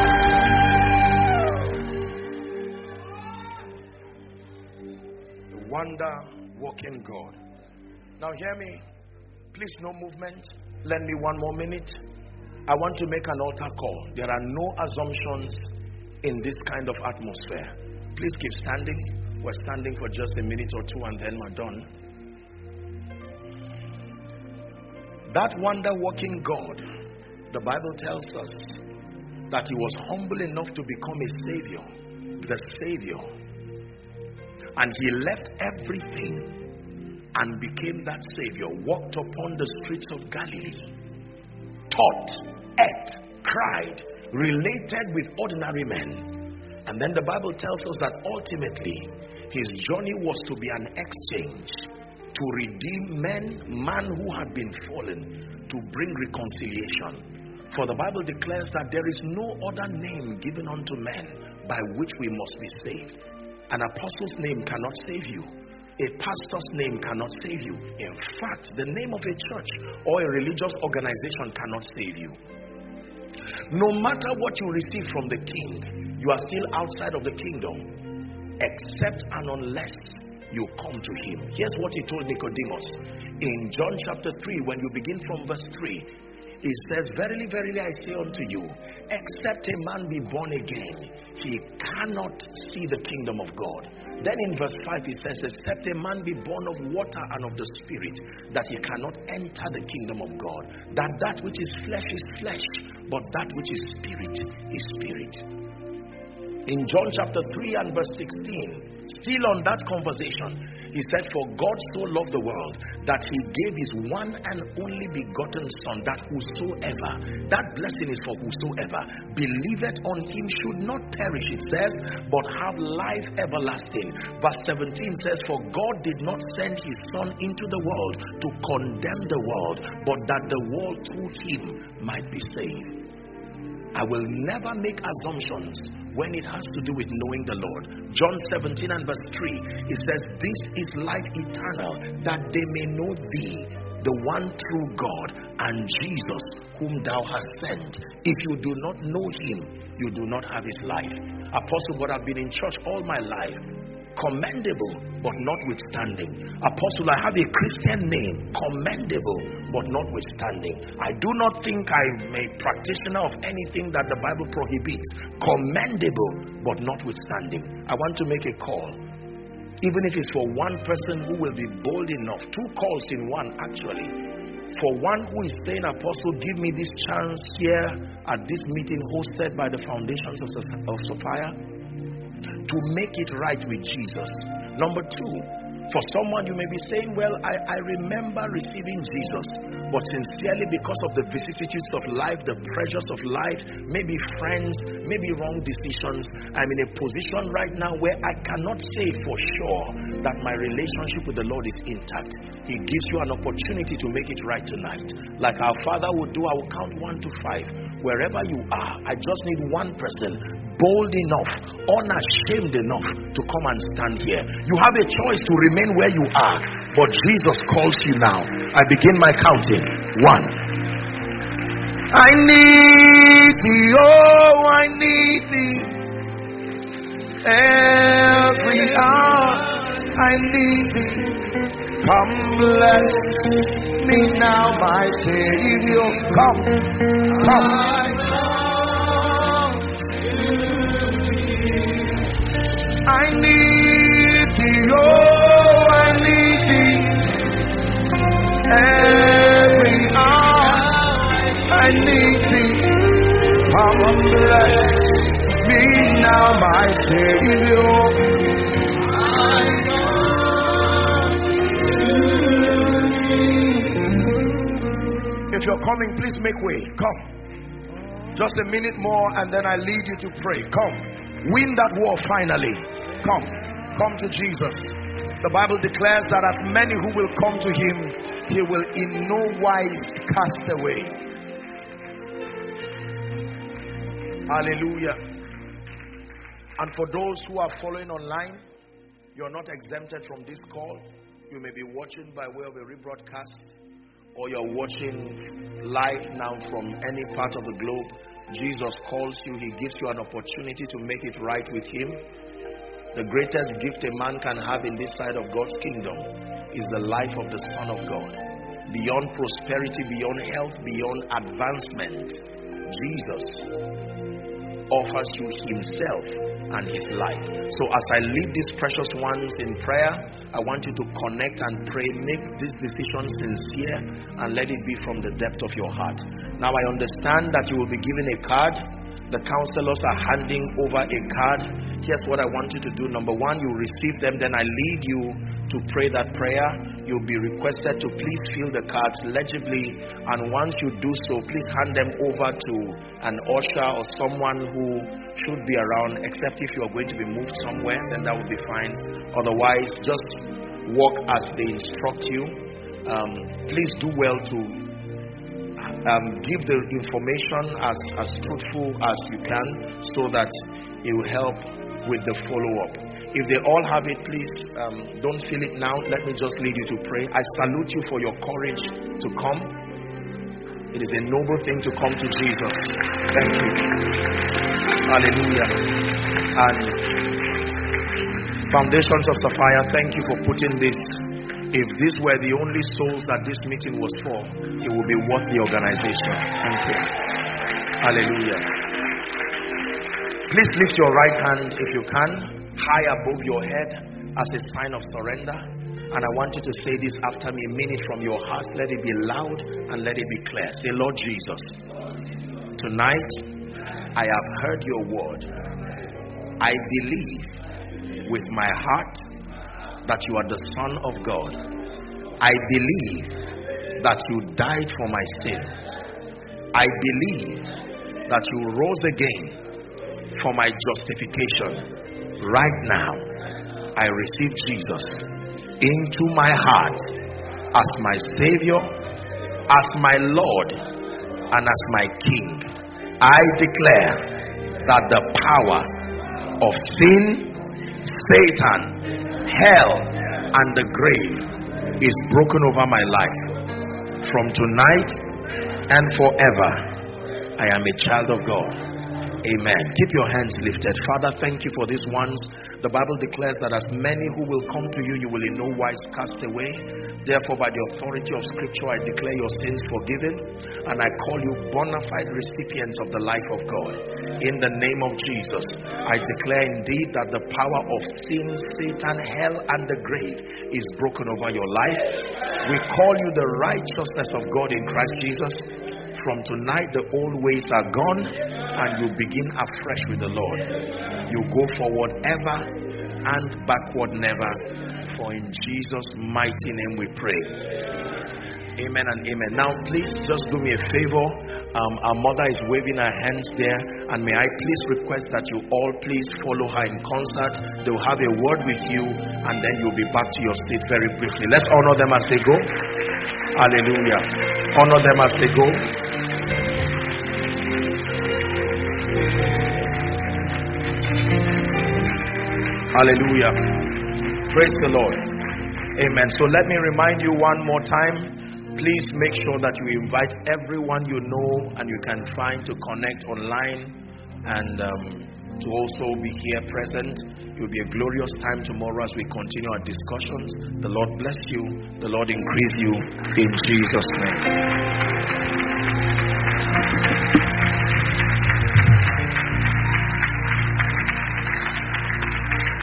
The wonder-working God. Now hear me. Please, no movement. Lend me 1 more minute. I want to make an altar call. There are no assumptions in this kind of atmosphere. Please keep standing. We're standing for just a minute or 2 and then we're done. That wonder-working God, the Bible tells us that he was humble enough to become a savior, the savior. And he left everything and became that savior, walked upon the streets of Galilee, taught, ate, cried, related with ordinary men. And then the Bible tells us that ultimately his journey was to be an exchange, to redeem man who had been fallen, to bring reconciliation. For the Bible declares that there is no other name given unto men by which we must be saved. An apostle's name cannot save you. A pastor's name cannot save you. In fact, the name of a church or a religious organization cannot save you. No matter what you receive from the king, you are still outside of the kingdom, except and unless you come to him. Here's what he told Nicodemus in John chapter 3, when you begin from verse 3. It says, verily, verily, I say unto you, except a man be born again, he cannot see the kingdom of God. Then in verse 5 it says, except a man be born of water and of the Spirit, that he cannot enter the kingdom of God. That which is flesh, but that which is spirit is spirit. In John chapter 3 and verse 16, still on that conversation, he said, for God so loved the world that he gave his one and only begotten Son, that whosoever, that blessing is for whosoever, believeth on him should not perish, it says, but have life everlasting. Verse 17 says, for God did not send his Son into the world to condemn the world, but that the world through him might be saved. I will never make assumptions when it has to do with knowing the Lord. John 17 and verse 3, it says, this is life eternal, that they may know thee, the one true God, and Jesus whom thou hast sent. If you do not know him, you do not have his life. Apostle, but I've been in church all my life. Commendable, but notwithstanding. Apostle, I have a Christian name. Commendable, but notwithstanding. I do not think I'm a practitioner of anything that the Bible prohibits. Commendable, but notwithstanding. I want to make a call. Even if it's for one person who will be bold enough. 2 calls in one, actually. For one who is saying, Apostle, give me this chance here at this meeting hosted by the Foundations of Sophia, to make it right with Jesus. Number 2, for someone you may be saying, well, I remember receiving Jesus, but sincerely because of the vicissitudes of life, the pressures of life, maybe friends, maybe wrong decisions, I'm in a position right now where I cannot say for sure that my relationship with the Lord is intact. He gives you an opportunity to make it right tonight. Like our Father would do, I will count 1 to 5. Wherever you are, I just need one person bold enough, unashamed enough to come and stand here. You have a choice to remain where you are, but Jesus calls you now. I begin my counting. 1. I need thee, oh, I need thee. Every hour I need thee. Come bless me now, my Savior. Come. I need thee, oh, I need thee. Every hour I need thee. Come bless me now, my Savior. If you're coming, please make way. Come. Just a minute more and then I lead you to pray. Come. Win that war finally. Come to Jesus. The Bible declares that as many who will come to him, he will in no wise cast away. Hallelujah. And for those who are following online, you're not exempted from this call. You may be watching by way of a rebroadcast, or you're watching live now from any part of the globe. Jesus calls you. He gives you an opportunity to make it right with him. The greatest gift a man can have in this side of God's kingdom is the life of the Son of God. Beyond prosperity, beyond health, beyond advancement, Jesus offers you himself and his life. So as I lead these precious ones in prayer, I want you to connect and pray. Make this decision sincere and let it be from the depth of your heart. Now I understand that you will be given a card. The counselors are handing over a card. Here's what I want you to do. Number 1, you receive them, then I lead you to pray that prayer. You'll be requested to please fill the cards legibly, and once you do so, please hand them over to an usher or someone who should be around, except if you are going to be moved somewhere, then that will be fine. Otherwise, just walk as they instruct you. Please do well to give the information as truthful as you can, so that it will help with the follow-up. If they all have it, please don't fill it now. Let me just lead you to pray. I salute you for your courage to come. It is a noble thing to come to Jesus. Thank you. Hallelujah. And Foundations of Sophia, thank you for putting this If these were the only souls that this meeting was for, it would be worth the organization. Thank you. Hallelujah. Please lift your right hand if you can, high above your head as a sign of surrender. And I want you to say this after me. Mean it from your heart. Let it be loud and let it be clear. Say, Lord Jesus, tonight I have heard your word. I believe with my heart that you are the Son of God. I believe that you died for my sin. I believe that you rose again for my justification. Right now, I receive Jesus into my heart as my Savior, as my Lord, and as my King. I declare that the power of sin, Satan, hell, and the grave is broken over my life. From tonight and forever, I am a child of God. Amen. Keep your hands lifted. Father, thank you for these ones. The Bible declares that as many who will come to you, you will in no wise cast away. Therefore, by the authority of Scripture, I declare your sins forgiven, and I call you bona fide recipients of the life of God. In the name of Jesus, I declare indeed that the power of sin, Satan, hell, and the grave is broken over your life. We call you the righteousness of God in Christ Jesus. From tonight, the old ways are gone, and you begin afresh with the Lord. You go forward ever and backward never. For in Jesus' mighty name we pray. Amen and amen. Now please just do me a favor. Our mother is waving her hands there, and may I please request that you all please follow her in concert. They'll have a word with you, and then you'll be back to your seat very briefly. Let's honor them as they go. Hallelujah. Honor them as they go. Hallelujah. Praise the Lord. Amen. So let me remind you one more time. Please make sure that you invite everyone you know and you can find to connect online and to also be here present. It will be a glorious time tomorrow as we continue our discussions. The Lord bless you. The Lord increase you in Jesus' name.